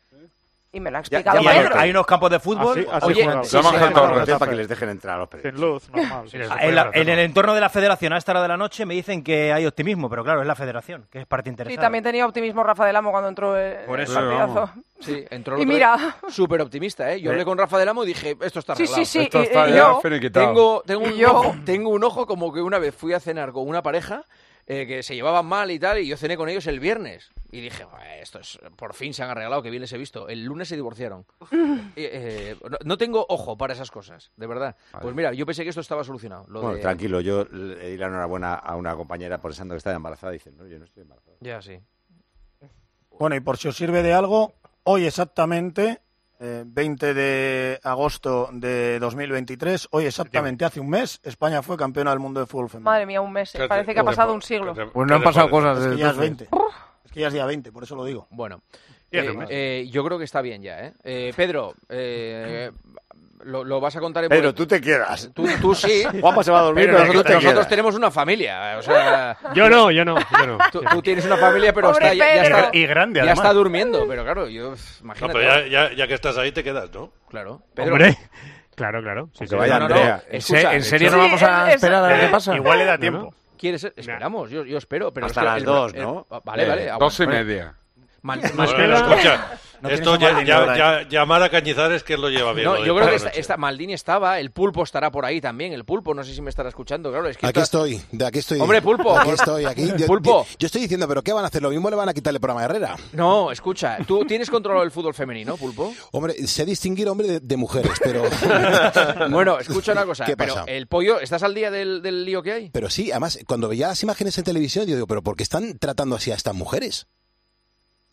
Y me lo ha explicado ya, ya Pedro. hay, hay unos campos de fútbol. Así, así Oye, juegan. sí, sí, sí, para que les dejen entrar a los Sin luz, normal. Sí, en, la, en el entorno de la federación a esta hora de la noche me dicen que hay optimismo, pero claro, es la federación, que es parte interesada. Sí, también tenía optimismo Rafa del Amo cuando entró el, Por eso, el partidazo. Sí, entró el y otro mira, súper optimista, ¿eh? Yo hablé con Rafa del Amo y dije, esto está sí, arreglado. sí, sí, esto y, está y ya yo finiquitado. Tengo, tengo, un yo... ojo, tengo un ojo como que una vez fui a cenar con una pareja eh, que se llevaban mal y tal, y yo cené con ellos el viernes. Y dije, esto es, por fin se han arreglado, que bien les he visto. El lunes se divorciaron. eh, eh, no, no tengo ojo para esas cosas, de verdad. Vale. Pues mira, yo pensé que esto estaba solucionado. Lo bueno, de... tranquilo, yo le di la enhorabuena a una compañera pensando que estaba embarazada. Dicen, no, yo no estoy embarazada. Ya, sí. Bueno, y por si os sirve de algo, hoy exactamente, eh, veinte de agosto de dos mil veintitrés, hoy exactamente hace un mes, España fue campeona del mundo de fútbol femenino. Madre mía, un mes. Eh. Parece que ha pasado un siglo. Pues no han pasado cosas desde desde ya es veinte. Es que ya es día veinte, por eso lo digo. Bueno, eh, eh, yo creo que está bien ya, ¿eh? eh Pedro, eh, lo, lo vas a contar en... Pedro, tú te quedas. Tú, tú sí. Juanpa se va a dormir, pero pero nosotros, te nosotros tenemos una familia. O sea, yo no, yo no. Yo no. Tú, tú tienes una familia, pero Pobre está, ya, ya está... Y grande, ya además. está durmiendo, pero claro, yo... Imagínate. No, pero ya, ya, ya que estás ahí te quedas, ¿no? Claro. Pedro, Hombre. Claro, claro. Sí, sí. Vaya, no, no, Andrea. no. Escucha, ¿En serio sí, no vamos a es, esperar a ver qué pasa? Igual le da tiempo. No, no. ¿Quieres? Esperamos, yo, yo espero. Pero hasta es que las el, dos, el, ¿no? el, vale, vale. Eh, dos y media. Mal, Bueno, mal, bueno, escucha, No esto tienes a ya, Maldini ya, ahora, ya, llamar a Cañizares que él lo lleva bien. no, hoy yo por creo la que está, noche. está, Maldini estaba, el Pulpo estará por ahí también. El Pulpo, no sé si me estará escuchando. Claro, es que Aquí está... estoy, de aquí estoy. Hombre, Pulpo. Aquí estoy, aquí. Yo, Pulpo. Yo, yo estoy diciendo, ¿pero qué van a hacer? Lo mismo le van a quitar el programa de Herrera. No, escucha, ¿tú tienes controlado el fútbol femenino, Pulpo? Hombre, sé distinguir hombre de, de mujeres, pero... Bueno, escucha una cosa. ¿Qué pero pasa? el pollo, ¿estás al día del, del lío que hay? Pero sí, además, cuando veía las imágenes en televisión, yo digo, ¿pero por qué están tratando así a estas mujeres?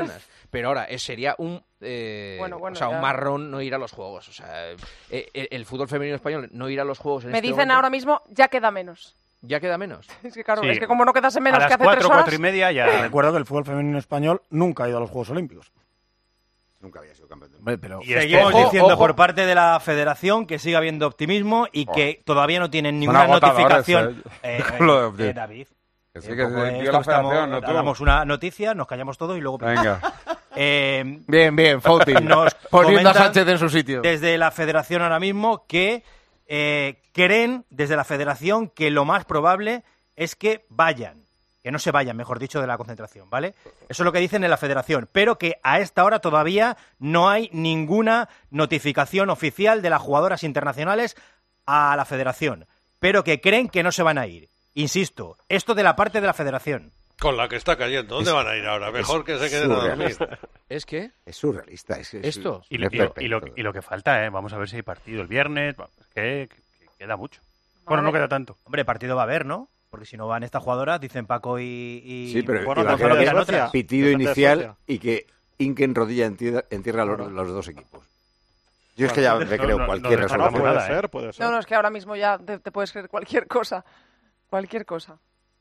lesbianas. Pero ahora, eh, sería un, eh, Bueno, bueno, o sea, ya. un marrón no ir a los Juegos. O sea, eh, el, el fútbol femenino español no ir a los Juegos en Me este dicen momento, ahora mismo, ya queda menos. ya queda menos. Es que claro, Sí. es que como no quedase menos A las que hace cuatro, tres horas... cuatro y media ya. Recuerdo que el fútbol femenino español nunca ha ido a los Juegos Olímpicos. Nunca había sido campeón del Hombre, mundo. pero Y seguimos Ojo, diciendo ojo. por parte de la federación que sigue habiendo optimismo y que todavía no tienen ninguna agotadores, notificación. eh. Eh, Lo de eh, optimismo. David. Que sí, Un que poco se esto dio la estamos- federación, no tú. damos una noticia, nos callamos todos y luego... Venga. Eh, Bien, bien, Fauti. nos Poniendo a comentan Sánchez en su sitio. Desde la federación ahora mismo que eh, creen, desde la federación, que lo más probable es que vayan, que no se vayan, mejor dicho, de la concentración, ¿vale? Eso es lo que dicen en la federación, pero que a esta hora todavía no hay ninguna notificación oficial de las jugadoras internacionales a la federación, pero que creen que no se van a ir. Insisto, esto de la parte de la federación. Con la que está cayendo, ¿dónde Es- van a ir ahora? Mejor es que se queden a dormir. surrealista. ¿Es que? Es surrealista. Es, es- ¿Esto? Y, lo- es y lo, y, perfecto. lo, y lo que falta, ¿eh? Vamos a ver si hay partido el viernes. Es que, que- que queda mucho. Bueno, no queda tanto. Hombre, partido va a haber, ¿no? Porque si no van estas jugadoras, dicen Paco y... y Sí, pero bueno, imagino no que quedan es otras. pitido Desde inicial Suecia. y que hinquen rodilla en tierra, en tierra los, los dos equipos. Yo es que ya me creo cualquier resolución. puede ser, puede ser. No, no, es que ahora mismo ya te, te puedes creer cualquier cosa. Cualquier cosa.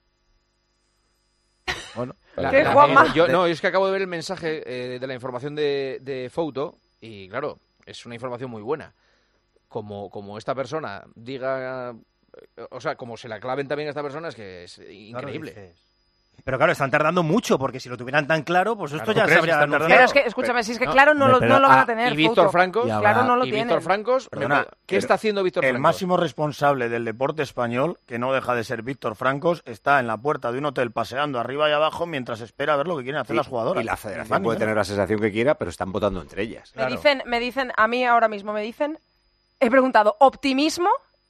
Bueno, La- ¿Qué, la- Juanma? yo, no, es que acabo de ver el mensaje eh, de la información de, de Fouto y claro, es una información muy buena. Como, como esta persona diga, eh, o sea, como se la claven también a esta persona es que es increíble. Claro, dices. Pero claro, están tardando mucho, porque si lo tuvieran tan claro, pues esto Claro, ya ¿tú se crees habría que están anunciado. Pero es que, escúchame, si es que claro no lo, pero- no lo van a ah, tener. Y Víctor Fouto. Francos, Y Claro, no lo y tienen. Víctor Francos, Perdona, ¿qué está haciendo Víctor El Francos? máximo responsable del deporte español, que no deja de ser Víctor Francos, está en la puerta de un hotel paseando arriba y abajo mientras espera a ver lo que quieren hacer Sí, las jugadoras. y la Ni federación más ni puede menos. tener la sensación que quiera, pero están votando entre ellas. Me dicen, me dicen, a mí ahora mismo me dicen, he preguntado, optimismo,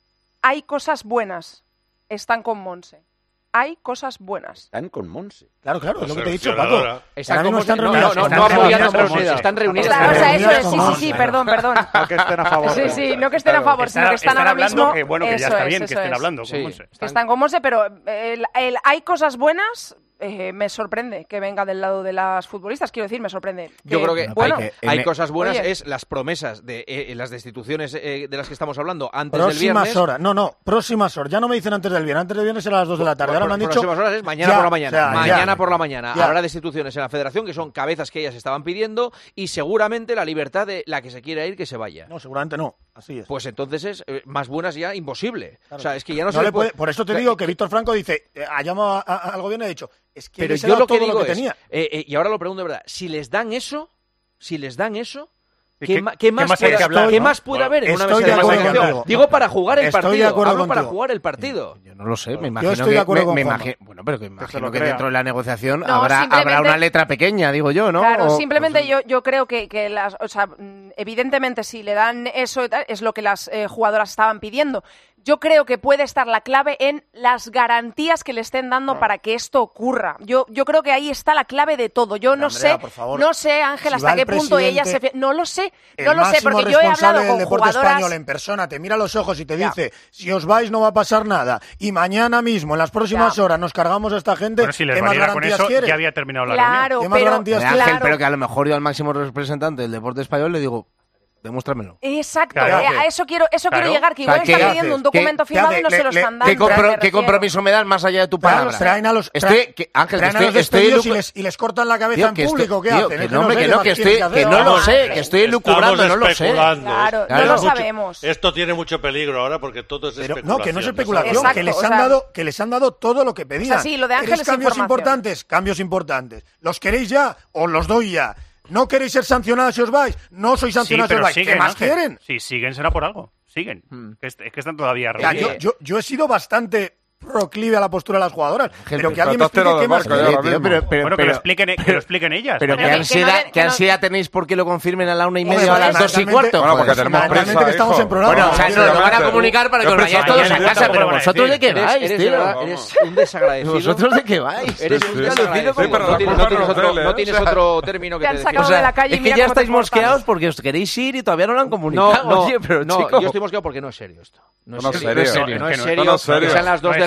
hay cosas buenas. Están con Monse. Hay cosas buenas. Están con Monse. Claro, claro, es lo que te he dicho, Seleccionadora. Paco. Están Ahora mismo como- están no, reunidas. no, no, están no reunidas apoyando con a Monse, Monse. están reunidas Está- con o sea, Monse. eso es, sí, sí, Monse. sí, perdón, perdón. No que estén a favor. Sí, sí, no que estén a favor, sino que están ahora hablando mismo... que, bueno, que ya eso está es, bien que eso estén es. hablando Sí. con Monse. Que están con Monse, pero el, el- hay cosas buenas... eh, me sorprende que venga del lado de las futbolistas, quiero decir, me sorprende. Yo creo que bueno, hay, que- hay M- cosas buenas, Oye. es las promesas de eh, las destituciones eh, de las que estamos hablando antes del Próximas viernes. horas. No, no, próximas horas. Ya no me dicen antes del viernes. Antes del viernes era a las dos de la tarde. Ahora me han dicho... Próximas horas es mañana Ya, por la mañana. o sea, mañana ya. por la mañana. Ya. Habrá destituciones en la federación que son cabezas que ellas estaban pidiendo y seguramente la libertad de la que se quiera ir que se vaya. No, seguramente no. Así es. Pues entonces es eh, más buenas ya imposible. Claro. O sea, es que ya no, No se le le puede- puede... Por eso te o sea, digo que Víctor Franco dice, eh, ha llamado a- a- al gobierno y ha dicho, es que Pero les he yo dado lo que todo digo lo que es, tenía. eh, eh, y ahora lo pregunto de verdad, si les dan eso, si les dan eso, ¿Y ¿qué, qué- ma- qué qué más, más hay puede, que hablar, qué no? más puede haber en una Estoy mesa de de acuerdo negociación? contigo. Digo para jugar el Estoy de partido, acuerdo hablo para contigo. jugar el partido. Yo no lo sé, me imagino estoy de que, acuerdo me- con me Juanma. imagi- bueno, pero que se imagino lo que crea. dentro de la negociación No, habrá, simplemente- habrá una letra pequeña, digo yo, ¿no? Claro, O- simplemente yo, yo creo que, que las, o sea, mm, evidentemente si le dan eso y tal, es lo que las eh, jugadoras estaban pidiendo. Yo creo que puede estar la clave en las garantías que le estén dando para que esto ocurra. Yo, yo creo que ahí está la clave de todo. Yo no Andrea, sé, por favor. no sé, Ángel, Si hasta va qué el punto ella presidente, se... fie- No lo sé, El no lo sé, máximo porque yo he responsable hablado del con deporte jugadoras... español en persona te mira a los ojos y te dice, si os vais no va a pasar nada. Y mañana mismo, en las próximas Ya. horas, nos cargamos a esta gente. Bueno, si les ¿Qué más valiera con garantías eso, quieres? ya había terminado la Claro, reunión. ¿Qué más pero... garantías Eh, Ángel, claro. pero que a lo mejor yo al máximo representante del deporte español le digo, demuéstramelo. Exacto, Claro. eh, a eso quiero, eso Claro. quiero llegar, que O sea, igual ¿qué están haces? pidiendo un ¿Qué- documento qué firmado hace? y no se Le- lo le- están ¿Qué, dando. compro- me qué refiero. compromiso me das más allá de tu Claro, palabra? traen a los, Estoy, traen- que- Ángel, que traen a los estoy, estoy despedidos y elucu- les, y les cortan la cabeza Tío, en que estoy- público. ¿Qué tío, hacen? que Es que no, hombre, sé que qué no, más que tienes estoy- hacer, que no vamos. lo sé, que estoy elucubrando, Estamos no lo sé. especulando. Claro, Claro. no lo Mucho- sabemos. Esto tiene mucho peligro ahora porque todo es Pero, especulación. no, que no es ¿no? especulación, Exacto, que les o han sea- dado, que les han dado todo lo que pedían. O sea, sí, lo de Ángel ¿Queréis es cambios información. importantes? Cambios importantes. ¿Los queréis ya? Os los doy ya. ¿No queréis ser sancionados si os vais? No sois Sí, sancionados si os pero vais. siguen, ¿Qué más Ángel. quieren? Sí, siguen será por algo. Siguen. Que es, es que están todavía Ya, reunidos. yo, yo, yo he sido bastante proclive a la postura de las jugadoras, pero que alguien me trataste explique lo qué del más barco ya quieren. ahora mismo. Pero- pero- bueno, que, pero- lo expliquen, que lo expliquen ellas. Pero Pero qué que- que no ansiedad, den- qué que no- ansiedad tenéis porque lo confirmen a la una y Hombre, media o a las dos y fundamentalmente- cuarto. Bueno, porque Joder, tenemos fundamentalmente prisa, que estamos hijo. en programa. Bueno, o sea, Quiero nos lo van a llamarte. comunicar para que Yo os vayáis pensaba- todos a Mañana casa, tampoco pero van a vosotros decir. de qué Eres, vais, eres, de tío. verdad, eres un desagradecido. ¿Vosotros de qué vais? Eres Sí, un sí. desagradecido. Sí, pero no, la tienes, culpa no tienes no otro, tele, no ¿eh? tienes otro término que Te te han decir. sacado de la calle y es que mira ya cómo te estáis portas. mosqueados porque os queréis ir y todavía no lo han No, comunicado. no, Oye, pero no, chico. yo estoy mosqueado porque no es serio esto. No es No, serio, serio. no es serio, no es No, serio, no es serio. que sean las dos No de es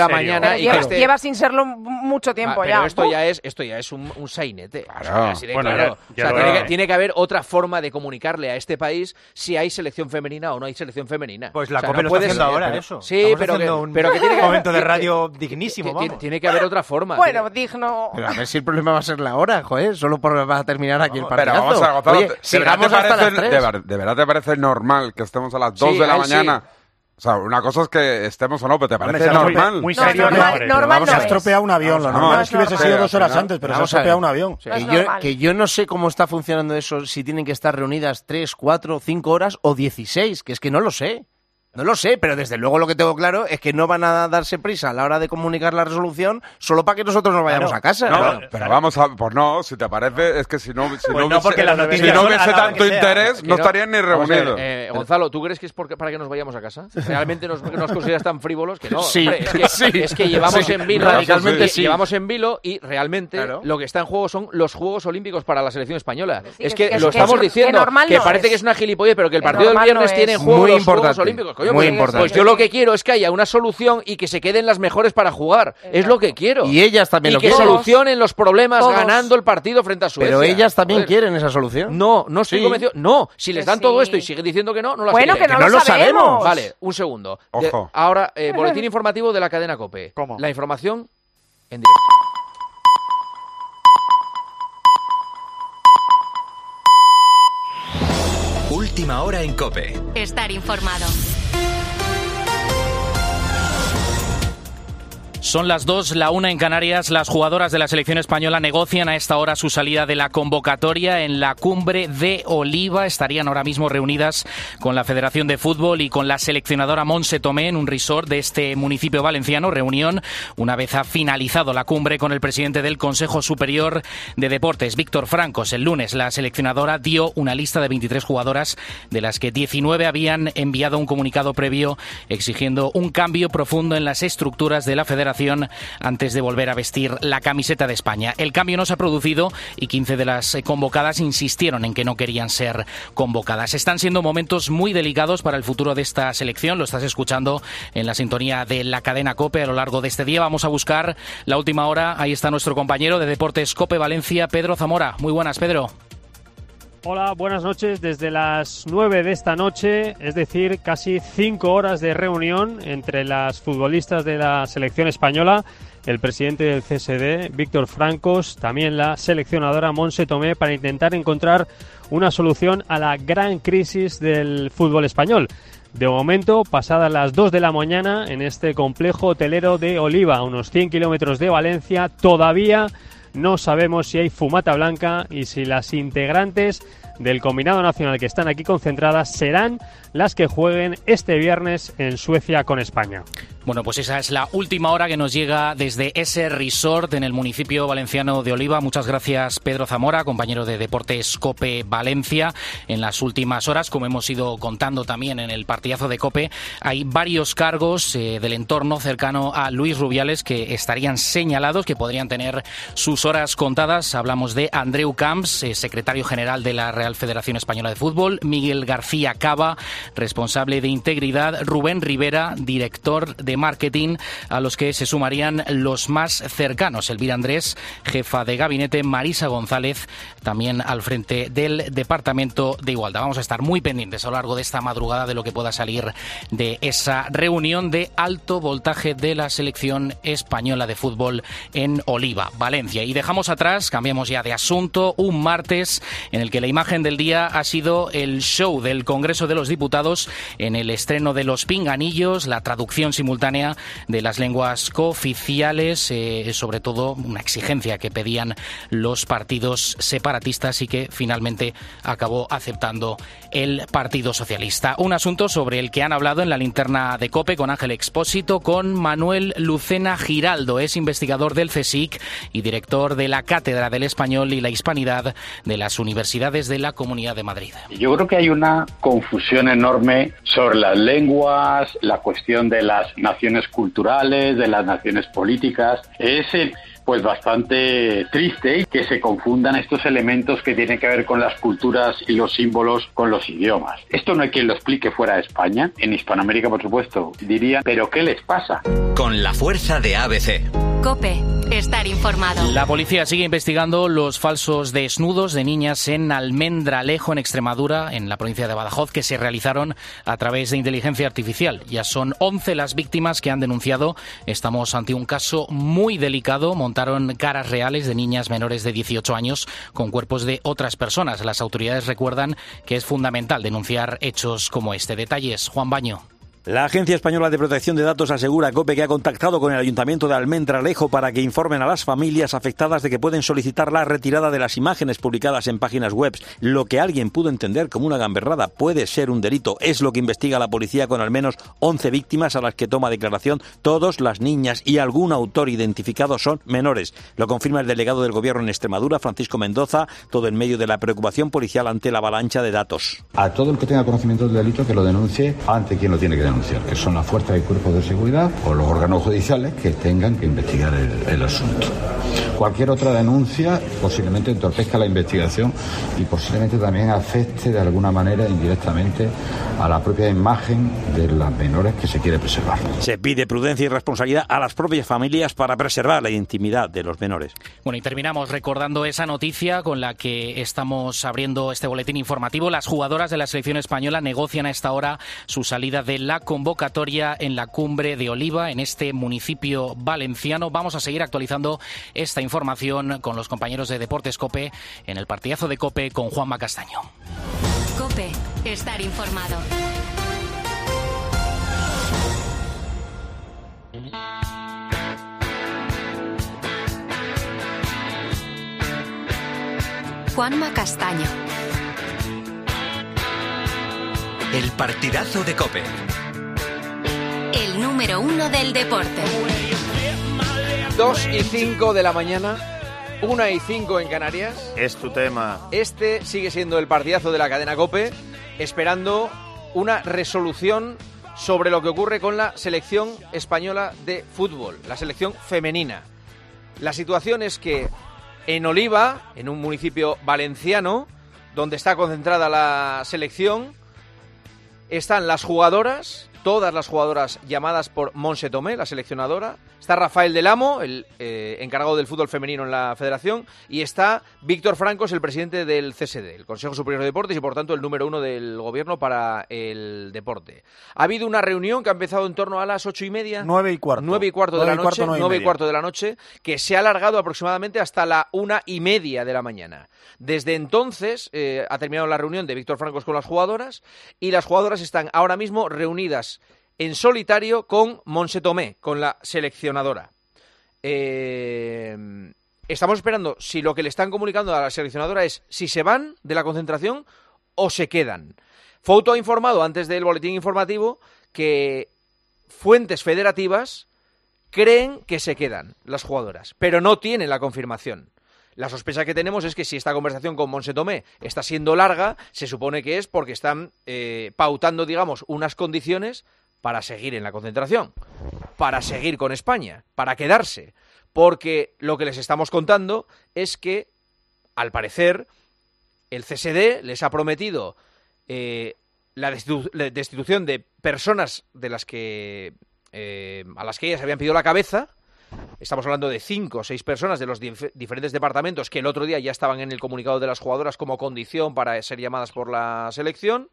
la serio. mañana y lleva, que esté... lleva sin serlo mucho tiempo Ah, ya. pero esto Uf. ya es esto ya es un, un sainete. Claro. O sea, así de Bueno, claro. ya- ya O sea, lo tiene, era. que, tiene que haber otra forma de comunicarle a este país si hay selección femenina o no hay selección femenina. Pues la O sea, COPE no lo puedes- está haciendo ahora, pero- eso. Sí, Estamos pero que, haciendo un pero que tiene que momento de tiene- radio dignísimo, tiene, vamos. tiene que haber otra forma. Bueno, digno. Pero a ver si el problema va a ser la hora, joder, solo por va a terminar aquí el Pero partidazo. vamos a Gonzalo, Oye, ¿de verdad te sigamos hasta parece- las tres. de ver- ¿De verdad te parece normal que estemos a las dos Sí, de la a él sí. mañana? O sea, una cosa es que estemos o no, pero ¿te Hombre, parece se ha estrope- normal? Muy No, serio, normal- hombre. normal Vamos, no se ha es. estropeado un avión. Lo Vamos, normal no es que hubiese es sido normal. dos horas Al final- antes, pero se ha Vamos a estropeado ver. un avión. No es Que yo, normal. que yo no sé cómo está funcionando eso, si tienen que estar reunidas tres, cuatro, cinco horas o dieciséis, que es que no lo sé. No lo sé, pero desde luego lo que tengo claro es que no van a darse prisa a la hora de comunicar la resolución solo para que nosotros nos vayamos Claro. a casa. No, Claro. pero vamos a... Pues no, si te parece, es que si no, si Pues no no, hubiese, porque las si noticias no son hubiese a la hora tanto que sea. interés, Que no estarían ni Vamos a ver, reunidos. eh, Gonzalo, ¿tú crees que es porque, para que nos vayamos a casa? ¿Realmente nos, nos consideras tan frívolos que no? Sí, Hombre, es, que, sí. es que llevamos Sí, en vilo, radicalmente y- sí. llevamos en vilo y realmente Claro. lo que está en juego son los Juegos Olímpicos para la selección española. Sí, es que- que, que- lo que- estamos que diciendo, normal que no parece es. que es una gilipollez, pero que el Que partido del normal viernes no tiene en es. juego Muy los importante, Juegos Olímpicos. Coño, muy pues, importante. pues yo lo que quiero es que haya una solución y que se queden las mejores para jugar. Es lo que quiero. Y ellas también Y lo que quieren. solucionen los problemas Todos. ganando el partido frente a Suecia. Pero ellas también Joder. quieren esa solución. No, no estoy Sí. convencido. No, si les Que dan todo sí. esto y siguen diciendo que no, no las Bueno, quieren. que no, no lo lo sabemos. sabemos. Vale, un segundo. De- Ojo. ahora, eh, boletín informativo de la cadena COPE. ¿Cómo? La información en directo. Última hora en COPE. Estar informado. Son las dos, la una en Canarias. Las jugadoras de la selección española negocian a esta hora su salida de la convocatoria en la cumbre de Oliva. Estarían ahora mismo reunidas con la Federación de Fútbol y con la seleccionadora Montse Tomé en un resort de este municipio valenciano. Reunión una vez ha finalizado la cumbre con el presidente del Consejo Superior de Deportes, Víctor Francos. El lunes la seleccionadora dio una lista de veintitrés jugadoras, de las que diecinueve habían enviado un comunicado previo exigiendo un cambio profundo en las estructuras de la Federación antes de volver a vestir la camiseta de España. El cambio no se ha producido y quince de las convocadas insistieron en que no querían ser convocadas. Están siendo momentos muy delicados para el futuro de esta selección. Lo estás escuchando en la sintonía de la cadena COPE a lo largo de este día. Vamos a buscar la última hora. Ahí está nuestro compañero de Deportes COPE Valencia, Pedro Zamora. Muy buenas, Pedro. Hola, buenas noches. Desde las nueve de esta noche, es decir, casi cinco horas de reunión entre las futbolistas de la selección española, el presidente del C S D, Víctor Francos, también la seleccionadora Montse Tomé, para intentar encontrar una solución a la gran crisis del fútbol español. De momento, pasadas las dos de la mañana, en este complejo hotelero de Oliva, a unos cien kilómetros de Valencia, todavía no sabemos si hay fumata blanca y si las integrantes del combinado nacional que están aquí concentradas serán las que jueguen este viernes en Suecia con España. Bueno, pues esa es la última hora que nos llega desde ese resort en el municipio valenciano de Oliva. Muchas gracias, Pedro Zamora, compañero de Deportes COPE Valencia. En las últimas horas, como hemos ido contando también en el partidazo de COPE, hay varios cargos eh, del entorno cercano a Luis Rubiales que estarían señalados, que podrían tener sus horas contadas. Hablamos de Andreu Camps, eh, secretario general de la Real Federación Española de Fútbol, Miguel García Cava, responsable de integridad, Rubén Rivera, director de marketing, a los que se sumarían los más cercanos, Elvira Andrés, jefa de gabinete, Marisa González, también al frente del Departamento de Igualdad. Vamos a estar muy pendientes a lo largo de esta madrugada de lo que pueda salir de esa reunión de alto voltaje de la selección española de fútbol en Oliva, Valencia. Y dejamos atrás, cambiamos ya de asunto, un martes en el que la imagen del día ha sido el show del Congreso de los Diputados en el estreno de Los Pinganillos, la traducción simultánea de las lenguas cooficiales, eh, sobre todo una exigencia que pedían los partidos separatistas y que finalmente acabó aceptando el Partido Socialista. Un asunto sobre el que han hablado en la linterna de COPE con Ángel Expósito, con Manuel Lucena Giraldo, es investigador del CSIC y director de la Cátedra del Español y la Hispanidad de las Universidades de la Comunidad de Madrid. Yo creo que hay una confusión enorme sobre las lenguas, la cuestión de las naciones culturales, de las naciones políticas. Es eh, pues bastante triste que se confundan estos elementos que tienen que ver con las culturas y los símbolos con los idiomas. Esto no hay quien lo explique fuera de España. En Hispanoamérica, por supuesto, dirían, ¿pero qué les pasa? con la fuerza de A B C. COPE. Estar informado. La policía sigue investigando los falsos desnudos de niñas en Almendralejo, en Extremadura, en la provincia de Badajoz, que se realizaron a través de inteligencia artificial. Ya son once las víctimas que han denunciado. Estamos ante un caso muy delicado. Montaron caras reales de niñas menores de dieciocho años con cuerpos de otras personas. Las autoridades recuerdan que es fundamental denunciar hechos como este. Detalles, Juan Baño. La Agencia Española de Protección de Datos asegura a COPE que ha contactado con el Ayuntamiento de Almendralejo para que informen a las familias afectadas de que pueden solicitar la retirada de las imágenes publicadas en páginas web. Lo que alguien pudo entender como una gamberrada puede ser un delito. Es lo que investiga la policía con al menos once víctimas a las que toma declaración. Todas las niñas y algún autor identificado son menores. Lo confirma el delegado del Gobierno en Extremadura, Francisco Mendoza, todo en medio de la preocupación policial ante la avalancha de datos. A todo el que tenga conocimiento del delito que lo denuncie ante quien lo tiene que denunciar, que son las fuerzas y cuerpos de seguridad o los órganos judiciales que tengan que investigar el, el asunto. Cualquier otra denuncia posiblemente entorpezca la investigación y posiblemente también afecte de alguna manera indirectamente a la propia imagen de las menores que se quiere preservar. Se pide prudencia y responsabilidad a las propias familias para preservar la intimidad de los menores. Bueno, y terminamos recordando esa noticia con la que estamos abriendo este boletín informativo. Las jugadoras de la selección española negocian a esta hora su salida de la convocatoria en la Cumbre de Oliva, en este municipio valenciano. Vamos a seguir actualizando esta información con los compañeros de Deportes COPE en el partidazo de COPE con Juanma Castaño. COPE. Estar informado. Juanma Castaño. El partidazo de COPE. El número uno del deporte. Dos y cinco de la mañana, una y cinco en Canarias. Es tu tema. Este sigue siendo el partidazo de la cadena COPE, esperando una resolución sobre lo que ocurre con la selección española de fútbol, la selección femenina. La situación es que en Oliva, en un municipio valenciano, donde está concentrada la selección, están las jugadoras, todas las jugadoras llamadas por Montse Tomé, la seleccionadora. Está Rafael Del Amo, el eh, encargado del fútbol femenino en la federación, y está Víctor Francos, el presidente del C S D, el Consejo Superior de Deportes, y por tanto el número uno del gobierno para el deporte. Ha habido una reunión que ha empezado en torno a las ocho y media. Nueve y cuarto. Nueve y cuarto de la noche. Cuarto, nueve, nueve y, y cuarto de la noche, que se ha alargado aproximadamente hasta la una y media de la mañana. Desde entonces eh, ha terminado la reunión de Víctor Francos con las jugadoras, y las jugadoras están ahora mismo reunidas en solitario con Montse Tomé, con la seleccionadora. Eh, estamos esperando si lo que le están comunicando a la seleccionadora es si se van de la concentración o se quedan. Fouto ha informado antes del boletín informativo que fuentes federativas creen que se quedan las jugadoras, pero no tienen la confirmación. La sospecha que tenemos es que si esta conversación con Montse Tomé está siendo larga, se supone que es porque están eh, pautando, digamos, unas condiciones para seguir en la concentración, para seguir con España, para quedarse. Porque lo que les estamos contando es que, al parecer, el C S D les ha prometido eh, la destitu- la destitución de personas de las que eh, a las que ellas habían pedido la cabeza. Estamos hablando de cinco o seis personas de los dif- diferentes departamentos que el otro día ya estaban en el comunicado de las jugadoras como condición para ser llamadas por la selección.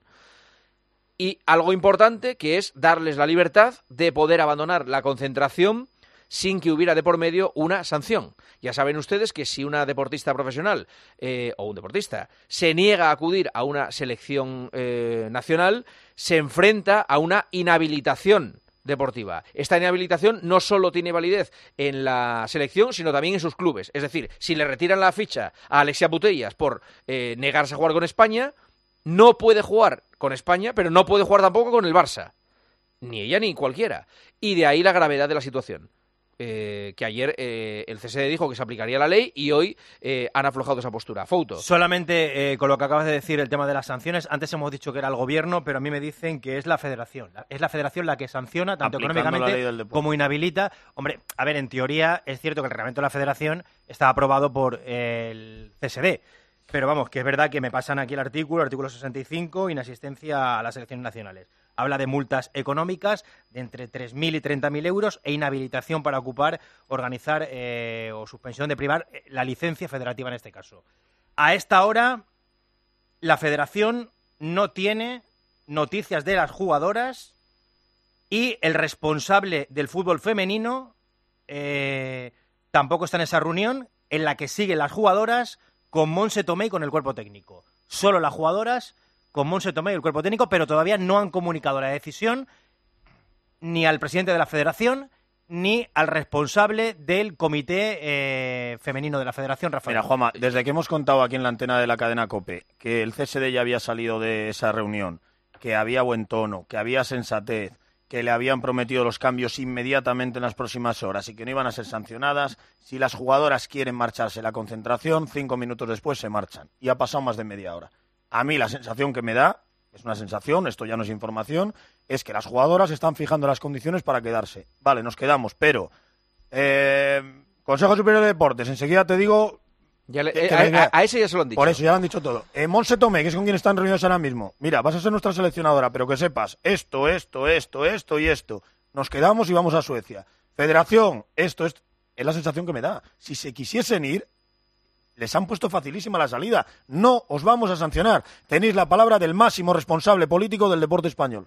Y algo importante, que es darles la libertad de poder abandonar la concentración sin que hubiera de por medio una sanción. Ya saben ustedes que si una deportista profesional eh, o un deportista se niega a acudir a una selección eh, nacional, se enfrenta a una inhabilitación deportiva. Esta inhabilitación no solo tiene validez en la selección, sino también en sus clubes. Es decir, si le retiran la ficha a Alexia Putellas por eh, negarse a jugar con España, no puede jugar con España, pero no puede jugar tampoco con el Barça. Ni ella ni cualquiera. Y de ahí la gravedad de la situación. Eh, que ayer eh, el C S D dijo que se aplicaría la ley y hoy eh, han aflojado esa postura. Fouto. Solamente eh, con lo que acabas de decir, el tema de las sanciones. Antes hemos dicho que era el gobierno, pero a mí me dicen que es la federación. Es la federación la que sanciona, tanto Aplicando económicamente como inhabilita. Hombre, a ver, en teoría es cierto que el reglamento de la federación está aprobado por el C S D. Pero vamos, que es verdad que me pasan aquí el artículo, artículo sesenta y cinco, inasistencia a las elecciones nacionales. Habla de multas económicas de entre tres mil y treinta mil euros e inhabilitación para ocupar, organizar eh, o suspensión de privar la licencia federativa en este caso. A esta hora, la federación no tiene noticias de las jugadoras y el responsable del fútbol femenino eh, tampoco está en esa reunión en la que siguen las jugadoras con Montse Tomé y con el cuerpo técnico. Solo las jugadoras con Montse Tomé y el cuerpo técnico, pero todavía no han comunicado la decisión ni al presidente de la federación ni al responsable del comité eh, femenino de la federación, Rafael. Mira, Juanma, desde que hemos contado aquí en la antena de la cadena COPE que el C S D ya había salido de esa reunión, que había buen tono, que había sensatez, que le habían prometido los cambios inmediatamente en las próximas horas y que no iban a ser sancionadas, si las jugadoras quieren marcharse la concentración, cinco minutos después se marchan. Y ha pasado más de media hora. A mí la sensación que me da, es una sensación, esto ya no es información, es que las jugadoras están fijando las condiciones para quedarse. Vale, nos quedamos, pero eh, Consejo Superior de Deportes, enseguida te digo... Ya le, que, a, a, a ese ya se lo han dicho. Por eso ya lo han dicho todo. Eh, Montse Tomé, que es con quien están reunidos ahora mismo. Mira, vas a ser nuestra seleccionadora, pero que sepas esto, esto, esto, esto y esto. Nos quedamos y vamos a Suecia. Federación, esto, esto. Es la sensación que me da. Si se quisiesen ir, les han puesto facilísima la salida. No os vamos a sancionar. Tenéis la palabra del máximo responsable político del deporte español.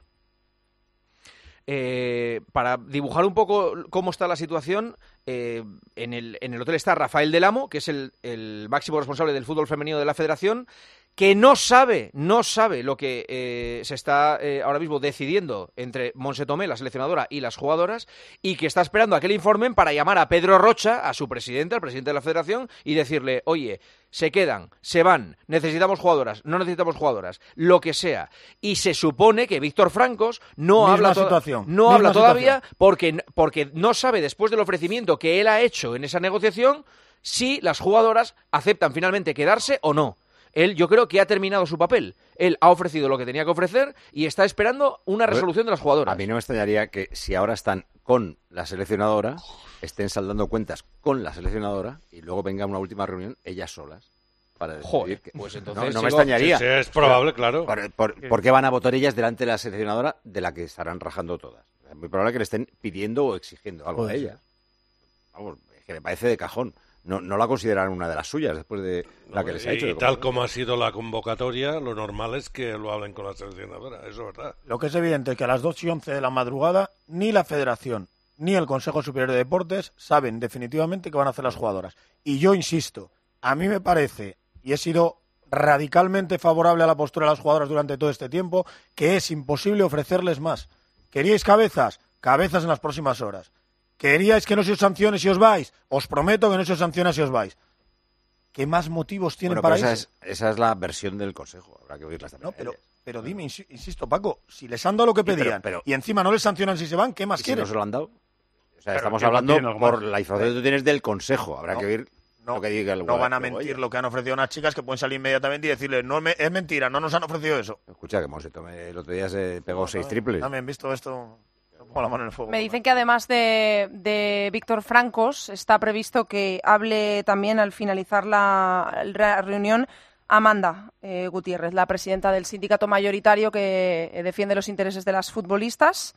Eh, para dibujar un poco cómo está la situación, eh, en, el, en el hotel está Rafael Del Amo, que es el, el máximo responsable del fútbol femenino de la federación, que no sabe, no sabe lo que eh, se está eh, ahora mismo decidiendo entre Montse Tomé, la seleccionadora, y las jugadoras, y que está esperando a que le informen para llamar a Pedro Rocha, a su presidente, al presidente de la federación, y decirle, oye, se quedan, se van, necesitamos jugadoras, no necesitamos jugadoras, lo que sea. Y se supone que Víctor Francos no Misma habla, to- situación, no misma habla todavía situación. porque, porque no sabe, después del ofrecimiento que él ha hecho en esa negociación, si las jugadoras aceptan finalmente quedarse o no. Él, yo creo que ha terminado su papel. Él ha ofrecido lo que tenía que ofrecer y está esperando una resolución de las jugadoras. A mí no me extrañaría que si ahora están con la seleccionadora, estén saldando cuentas con la seleccionadora y luego venga una última reunión ellas solas para decidir. Joder, que... pues entonces no, no sigo... me extrañaría. Sí, sí, es probable, Pero, claro. Por, por, ¿Por qué van a votar ellas delante de la seleccionadora de la que estarán rajando todas? Es muy probable que le estén pidiendo o exigiendo algo Joder, a ellas. Vamos, es que me parece de cajón. No, no la consideran una de las suyas después de la No, que les ha y, hecho. Y tal como ha sido la convocatoria, lo normal es que lo hablen con la seleccionadora, eso es verdad. Lo que es evidente es que a las dos y once de la madrugada ni la Federación ni el Consejo Superior de Deportes saben definitivamente qué van a hacer las jugadoras. Y yo insisto, a mí me parece, y he sido radicalmente favorable a la postura de las jugadoras durante todo este tiempo, que es imposible ofrecerles más. ¿Queríais cabezas? Cabezas en las próximas horas. ¿Queríais que no se os sancione si os vais? Os prometo que no se os sanciona si os vais. ¿Qué más motivos tienen bueno, para esa irse? es, esa es la versión del Consejo. Habrá que oírlas también. No, pero, pero dime, insisto, Paco, si les han dado lo que pedían sí, pero, pero, y encima no les sancionan si se van, ¿qué más ¿y si quieren? no se lo han dado? O sea, Pero estamos que hablando no por más. la información que tú tienes del Consejo. Habrá No, que oír no, lo que diga el No van a luego mentir ella. lo que han ofrecido unas chicas que pueden salir inmediatamente y decirles, no, es mentira, no nos han ofrecido eso. Escucha, que Monse Tomé el otro día se pegó no, seis también, triples. También visto esto, pongo la mano en el fuego. Me dicen que además de, de Víctor Francos está previsto que hable también al finalizar la, la reunión Amanda eh, Gutiérrez, la presidenta del sindicato mayoritario que eh, defiende los intereses de las futbolistas,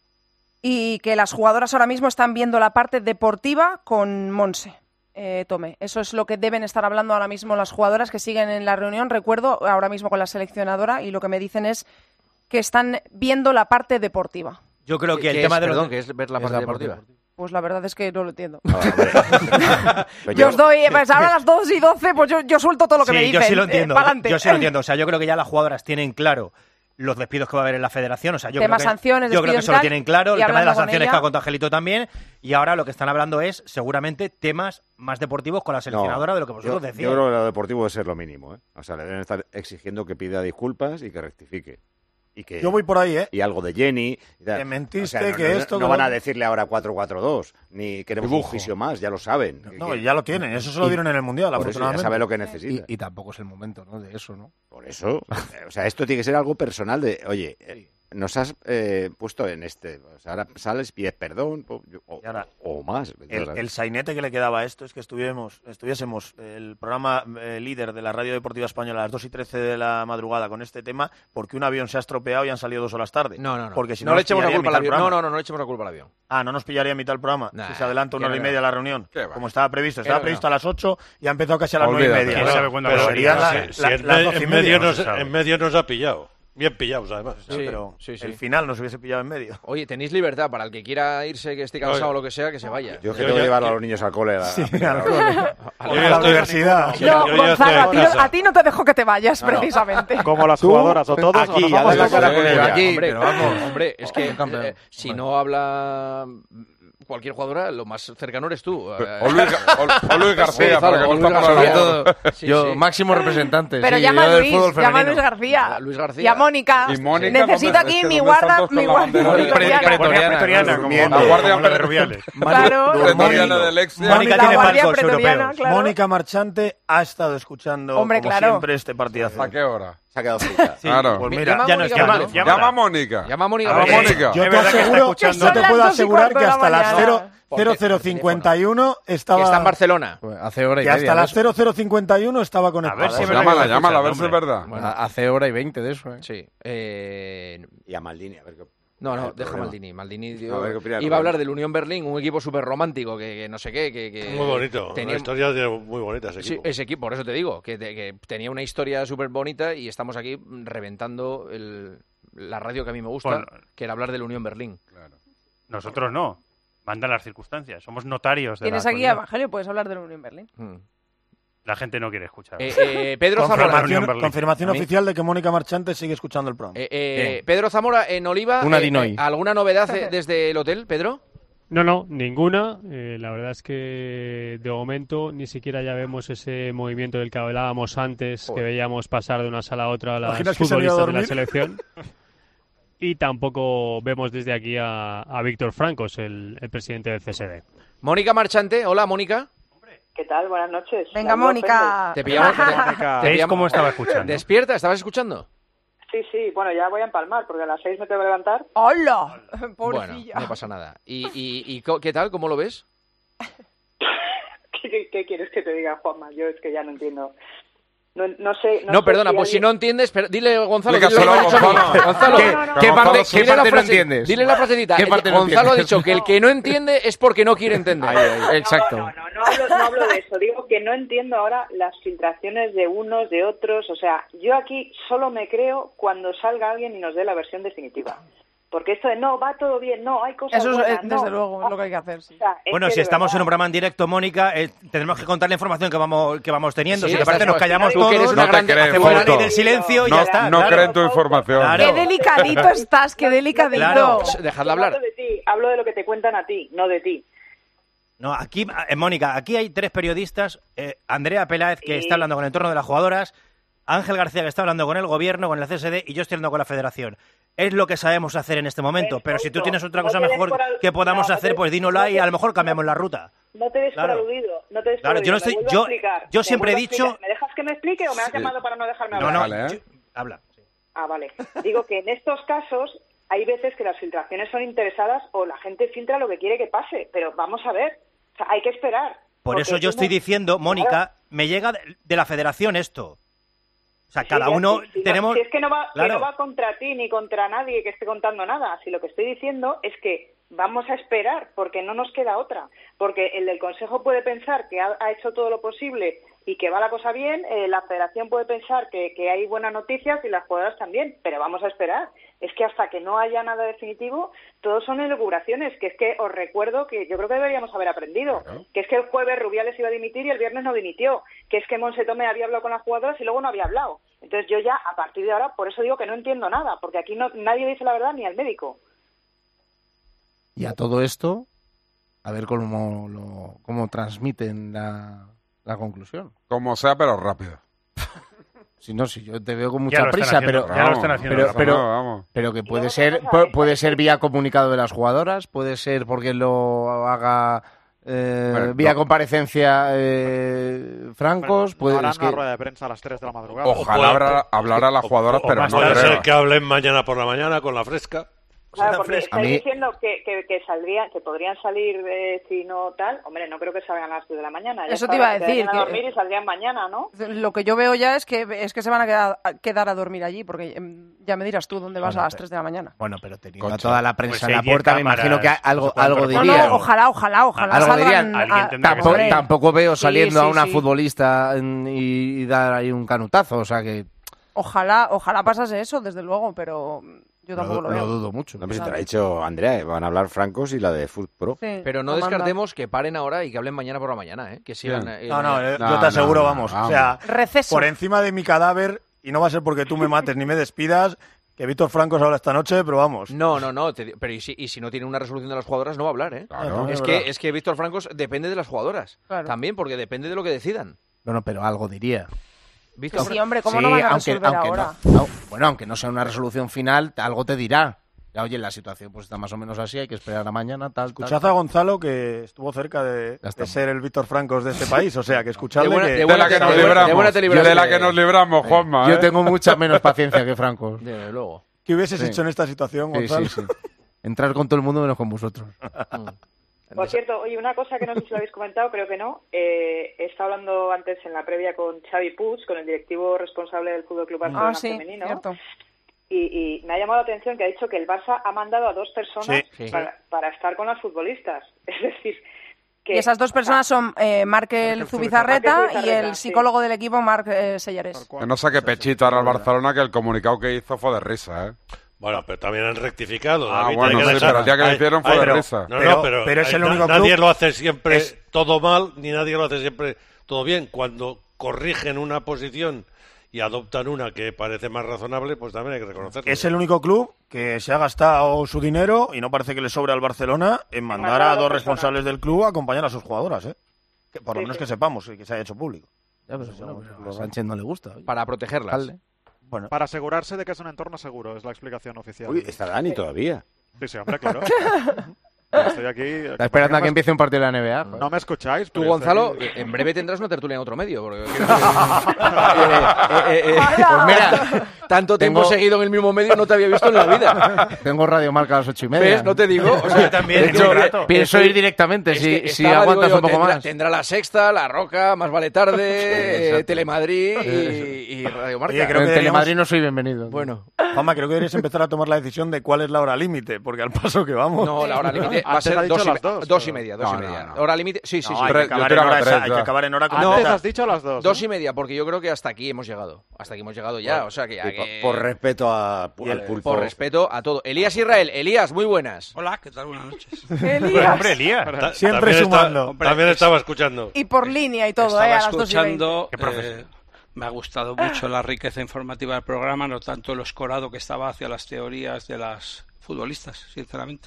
y que las jugadoras ahora mismo están viendo la parte deportiva con Montse eh, Tomé. Eso es lo que deben estar hablando ahora mismo las jugadoras que siguen en la reunión. Recuerdo ahora mismo con la seleccionadora, y lo que me dicen es que están viendo la parte deportiva. Yo creo que el ¿Qué tema es, de los... perdón, que es ver la parte deportiva. Pues la verdad es que no lo entiendo. Ah, yo, yo os doy, pues ahora a las dos y doce, pues yo, yo suelto todo lo que sí, me dicen. Yo sí lo entiendo. Eh, pa'lante. Yo sí lo entiendo. O sea, yo creo que ya las jugadoras tienen claro los despidos que va a haber en la federación. O sea, yo Temas creo que, sanciones, yo creo que eso lo tienen claro. El tema de las sanciones que ha contado Angelito también. Y ahora lo que están hablando es, seguramente, temas más deportivos con la seleccionadora no, de lo que vosotros yo, decís. Yo creo que lo deportivo debe ser lo mínimo, ¿eh? O sea, le deben estar exigiendo que pida disculpas y que rectifique. Y que, yo voy por ahí, ¿eh? Y algo de Jenny. Y que mentiste, o sea, no, que no, esto... No que van lo... a decirle ahora cuatro cuatro dos, ni queremos Dibujo. un fisio más, ya lo saben. No, que, ya lo tienen, eso se lo dieron y, en el Mundial, por afortunadamente. Eso ya sabe lo que necesita. Y, y tampoco es el momento, ¿no? De eso, ¿no? Por eso. O sea, esto tiene que ser algo personal de, oye, nos has eh, puesto en este. O sea, ahora sales, pides perdón o, o, ahora, o más. El, el sainete que le quedaba a esto es que estuviésemos, estuviésemos el programa eh, líder de la Radio Deportiva Española a las dos y trece de la madrugada con este tema porque un avión se ha estropeado y han salido dos horas tarde. No, no, no. Porque si no, no le echemos la culpa al avión. No, no, no, no le echemos la culpa al avión. Ah, ¿no nos pillaría a mitad del programa? Nah, si se adelanta una hora y media la reunión. Como estaba previsto. Estaba previsto a las ocho y ha empezado casi a las nueve y media. Pero serían las doce y media. En medio nos ha pillado. Bien pillados, además. Sí, pero sí, sí. El final nos hubiese pillado en medio. Oye, tenéis libertad para el que quiera irse, que esté cansado o lo que sea, que se vaya. Yo es que tengo que llevar a los niños al cole. A, sí, a, al cole. a, a la universidad. No, Gonzalo, a ti, a ti no te dejo que te vayas, no, precisamente. Como las jugadoras o todos. Aquí, o nos vamos a la con ella. Aquí, hombre, pero vamos, hombre, es que eh, si no habla cualquier jugadora, lo más cercano eres tú. O Luis, o, o Luis García, para que no estamos hablando. Sí, yo, sí. Máximo representante. Pero sí, llama a Luis, llama a Luis García. Luis García. Y a Mónica. Y Mónica necesito aquí es que mi guarda, mi guardia pretoriana. La guardia de Rubiales. Claro. Pretoriana de Alexia. Mónica tiene palcos europeos. Mónica Marchante ha estado escuchando, Hombre, como claro. siempre, este partidazo. ¿A qué hora? Se ha quedado frita. Sí. Claro. Pues mira, ya no está. Llama, llama a Mónica. Llama a Mónica. A Mónica. Yo te aseguro, yo te puedo asegurar que hasta las cero cero cincuenta y uno estaba... Que está en Barcelona. Pues hace hora y que media. hasta las cero cero cincuenta y uno estaba conectada. A ver si me llámala, llámala, a ver si es verdad. Bueno, hace hora y veinte de eso, ¿eh? Sí. Eh... Y a Maldini, a ver qué... No, no, deja Maldini. Maldini dio... a iba a hablar del Unión Berlín, un equipo súper romántico, que, que no sé qué. Que, que muy bonito. Tenía... Una historia muy bonita ese equipo. Sí, ese equipo, por eso te digo, que, te, que tenía una historia súper bonita y estamos aquí reventando el, la radio que a mí me gusta, bueno, que era hablar del Unión Berlín. Claro. Nosotros no. Mandan las circunstancias. Somos notarios de Tienes la aquí a Evangelio, puedes hablar del Unión Berlín. Hmm. La gente no quiere escuchar. Eh, eh, Pedro Zamora. Confirmación, confirmación oficial de que Mónica Marchante sigue escuchando el programa. Eh, eh, Pedro Zamora, en Oliva, Una eh, eh, ¿alguna novedad desde el hotel, Pedro? No, no, ninguna. Eh, la verdad es que de momento ni siquiera ya vemos ese movimiento del que hablábamos antes, Joder. que veíamos pasar de una sala a otra a las futbolistas de la selección. Y tampoco vemos desde aquí a, a Víctor Francos, el, el presidente del C S D. Mónica Marchante, hola Mónica. ¿Qué tal? Buenas noches. Venga, Mónica. Te pillamos. Te pillamos. ¿Cómo estaba escuchando? ¿Despierta? ¿Estabas escuchando? Sí, sí. Bueno, ya voy a empalmar porque a las seis me tengo que levantar. ¡Hola! Bueno, no pasa nada. ¿Y, y, y qué tal? ¿Cómo lo ves? ¿Qué, qué, ¿Qué quieres que te diga, Juanma? Yo es que ya no entiendo. No, no sé. No, no sé perdona, si pues alguien... si no entiendes, pero dile, Gonzalo. Dile dile Gonzalo, Gonzalo. Gonzalo. ¿Qué, no, no, ¿qué no, parte, no, ¿qué no, parte no no entiendes? Dile la frasecita. ¿Qué parte Gonzalo no entiendes? ha dicho que el que no entiende es porque no quiere entender. Ay, ay, exacto. No, no, no, no, hablo, no hablo de eso. Digo que no entiendo ahora las filtraciones de unos, de otros. O sea, yo aquí solo me creo cuando salga alguien y nos dé la versión definitiva. Porque esto de no, va todo bien, no, hay cosas Eso es, buenas, desde no. luego, es lo que hay que hacer. Sí. O sea, bueno, si estamos verdad. en un programa en directo, Mónica, eh, tendremos que contar la información que vamos que vamos teniendo. Sí, si te parece, nos callamos todos, eres una no grande, te crees, hacemos la ley del silencio no, y ya está. No claro. creen tu información. Claro. Qué delicadito estás, qué delicadito. Claro. Dejadle hablar. No hablo de ti, hablo de lo que te cuentan a ti, no de ti. No, aquí, eh, Mónica, aquí hay tres periodistas. Eh, Andrea Peláez, que sí. está hablando con el entorno de las jugadoras. Ángel García, que está hablando con el gobierno, con el C S D, y yo estoy hablando con la federación. Es lo que sabemos hacer en este momento, pero si tú tienes otra cosa no mejor al... que podamos no, hacer, no te... pues dínosla no te... y a lo mejor cambiamos la ruta. No te des claro. por aludido, no te des claro, por yo no aludido. estoy, yo, yo Me siempre he dicho... explicar. ¿Me dejas que me explique o me has sí. llamado para no dejarme hablar? No, no, vale, ¿eh? yo... habla. Sí. Ah, vale. Digo que en estos casos hay veces que las filtraciones son interesadas o la gente filtra lo que quiere que pase, pero vamos a ver, o sea, hay que esperar. Por eso yo estoy diciendo, Mónica, claro. me llega de la federación esto. O sea, sí, cada uno sí, sí, tenemos... Si es que no, va, claro. que no va contra ti ni contra nadie que esté contando nada. Si lo que estoy diciendo es que vamos a esperar porque no nos queda otra. Porque el del Consejo puede pensar que ha, ha hecho todo lo posible y que va la cosa bien. Eh, la Federación puede pensar que, que hay buenas noticias y las jugadoras también. Pero vamos a esperar. Es que hasta que no haya nada definitivo, todos son elucubraciones. Que es que os recuerdo que yo creo que deberíamos haber aprendido. Claro. Que es que el jueves Rubiales iba a dimitir y el viernes no dimitió. Que es que Monse Tomé había hablado con las jugadoras y luego no había hablado. Entonces yo ya, a partir de ahora, por eso digo que no entiendo nada. Porque aquí no, nadie dice la verdad ni al médico. Y a todo esto, a ver cómo, lo, cómo transmiten la, la conclusión. Como sea, pero rápido. Si no, si yo te veo con mucha prisa, pero, ya lo están haciendo, pero, pero, vamos, vamos. pero que puede ser, puede ser vía comunicado de las jugadoras, puede ser porque lo haga eh, Bueno, vía no. comparecencia eh, francos, pues Harán es una que... rueda de prensa a las tres de la madrugada. Ojalá hablara- hablara a las jugadoras, O pero más no puede creo. ser que hablen mañana por la mañana con la fresca. Claro, porque A estáis mí- diciendo que, que, que saldrían, que podrían salir eh, si no tal. Hombre, no creo que salgan a las tres de la mañana. Ya Eso está, te iba a se decir, quedarían que- a dormir y saldrían mañana, ¿no? Lo que yo veo ya es que es que se van a quedar, a quedar a dormir allí, porque em, ya me dirás tú dónde vas Bueno, a las pero- tres de la mañana. Bueno, pero teniendo Concha. toda la prensa Pues en hay la diez puerta, me imagino que cámaras, algo, no se pueden algo perder. No, dirían. no, ojalá, ojalá, ojalá Algo salgan dirían. a- Alguien tendrá que Tampoco, salir. tampoco veo Sí, saliendo sí, a una sí. futbolista en- y, y dar ahí un canutazo, o sea que Ojalá, ojalá pasase eso, desde luego, pero yo tampoco lo, lo, veo. dudo mucho. No, pero si te lo ha dicho Andrea, eh, van a hablar francos y la de Food Pro. Sí, Pero no lo mandan. descartemos que paren ahora y que hablen mañana por la mañana, ¿eh? Que sigan. eh, No, no, eh, No, yo te no, aseguro, no, vamos. vamos. O sea, Receso. por encima de mi cadáver, y no va a ser porque tú me mates ni me despidas, que Víctor Franco se habla esta noche, pero vamos. No, no, no. te di- pero y si, y si no tiene una resolución de las jugadoras, no va a hablar, ¿eh? Claro. Es Es que, verdad. es que Víctor Francos depende de las jugadoras. Claro. También, porque depende de lo que decidan. Bueno, pero algo diría. Víctor Sí, hombre, ¿cómo Sí, no van a aunque, resolver aunque ahora? no- no, bueno, aunque no sea una resolución final, algo te dirá. Ya, oye, la situación pues está más o menos así, hay que esperar a mañana, tal, tal, Escuchad tal. a Gonzalo, que estuvo cerca de, Ya está. de ser el Víctor Francos de este país. O sea, que escuchadle De buena- que... de De buena la que te- nos de buena- libramos. de buena te Y libraste. de la que nos libramos, Juanma. Yo ¿eh? tengo mucha menos paciencia que Franco. Desde luego. ¿Qué hubieses Sí. hecho en esta situación, Sí, Gonzalo? sí, sí. Entrar con todo el mundo menos con vosotros. Por cierto, oye, una cosa que no sé si lo habéis comentado, creo que no. Eh, he estado hablando antes en la previa con Xavi Puig, con el directivo responsable del Fútbol Club Barcelona Ah, sí, femenino. cierto. Y, y me ha llamado la atención que ha dicho que el Barça ha mandado a dos personas Sí, sí. para, para estar con las futbolistas. Es decir, que... Y esas dos personas son eh, Markel Zubizarreta Markel y Zubizarreta, el sí. psicólogo del equipo, Marc eh, Sellares. Que no saque pechito ahora al Barcelona, que el comunicado que hizo fue de risa, ¿eh? Bueno, pero también han rectificado. Ah, David, bueno, hay que sí, dejar- pero el día que lo hay- hicieron fue hay- de pero- risa. No, Pero- no, pero, pero es hay- el na- único nadie club- lo hace siempre es- todo mal, ni nadie lo hace siempre todo bien. Cuando corrigen una posición y adoptan una que parece más razonable, pues también hay que reconocerlo. Es el único club que se ha gastado su dinero, y no parece que le sobre al Barcelona, en mandar mandar a a dos dos responsables del club a acompañar a sus jugadoras, ¿eh? Que por lo Sí, menos sí. que sepamos y que se haya hecho público. Ya, pero bueno, pues a Sánchez no le gusta. oye. Para protegerlas. Dale. Bueno, Para asegurarse de que es un entorno seguro, es la explicación oficial. Uy, está Dani todavía. Sí, sí, hombre, claro. Estoy aquí. Está esperando a que empiece un partido de la N B A. joder. No me escucháis. Tú, pero estoy Gonzalo, aquí. en breve tendrás una tertulia en otro medio. Porque... ¡Hala! Pues mira, tanto tiempo Tengo- seguido en el mismo medio no te había visto en la vida. tengo Radio Marca a las ocho y media. ¿Ves? No te digo. O sea, también, De en hecho, un rato. pienso Estoy- ir directamente Es si, que si estaba, aguantas digo yo, un poco tendrá, más. Tendrá la Sexta, la Roca, Más Vale Tarde, Exacto. eh, Telemadrid y, y Radio Marca. Oye, creo en que Telemadrid no soy bienvenido. Bueno, Juanma, creo que deberías empezar a tomar la decisión de cuál es la hora límite, porque al paso que vamos... no, la hora límite va a Antes ha ser dicho dos y, las me- dos, dos y pero- media. Dos No, y no, media. no. Hora límite, sí, sí, No, sí. hay, Tres- que yo acabar tiraba en hora, tres, esa- hay ya. que acabar en hora Antes completa. has dicho las dos. Dos ¿no? y media, porque yo creo que hasta aquí hemos llegado. Hasta aquí hemos llegado ya. O sea que, Y ya por, que- por respeto a, Y el al pulpo. por respeto a todo. Elías Israel, Elías, muy buenas. Hola, ¿qué tal? Buenas noches. Elías. Hombre, Elías. Ta- Siempre también está- sumando. Hombre, también es- estaba escuchando. Y por línea y todo, Estaba ¿eh? A las dos y veinte. escuchando. Qué profesional. eh, me ha gustado mucho la riqueza informativa del programa, no tanto lo escorado que estaba hacia las teorías de las futbolistas, sinceramente.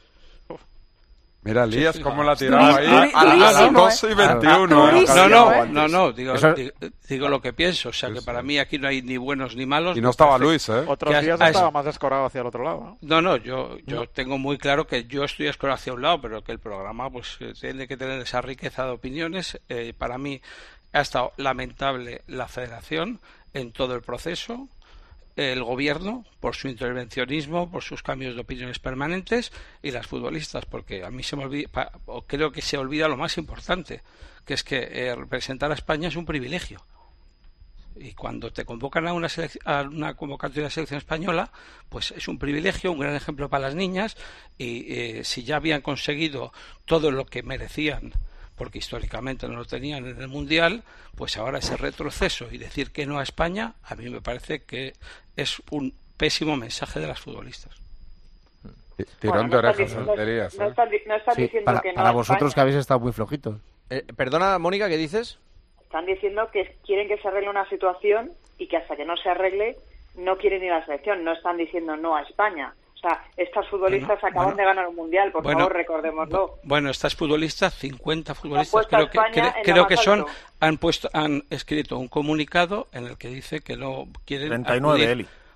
Mira, Elías, Sí, sí, cómo sí. la tiraba Duri- ahí duri- a, a las durísimo, dos y ¿eh? veintiuno. ¿eh? Durísimo. No, no, ¿eh? no, no, digo, Eso- di- digo lo que pienso, o sea que para mí aquí no hay ni buenos ni malos. Y no estaba Perfecto. Luis, ¿eh? Otros Que días has- estaba más descorado hacia el otro lado. ¿no? No, no, yo, yo tengo muy claro que yo estoy escorado hacia un lado, pero que el programa pues eh, tiene que tener esa riqueza de opiniones. Eh, para mí ha estado lamentable la federación en todo el proceso, el gobierno por su intervencionismo, por sus cambios de opiniones permanentes y las futbolistas, porque a mí se me olvida, pa- o creo que se olvida lo más importante, que es que eh, representar a España es un privilegio. Y cuando te convocan a una, selec- a una convocatoria de selección española, pues es un privilegio, un gran ejemplo para las niñas. Y eh, si ya habían conseguido todo lo que merecían, porque históricamente no lo tenían en el Mundial, pues ahora ese retroceso y decir que no a España, a mí me parece que es un pésimo mensaje de las futbolistas. Tirón Bueno, de no están orejas, diciendo- Elías. No ¿eh? están, di- no están Sí, diciendo para, que no para a vosotros que España. habéis estado muy flojitos. Eh, perdona, Mónica, ¿qué dices? Están diciendo que quieren que se arregle una situación y que hasta que no se arregle no quieren ir a la selección. No están diciendo no a España. O sea, estas futbolistas Bueno, acaban bueno. de ganar un mundial, por Bueno, favor, recordémoslo. Bueno, estas futbolistas, cincuenta futbolistas, puesto a creo que, España cre- en lo creo más que son, alto. han puesto, han escrito un comunicado en el que dice que no quieren treinta y nueve, acudir- Eli.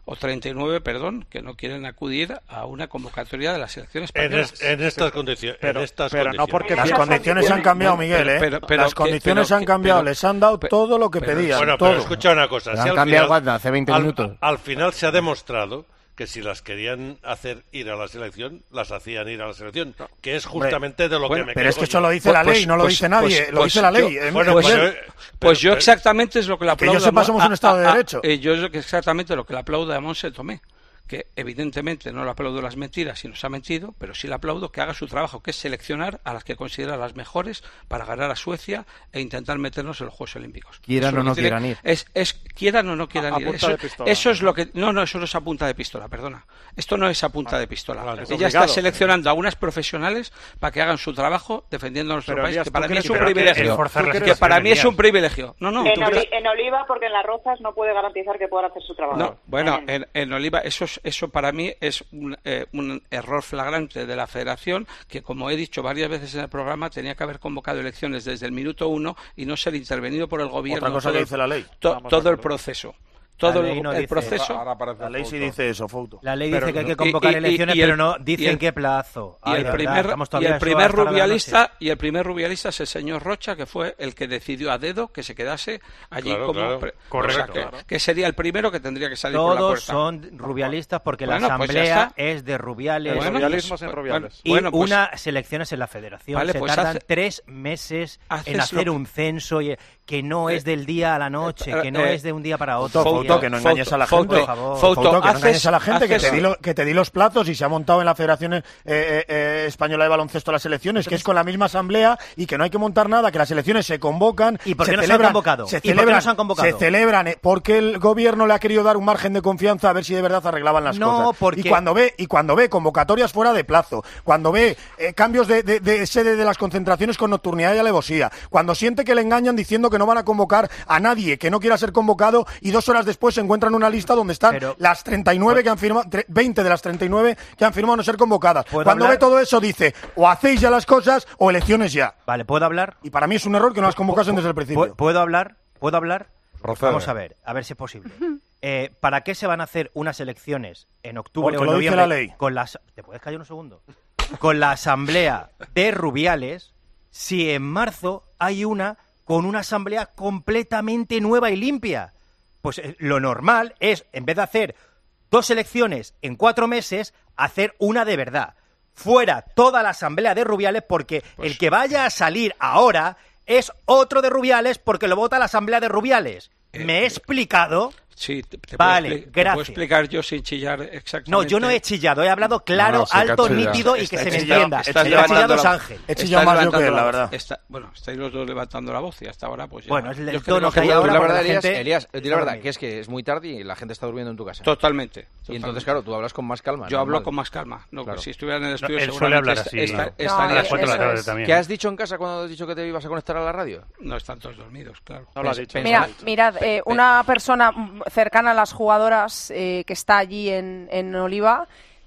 o treinta y nueve, perdón, que no quieren acudir a una convocatoria de la selección En, española. es- en estas condiciones. Pero- en estas pero no condiciones. porque Las condiciones han cambiado, Miguel, ¿eh? Pero- pero- Las que- condiciones pero- han cambiado, pero- les han dado pero- todo lo que pero- pedían. Bueno, todo. pero escucha una cosa. Pero si han al cambiado, final- ¿cuánto? Hace veinte al- minutos. Al final se ha demostrado que si las querían hacer ir a la selección, las hacían ir a la selección, que es justamente de lo Bueno, que me pero es quejo que eso yo. lo dice la ley, no lo dice nadie, lo dice la ley. Yo, eh, bueno, Miguel. pues, pero- pues pero- yo exactamente es lo que le que aplaudo. yo sepa, a- somos un a- Estado de a- Derecho. eh, yo es lo que exactamente lo que le aplaudo a Monse Tomé, que evidentemente no le aplaudo las mentiras y nos ha mentido, pero sí le aplaudo que haga su trabajo, que es seleccionar a las que considera las mejores para ganar a Suecia e intentar meternos en los Juegos Olímpicos. Quieran Eso es o lo no que tiene- quieran ir. Es, es quieran o no quieran A- a ir. punta Eso, de pistola. eso es lo que no, no, eso no es a punta de pistola, perdona. Esto no es a punta de pistola. vale, es Ella está obligado. seleccionando a unas profesionales para que hagan su trabajo defendiendo a nuestro Pero, país, Elías, que ¿tú para mí crees es un que- privilegio. Forzar las Que cosas, para mí es Elías? un privilegio. No, no. En, ¿tú Oli- crees? en Oliva, porque en las Rozas no puede garantizar que puedan hacer su trabajo. No, bueno, En- en, en Oliva, eso, es- eso para mí es un, eh, un error flagrante de la Federación, que como he dicho varias veces en el programa, tenía que haber convocado elecciones desde el minuto uno y no ser intervenido por el gobierno. Otra cosa todo que el- dice la ley. to- Vamos de todo el acuerdo. proceso. Todo La ley el, no el dice- proceso. Ahora aparece La ley sí foto. dice eso, Fouto. La ley Pero dice que hay no- que convocar y- y- elecciones, y el- pero no y dicen el- qué plazo. Y Ay, el de verdad, primer, estamos y todavía el en eso primer hasta la noche. rubialista y el primer rubialista es el señor Rocha, que fue el que decidió a dedo que se quedase allí Claro, como claro. pre- Correcto, o sea, que, claro. que sería el primero que tendría que salir por la Todos puerta. son rubialistas porque Bueno, la pues ya asamblea está. es de rubiales. El Bueno, rubialismo pues, sin bueno, rubiales. Y bueno, pues, unas elecciones en la federación. Vale, se pues tardan hace- tres meses haces en hacer lo que- un censo y, que no es del día a la noche, eh, que no eh, es de un día para otro. Fouto, Fouto, que no engañes a la Fouto, gente. Fouto, Fouto, Fouto, que no haces- engañes a la gente, que haces- te, di lo- que te di los plazos y se ha montado en la Federación eh, eh, eh, Española de Baloncesto las elecciones, que es con la misma asamblea y que no hay que montar nada, que las elecciones se convocan. ¿Y por se qué no se han celebran, convocado? Se ¿Y por qué no celebran, se han convocado? se celebran, eh, porque el gobierno le ha querido dar un margen de confianza a ver si de verdad arreglaban las No, cosas. porque- Y cuando ve, y cuando ve convocatorias fuera de plazo, cuando ve eh, cambios de, de- de sede de las concentraciones con nocturnidad y alevosía, cuando siente que le engañan diciendo que no van a convocar a nadie que no quiera ser convocado y dos horas después se encuentran una lista donde están Pero- las treinta y nueve que han firmado, tre- veinte de las treinta y nueve que han firmado no ser convocadas. ¿Puedo Cuando hablar? ve todo eso dice, o hacéis ya las cosas o elecciones ya. Vale, ¿puedo hablar? Y para mí es un error que no las convocasen desde el principio. ¿Pu- ¿Puedo hablar? ¿Puedo hablar? Procede. Vamos a ver, a ver si es posible. Eh, ¿Para qué se van a hacer unas elecciones en octubre Porque o en lo dice noviembre? la ley. Con las, ¿te puedes callar un segundo? Con la asamblea de Rubiales, si en marzo hay una con una asamblea completamente nueva y limpia. Pues eh, lo normal es, en vez de hacer dos elecciones en cuatro meses, hacer una de verdad. Fuera toda la asamblea de Rubiales, porque Pues el que vaya a salir ahora es otro de Rubiales porque lo vota la asamblea de Rubiales. ¿Me he explicado? Sí, te, te Vale, puedo expli- te puedo gracias. explicar yo sin chillar exactamente. No, yo no he chillado, he hablado claro, No, no, sí que alto, ha chillado. nítido y que Está se me chillado, entienda. estás El que ha levantando chillado la es voz. Ángel. He Estás chillado más yo levantando que él, la voz. verdad. Está- bueno, estáis los dos levantando la voz y hasta ahora pues ya. Bueno, es el yo tono creo que hay voy a ahora Tú la porque verdad, la Elías, gente Elías, di la está verdad, dormida. que es que es muy tarde y la gente está durmiendo en tu casa. Totalmente. Y totalmente. entonces, claro, tú hablas con más calma. Yo hablo normal. con más calma. No, Claro. Si estuviera en el No, estudio, él suele seguramente hablar esta- así, esta- ¿no? No, estaría- A las cuatro de la eso tarde es. también. ¿Qué has dicho en casa cuando has dicho que te ibas a conectar a la radio? No están todos dormidos, claro. No lo has dicho. Mira, mirad, eh, una persona mm, cercana a las jugadoras eh, que está allí en, en Oliva,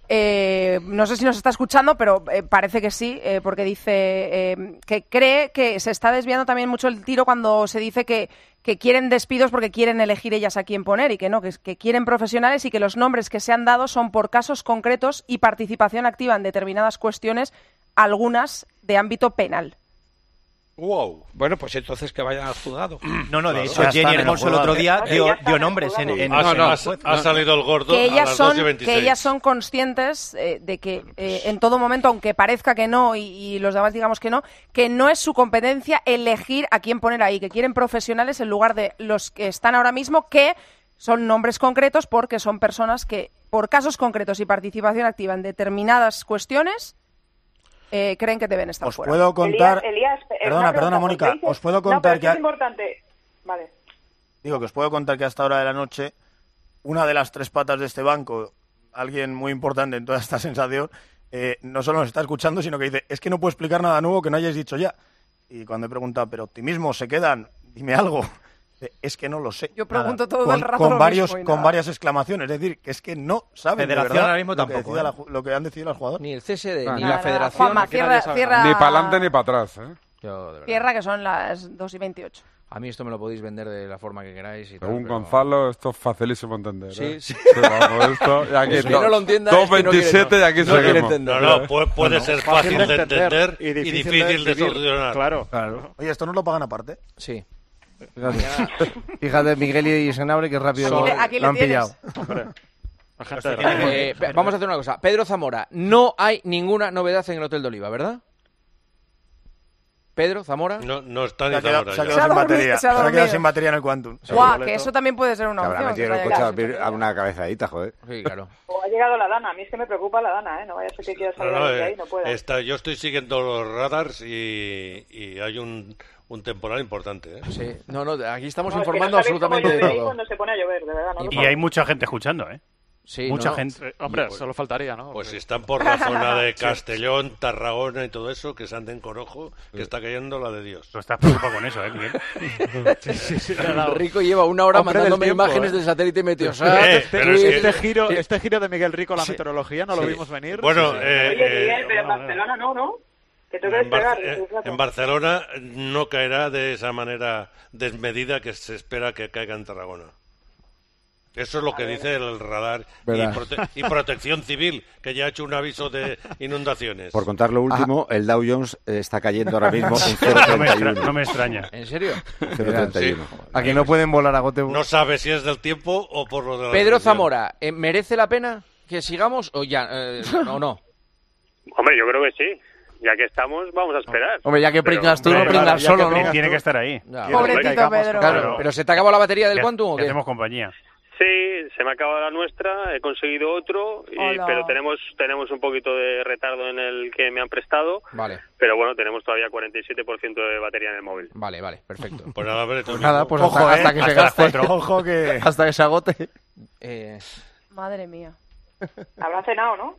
eh, no sé si nos está escuchando, pero eh, parece que sí, eh, porque dice eh, que cree que se está desviando también mucho el tiro cuando se dice que, que quieren despidos porque quieren elegir ellas a quién poner y que no, que, que quieren profesionales y que los nombres que se han dado son por casos concretos y participación activa en determinadas cuestiones, algunas de ámbito penal. Wow. Bueno, pues entonces que vayan al juzgado. No, no, de Claro. hecho, Ya Jenny están en el Hermoso el juzgado. otro día Ya dio, están en dio el nombres en, juzgado. en- Ha, No, no. ha- ha salido el gordo que a ellas las son dos y veintiséis. que ellas son conscientes eh, de que eh, en todo momento, aunque parezca que no y, y los demás digamos que no, que no es su competencia elegir a quién poner ahí, que quieren profesionales en lugar de los que están ahora mismo, que son nombres concretos porque son personas que por casos concretos y participación activa en determinadas cuestiones eh, creen que deben estar Os fuera. puedo contar... Elías, Elías, eh, Perdona, una perdona, pregunta, Mónica. porque dices- Os puedo No, pero contar es que... que es importante. Vale. Digo que os puedo contar que a esta hora de la noche, una de las tres patas de este banco, alguien muy importante en toda esta sensación, eh, no solo nos está escuchando, sino que dice, es que no puedo explicar nada nuevo que no hayáis dicho ya. Y cuando he preguntado, ¿pero optimismo se quedan? Dime algo. Dice, es que no lo sé. Yo pregunto Nada. todo con, el rato con lo varios, mismo y con nada. varias exclamaciones. Es decir, que es que no saben de Federación verdad ahora mismo lo, que tampoco, decida ¿eh? la ju- lo que han decidido las jugadoras. Ni el C S D, Ah, ni nada. la federación. Juanma, aquí cierra- nadie sabe cierra- nada. Ni para adelante ni para atrás, ¿eh? Yo, de verdad. Tierra, que son las dos y veintiocho. A mí esto me lo podéis vender de la forma que queráis. Y Según tal, pero... Gonzalo, esto es facilísimo entender. Sí, ¿eh? sí. Sí, vamos, esto, y aquí El que no lo entienda dos es que no veintisiete quiere, no. y aquí No quiere seguimos. entender. No, no, puede, puede Bueno, ser fácil fácil de de entender entender y y difícil difícil de de vivir. solucionar. Claro. Claro. Oye, ¿esto no lo pagan aparte? Sí. Fíjate, fíjate Miguel y Senabre, que rápido Aquí le- aquí lo le han tienes. pillado. Hombre, la gente Eh, rara. eh, vamos a hacer una cosa. Pedro Zamora, no hay ninguna novedad en el Hotel de Oliva, ¿verdad? Pedro Zamora. No, no está Se ni ha quedado, Zamora se ha ya. quedado Se ha sin dormido, batería. se ha Se ha quedado dormido. sin batería en el Quantum. Guau, que eso también puede ser una Se habrá opción. metido que en el se coche haya a quedado abrir a una cabezadita, joder. Sí, claro. O ha llegado la Dana. A mí es que me preocupa la Dana, ¿eh? No vaya a ser que quiera No, salir no, de eh, ahí, no pueda. está, yo estoy siguiendo los radars y, y hay un, un temporal importante. ¿eh? Sí. No, no, aquí estamos No, es que informando no sabéis cómo absolutamente de llover ahí todo. cuando se pone a llover, de verdad. No lo Y sabéis. hay mucha gente escuchando, ¿eh? Sí, Mucha no, no. gente. Eh, hombre, solo faltaría, ¿no? Pues Porque- están por la zona de Castellón, Tarragona y todo eso, que se anden con ojo, que está cayendo la de Dios. Tú estás preocupado con eso, ¿eh, Miguel? Sí, sí, sí, le ha dado. Rico lleva una hora Hombre del mandándome tiempo, imágenes ¿eh? del satélite Meteosat. Eh, Este, pero es que- este giro, Sí. este giro de Miguel Rico a la Sí. meteorología no lo Sí. vimos venir. Bueno, Sí, sí. eh, Oye, eh, Miguel, pero en Barcelona no, ¿no? Que tengo que En, Bar- despegar. eh, estoy flaco. en Barcelona no caerá de esa manera desmedida que se espera que caiga en Tarragona. Eso es lo que dice el radar y, Verdad. prote- y Protección Civil, que ya ha hecho un aviso de inundaciones. Por contar lo último, el Dow Jones eh, está cayendo ahora mismo un cero No coma me, treinta y extra- uno. no me extraña. ¿En serio? cero coma treinta y uno. A que no pueden volar a Gotemburgo. No sabe si es del tiempo o por lo de la Pedro recepción. Zamora, eh, ¿merece la pena que sigamos o ya? Eh, no, no. Hombre, yo creo que sí. Ya que estamos, vamos a esperar. Hombre, ya que Pero- pringas tú, no Hombre, pringas ya solo, que ¿no? Tiene que estar ahí. Ya. Quiero que Pobrecito caigamos, Pedro. claro. ¿Pero se te acabó la batería del Ya- Quantum o ya qué? hacemos compañía. Sí, se me acaba la nuestra, he conseguido otro, y- Hola. pero tenemos tenemos un poquito de retardo en el que me han prestado, Vale, pero bueno, tenemos todavía cuarenta y siete por ciento de batería en el móvil. vale, vale, perfecto. Pues nada, a ver, tú Nada, mismo. pues Ojo, hasta, eh, hasta que se hasta las gaste. cuatro. Ojo que... Hasta que se agote. Eh, Madre mía. Habrán cenado, ¿no?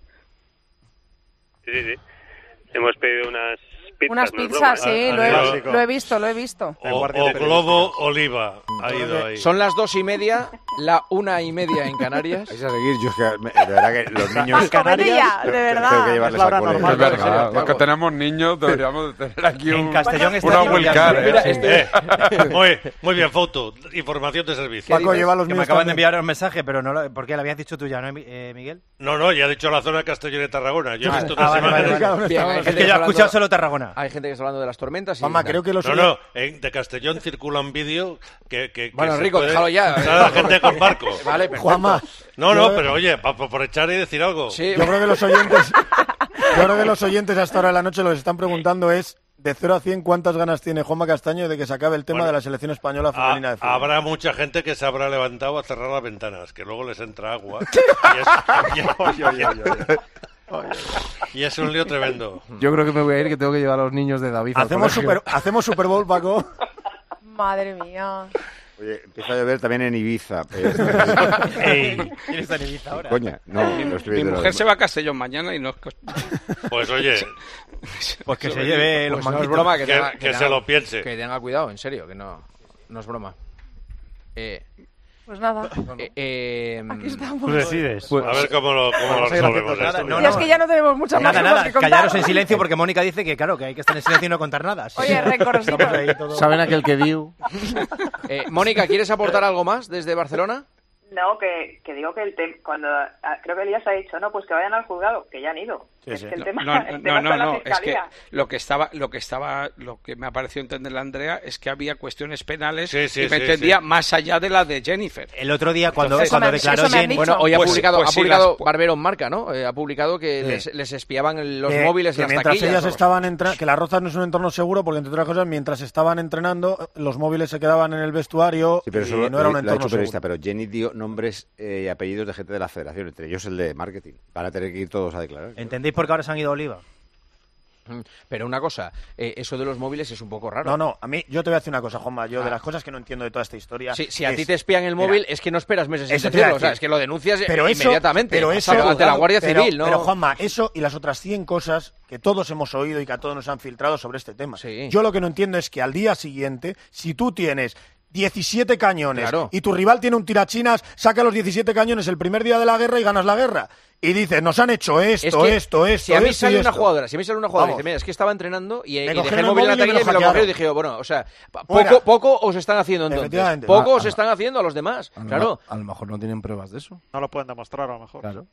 Sí, sí, sí. Hemos pedido unas pizzas. Unas no es pizzas, broma. sí, Ah, lo ah, he, lo he visto, lo he visto. O, guardias o periodísticos. Globo Oliva. Ha ido ahí. son las dos y media, la una y media en Canarias. Vais a seguir, yo es que, me- de verdad que los niños... Vete ya, de Tengo que verdad. llevarles Es la hora al cole. normal. Es verdad, serio, los que algo. tenemos niños deberíamos de tener aquí En un, Castellón está una haciendo Wilcar, ya- ¿eh? Mira, Sí. este- Eh, muy, muy bien, foto. Información de servicio. Paco lleva los Que me míos acaban de también. enviar un mensaje, pero no lo, ¿por qué lo habías dicho tú ya, no, eh, Miguel? No, no, ya ha dicho la zona de Castellón y Tarragona. Yo he visto ah, otras vale, vale, imágenes. vale. Bien, hay Es gente que yo he hablando- escuchado solo Tarragona. Hay gente que está hablando de las tormentas. Y Mamá, tal. creo que los No, no, en- de Castellón circula un vídeo que, que, que Bueno, se Rico, puede déjalo ya. pasar a la gente con barco. Vale, perfecto. Juanma, No, no, yo- pero oye, pa- pa- por echar y decir algo. Sí, Yo creo que los oyentes, yo creo que los oyentes hasta ahora de la noche lo que se están preguntando es de cero a cien cuántas ganas tiene Juanma Castaño de que se acabe el tema Bueno, de la selección española Ha- femenina de fútbol. habrá mucha gente que se habrá levantado a cerrar las ventanas, que luego les entra agua. Y es, y es- y es un lío tremendo. Yo creo que me voy a ir, que tengo que llevar a los niños de David al Hacemos colegio. super, hacemos Super Bowl, Paco. Madre mía. Oye, empieza a llover también en Ibiza. Eh, Ey, ¿quién está en Ibiza ahora? Coña, no, lo estoy Mi viendo mujer ahora. se va a Castellón mañana y no... Pues oye, Pues que se lleve los Pues no es manguitos. broma que, que, tenga- que que se tenga- lo piense. Que tenga cuidado, en serio, que no, no es broma. Eh, Pues nada. eh, eh, Aquí estamos. Tú decides. A ver cómo lo, cómo lo resolvemos Nada, esto. no, Y es que ya no tenemos muchas más Nada, cosas nada, que contar. callaros en silencio porque Mónica dice que, claro, que hay que estar en silencio y no contar nada. Sí. Oye, rencorosito. Estamos ahí todos- ¿Saben aquel que dio? eh, Mónica, ¿quieres aportar algo más desde Barcelona? No, que, que digo que el tema, cuando ah, creo que Elías ha dicho, no, pues que vayan al juzgado, que ya han ido. Sí, es sí. que el No, tema, no, el tema no, está en la no, es que fiscalía. lo que estaba, lo que estaba, lo que me ha parecido entender la Andrea es que había cuestiones penales Sí, sí, y me sí, entendía sí. más allá de la de Jennifer. El otro día, cuando, Entonces, cuando eso me- declaró eso me han Jen... dicho. Bueno, hoy ha Pues- publicado, pues ha sí, publicado las- Barbero en Marca, ¿no? Eh, ha publicado que Sí. les, les espiaban los Que- móviles que y las mientras taquillas. ellas vamos. estaban entrenando, que las Rozas no es un entorno seguro, porque entre otras cosas, mientras estaban entrenando, los móviles se quedaban en el vestuario Sí, pero y eso lo, no era un lo ha entorno hecho periodista, seguro. pero Jenny dio nombres eh, y apellidos de gente de la federación, entre ellos el de marketing. Van a tener que ir todos a declarar. ¿Entendéis por qué ahora se han ido a Oliva? Pero una cosa, eh, eso de los móviles es un poco raro. No, no, a mí, yo te voy a decir una cosa, Juanma, yo Ah. de las cosas que no entiendo de toda esta historia... Si, si a es- ti te espían el Mira, móvil, es que no esperas meses sin eso te iba a decirlo, o sea, decir. es que lo denuncias pero eso, inmediatamente. pero Pasa eso ante la Guardia pero- Civil, ¿no? Pero, Juanma, eso y las otras cien cosas que todos hemos oído y que a todos nos han filtrado sobre este tema. Sí. Yo lo que no entiendo es que al día siguiente, si tú tienes diecisiete cañones Claro. y tu rival tiene un tirachinas, saca los diecisiete cañones el primer día de la guerra y ganas la guerra. Y dices, nos han hecho esto, Es que esto, esto, si a mí esto sale y una esto. jugadora, si a mí sale una jugadora y Vamos. dice, mira, es que estaba entrenando y, y Me dejé cogieron el el móvil en la móvil y me taquilla y lo me lo cogieron y hackearon. dije, bueno, o sea, pa- Fuera. poco, poco os están haciendo entonces. Efectivamente. Poco A- os a- están haciendo a los demás. A lo Claro. mejor- A lo mejor no tienen pruebas de eso. No lo pueden demostrar, a lo mejor. Claro.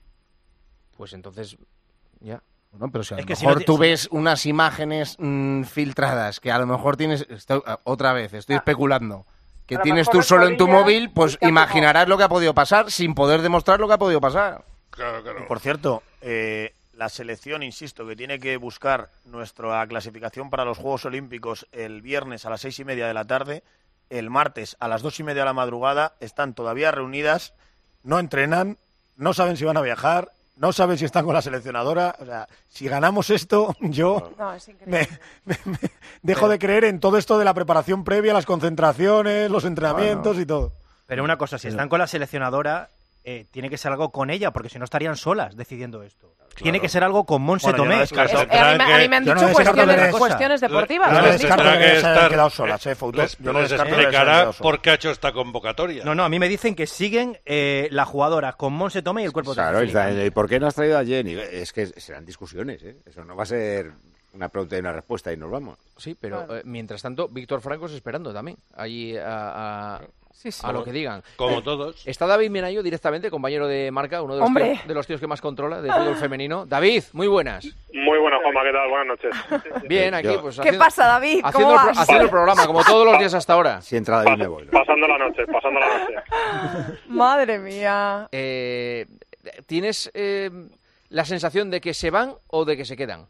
Pues entonces, ya. Bueno, pero si a Es lo que si mejor no ti- tú si- ves unas imágenes mm, filtradas que a lo mejor tienes... estoy- otra vez, estoy especulando. Que A lo tienes mejor tú las solo en tu rodillas móvil, pues y te ha imaginarás lo que ha podido pasar sin poder demostrar lo que ha podido pasar. Claro, claro. Y por cierto, eh, la selección, insisto, que tiene que buscar nuestra clasificación para los Juegos Olímpicos el viernes a las seis y media de la tarde, el martes a las dos y media de la madrugada, están todavía reunidas, No entrenan, no saben si van a viajar, no saben si están con la seleccionadora. O sea, si ganamos esto, yo No, es increíble. me, me- me- dejo de creer en todo esto de la preparación previa, las concentraciones, los entrenamientos y todo. Pero una cosa, si están con la seleccionadora, eh, tiene que ser algo con ella, porque si no estarían solas decidiendo esto. Tiene que ser algo con Monse Bueno, yo no Tomé. descarto- Es- eh, a, mí, me- a mí me han Yo no dicho descarto cuestiones, que les- cuestiones deportivas. Yo me no han dicho. descarto Tendrá que que se hayan estar- quedado solas, eh, Fouto. Les, Yo no les descarto que se hayan explicará quedado solas. por qué ha hecho esta convocatoria. No, no, a mí me dicen que siguen eh, las jugadoras con Monse Tomé y el cuerpo Claro, técnico. ¿y por qué no has traído a Jenny? Es que serán discusiones, ¿eh? Eso no va a ser una pregunta y una respuesta y nos vamos. Sí, pero Claro. eh, mientras tanto, Víctor Francos esperando también. Allí a, a, Sí, sí. a lo que digan. Como Eh, todos. Está David Menayo directamente, compañero de marca, uno de los, ¡Hombre! tíos, de los tíos que más controla de fútbol femenino. David, muy buenas. Muy buenas, Juanma, ¿qué tal? Buenas noches. Bien, aquí Yo- pues ¿Qué haciendo, pasa, David? ¿Cómo haciendo, el, pro- vas? haciendo el programa, como todos los días hasta ahora. Si entra David me voy. Pasando la noche, pasando la noche. Madre mía. Eh, ¿Tienes eh, la sensación de que se van o de que se quedan?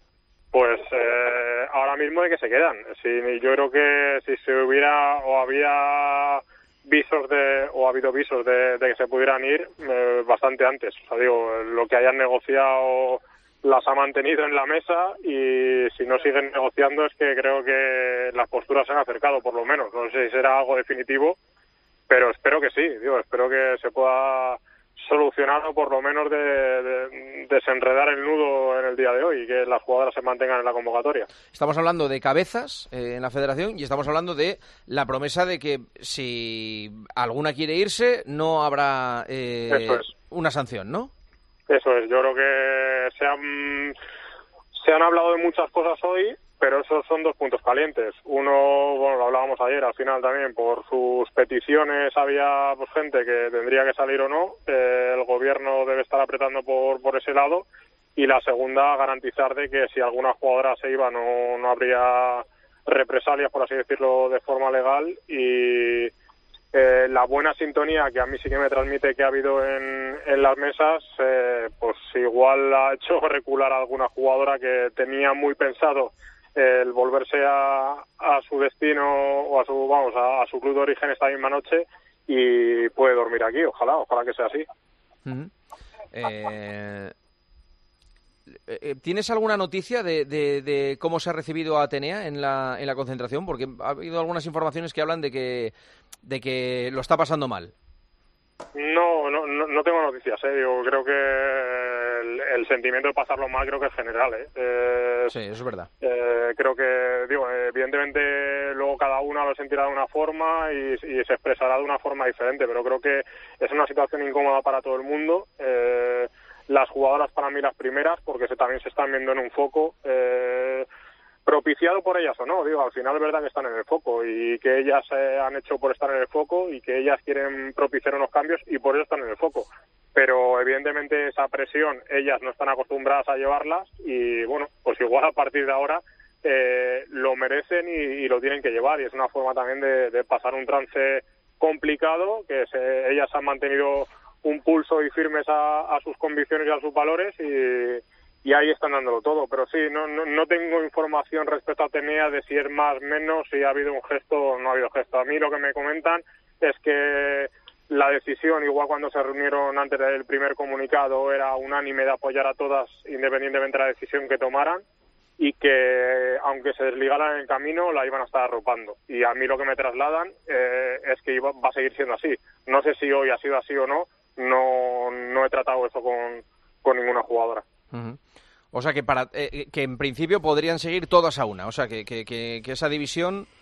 Pues eh, ahora mismo de que se quedan. Sí, yo creo que si se hubiera o había visos de o ha habido visos de, de que se pudieran ir eh, bastante antes. O sea, digo, lo que hayan negociado las ha mantenido en la mesa y si no siguen negociando es que creo que las posturas se han acercado, por lo menos. No sé si será algo definitivo, pero espero que sí. Digo, espero que se pueda solucionar o por lo menos de, de- desenredar el nudo en el día de hoy y que las jugadoras se mantengan en la convocatoria. Estamos hablando de cabezas eh, en la federación y estamos hablando de la promesa de que si alguna quiere irse no habrá eh, Eso es. una sanción, ¿no? Eso es, yo creo que se han, se han hablado de muchas cosas hoy, pero esos son dos puntos calientes. Uno, bueno, lo hablábamos ayer, al final también, por sus peticiones había pues, gente que tendría que salir o no, eh, el gobierno debe estar apretando por, por ese lado, y la segunda, garantizar de que si alguna jugadora se iba no, no habría represalias, por así decirlo, de forma legal, y eh, la buena sintonía que a mí sí que me transmite que ha habido en, en las mesas, eh, pues igual ha hecho recular a alguna jugadora que tenía muy pensado el volverse a, a su destino o a su vamos a, a su club de origen esta misma noche y puede dormir aquí, ojalá, ojalá que sea así. Ujú. Eh, eh, ¿Tienes alguna noticia de, de- de cómo se ha recibido a Atenea en la, en la concentración? Porque ha habido algunas informaciones que hablan de que, de que lo está pasando mal. No, no, no, no tengo noticias, ¿eh? Digo, creo que el, el sentimiento de pasarlo mal creo que es general, ¿eh? Eh, Sí, eso es verdad. Eh, creo que, digo, evidentemente luego cada una lo sentirá de una forma y, y se expresará de una forma diferente, pero creo que es una situación incómoda para todo el mundo. Eh, las jugadoras para mí las primeras, porque se, también se están viendo en un foco, eh, propiciado por ellas o no, digo, al final es verdad que están en el foco y que ellas eh, han hecho por estar en el foco y que ellas quieren propiciar unos cambios y por eso están en el foco. Pero evidentemente esa presión ellas no están acostumbradas a llevarlas y bueno, pues igual a partir de ahora eh, lo merecen y, y lo tienen que llevar y es una forma también de, de pasar un trance complicado, que se, ellas han mantenido un pulso y firmes a, a sus convicciones y a sus valores y y ahí están dándolo todo, pero sí, no, no, no tengo información respecto a Atenea de si es más, menos, si ha habido un gesto o no ha habido gesto. A mí lo que me comentan es que la decisión, igual cuando se reunieron antes del primer comunicado, era unánime de apoyar a todas independientemente de la decisión que tomaran y que aunque se desligaran en el camino la iban a estar arropando. Y a mí lo que me trasladan eh, es que iba, va a seguir siendo así. No sé si hoy ha sido así o no, no, no he tratado eso con, con ninguna jugadora. Ujú. O sea que para eh, que en principio podrían seguir todas a una. O sea que, que, que, que esa división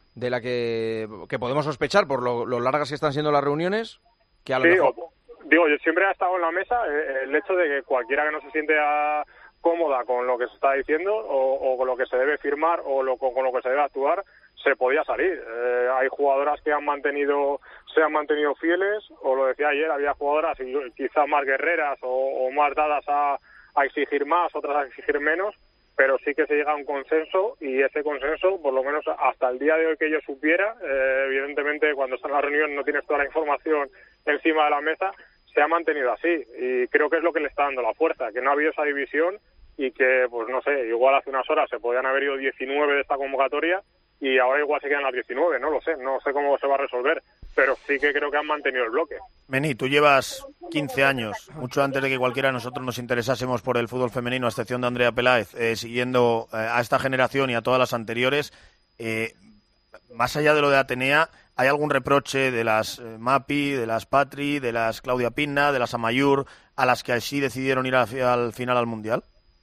de la que, que podemos sospechar por lo, lo largas que están siendo las reuniones, que a lo Sí, mejor... o- digo, yo siempre ha estado en la mesa eh, el hecho de que cualquiera que no se siente ah, cómoda con lo que se está diciendo o, o con lo que se debe firmar o lo, con, con lo que se debe actuar, se podía salir. Eh, hay jugadoras que han mantenido, se han mantenido fieles, o lo decía ayer, había jugadoras y quizás más guerreras o, o más dadas a, a exigir más, otras a exigir menos, pero sí que se llega a un consenso y ese consenso, por lo menos hasta el día de hoy que yo supiera, eh, evidentemente cuando está en la reunión no tienes toda la información encima de la mesa, se ha mantenido así y creo que es lo que le está dando la fuerza, que no ha habido esa división y que, pues no sé, igual hace unas horas se podían haber ido diecinueve de esta convocatoria y ahora igual se quedan las diecinueve, no lo sé, no sé cómo se va a resolver, pero sí que creo que han mantenido el bloque. Meni, tú llevas quince años, mucho antes de que cualquiera de nosotros nos interesásemos por el fútbol femenino, a excepción de Andrea Peláez, eh, siguiendo eh, a esta generación y a todas las anteriores. Eh, más allá de lo de Atenea, ¿hay algún reproche de las eh, Mapi, de las Patri, de las Claudia Pinna, de las Amayur, a las que así decidieron ir al, al final al Mundial?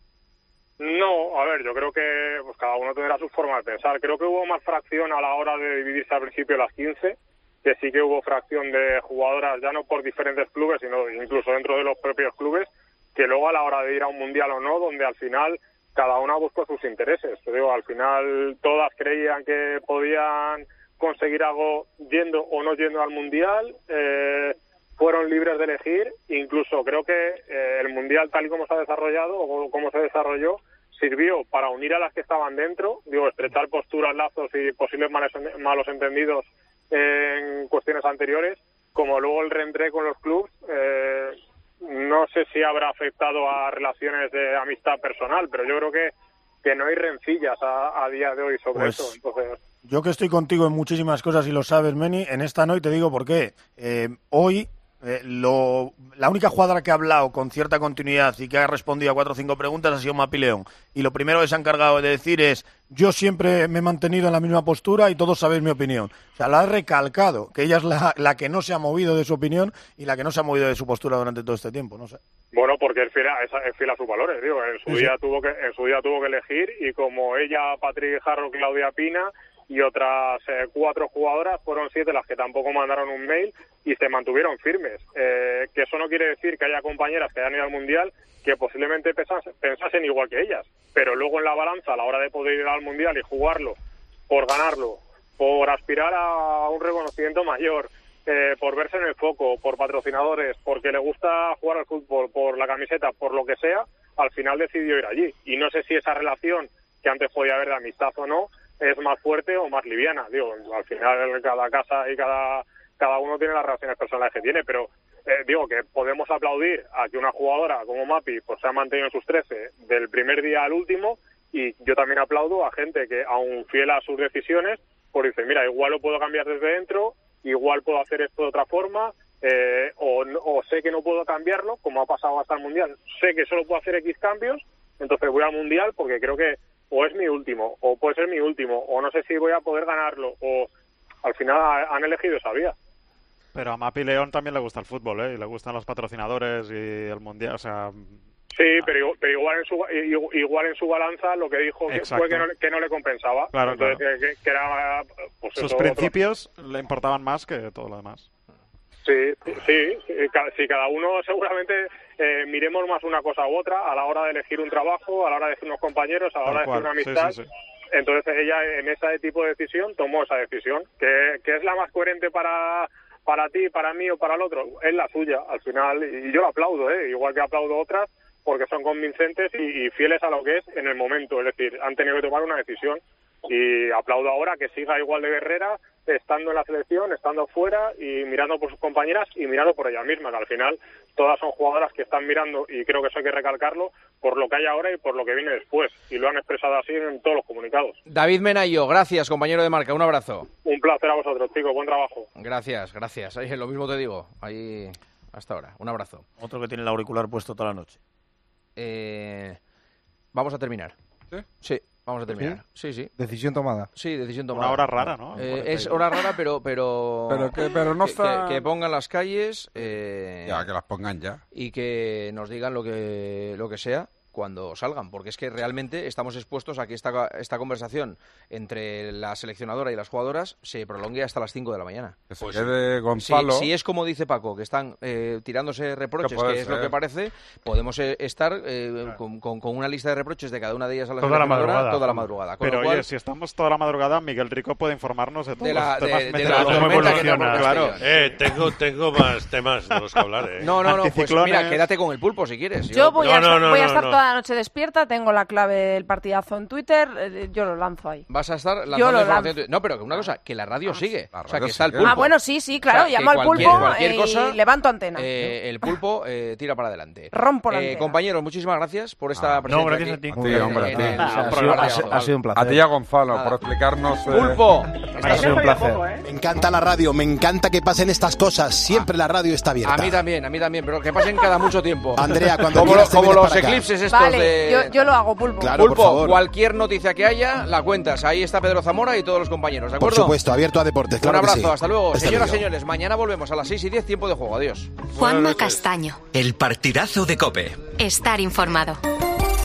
No, a ver, yo creo que pues cada uno tendrá su forma de pensar. Creo que hubo más fracción a la hora de dividirse al principio las quince, que sí que hubo fracción de jugadoras, ya no por diferentes clubes, sino incluso dentro de los propios clubes, que luego a la hora de ir a un mundial o no, donde al final cada una buscó sus intereses. Te digo, al final todas creían que podían conseguir algo yendo o no yendo al mundial, eh, fueron libres de elegir, incluso creo que eh, el mundial tal y como se ha desarrollado o como se desarrolló sirvió para unir a las que estaban dentro, digo, estrechar posturas, lazos y posibles males, malos entendidos en cuestiones anteriores, como luego el reentré con los clubes, eh, no sé si habrá afectado a relaciones de amistad personal, pero yo creo que, que no hay rencillas a, a día de hoy sobre Pues, eso. Entonces, yo que estoy contigo en muchísimas cosas y lo sabes, Meni, en esta no, y te digo por qué. Eh, hoy, eh, lo, la única jugadora que ha hablado con cierta continuidad y que ha respondido a cuatro o cinco preguntas ha sido Mapi León. Y lo primero que se ha encargado de decir es, yo siempre me he mantenido en la misma postura y todos sabéis mi opinión. O sea, la ha recalcado, que ella es la, la que no se ha movido de su opinión y la que no se ha movido de su postura durante todo este tiempo, no sé. bueno, porque es fiel a, es, es fiel a sus valores, digo, en su Sí, día sí. tuvo que en su día tuvo que elegir y como ella, Patrick Jarro, Claudia Pina y otras eh, cuatro jugadoras, fueron siete las que tampoco mandaron un mail y se mantuvieron firmes. Eh, que eso no quiere decir que haya compañeras que hayan ido al Mundial que posiblemente pensasen, pensasen igual que ellas, pero luego en la balanza, a la hora de poder ir al Mundial y jugarlo, por ganarlo, por aspirar a un reconocimiento mayor, eh, por verse en el foco, por patrocinadores, porque le gusta jugar al fútbol, por la camiseta, por lo que sea, al final decidió ir allí. Y no sé si esa relación, que antes podía haber de amistad o no, es más fuerte o más liviana. Digo, al final cada casa y cada cada uno tiene las relaciones personales que tiene, pero eh, digo que podemos aplaudir a que una jugadora como Mapi pues se ha mantenido en sus trece del primer día al último, y yo también aplaudo a gente que, aun fiel a sus decisiones, pues dice, mira, igual lo puedo cambiar desde dentro, igual puedo hacer esto de otra forma, eh, o, o sé que no puedo cambiarlo, como ha pasado hasta el Mundial, sé que solo puedo hacer X cambios, entonces voy al Mundial porque creo que o es mi último, o puede ser mi último, o no sé si voy a poder ganarlo, o al final ha- han elegido esa vía. Pero a Mapi León también le gusta el fútbol, ¿eh? Y le gustan los patrocinadores y el mundial, o sea... Sí, pero, pero igual en su igual en su balanza lo que dijo que Exacto. fue que no, le- que no le compensaba. Claro, Entonces claro. Que, que era pues Sus eso, principios le importaban más que todo lo demás. Sí, sí, sí, ca- si cada uno seguramente eh, miremos más una cosa u otra a la hora de elegir un trabajo, a la hora de elegir unos compañeros, a la Tal hora de elegir cual. una Sí, amistad. sí, sí. Entonces ella en ese tipo de decisión tomó esa decisión, que, que es la más coherente para para ti, para mí o para el otro, es la suya al final, y yo la aplaudo, ¿eh? Igual que aplaudo otras, porque son convincentes y, y fieles a lo que es en el momento, es decir, han tenido que tomar una decisión, y aplaudo ahora que siga igual de guerrera, estando en la selección, estando fuera y mirando por sus compañeras y mirando por ella misma, que al final todas son jugadoras que están mirando, y creo que eso hay que recalcarlo, por lo que hay ahora y por lo que viene después, y lo han expresado así en todos los comunicados. David Menayo, gracias, compañero de marca, un abrazo. Un placer a vosotros, chicos, buen trabajo. Gracias, gracias. Ahí, lo mismo te digo, ahí hasta ahora, un abrazo. Otro que tiene el auricular puesto toda la noche. Eh, vamos a terminar. ¿Sí? Sí, vamos a terminar. Sí, sí. Decisión tomada. Sí, decisión tomada. Una hora rara, ¿no? Eh, cuarenta y es dos. hora rara, pero pero Pero que- pero no que, está- que- que pongan las calles eh, Ya, que las pongan ya. y que nos digan lo que lo que sea cuando salgan, porque es que realmente estamos expuestos a que esta, esta conversación entre la seleccionadora y las jugadoras se prolongue hasta las cinco de la mañana. Que se pues, quede Gonzalo. Si, si es como dice Paco, que están eh, tirándose reproches, que, que es lo que parece, podemos eh, estar eh, claro. con, con, con una lista de reproches de cada una de ellas a la toda la madrugada. Toda la madrugada. Pero cual, oye, si estamos toda la madrugada, Miguel Rico puede informarnos de todos de la, los temas de, de la cómo evoluciona. Claro. Eh, tengo, tengo más temas de los que hablar. Eh. No, no, no, pues mira, quédate con el pulpo si quieres. Yo, yo voy, no, a, estar, no, no, voy a no, estar no. toda la noche despierta, tengo la clave del partidazo en Twitter, eh, yo lo lanzo ahí. Vas a estar lanzando yo lo información. lanzo. En no, pero una cosa, que la radio sigue. La o sea, radio que está el sigue. pulpo. Ah, bueno, sí, sí, claro, o sea, llamo al cualquier, pulpo cualquier eh, cosa, y levanto antena. Eh, el pulpo eh, tira para adelante. Rompo la eh, antena. Compañeros, muchísimas gracias por esta Ah, presencia. no, gracias aquí. a ti. Sí, hombre, En el- Ha en el sido, programa ha de sido- Gonzalo. ha sido un placer. A ti y a Gonzalo Nada. por explicarnos. eh, Pulpo. Ha sido un placer. Me encanta la radio, me encanta que pasen estas cosas. Siempre la radio está abierta. A mí también, a mí también, pero que pasen cada mucho tiempo. Andrea, cuando como, quieras te como vienes los para acá. eclipses estos Vale, de... yo, yo lo hago, pulpo. Claro, por Pulpo, favor. cualquier noticia que haya, la cuentas. Ahí está Pedro Zamora y todos los compañeros, ¿de Por acuerdo? supuesto, abierto a deportes. Claro Un abrazo, que sí. hasta luego. Hasta Señoras y luego. señores, mañana volvemos a las seis y diez, tiempo de juego. Adiós. Juanma Castaño. El partidazo de COPE. Estar informado.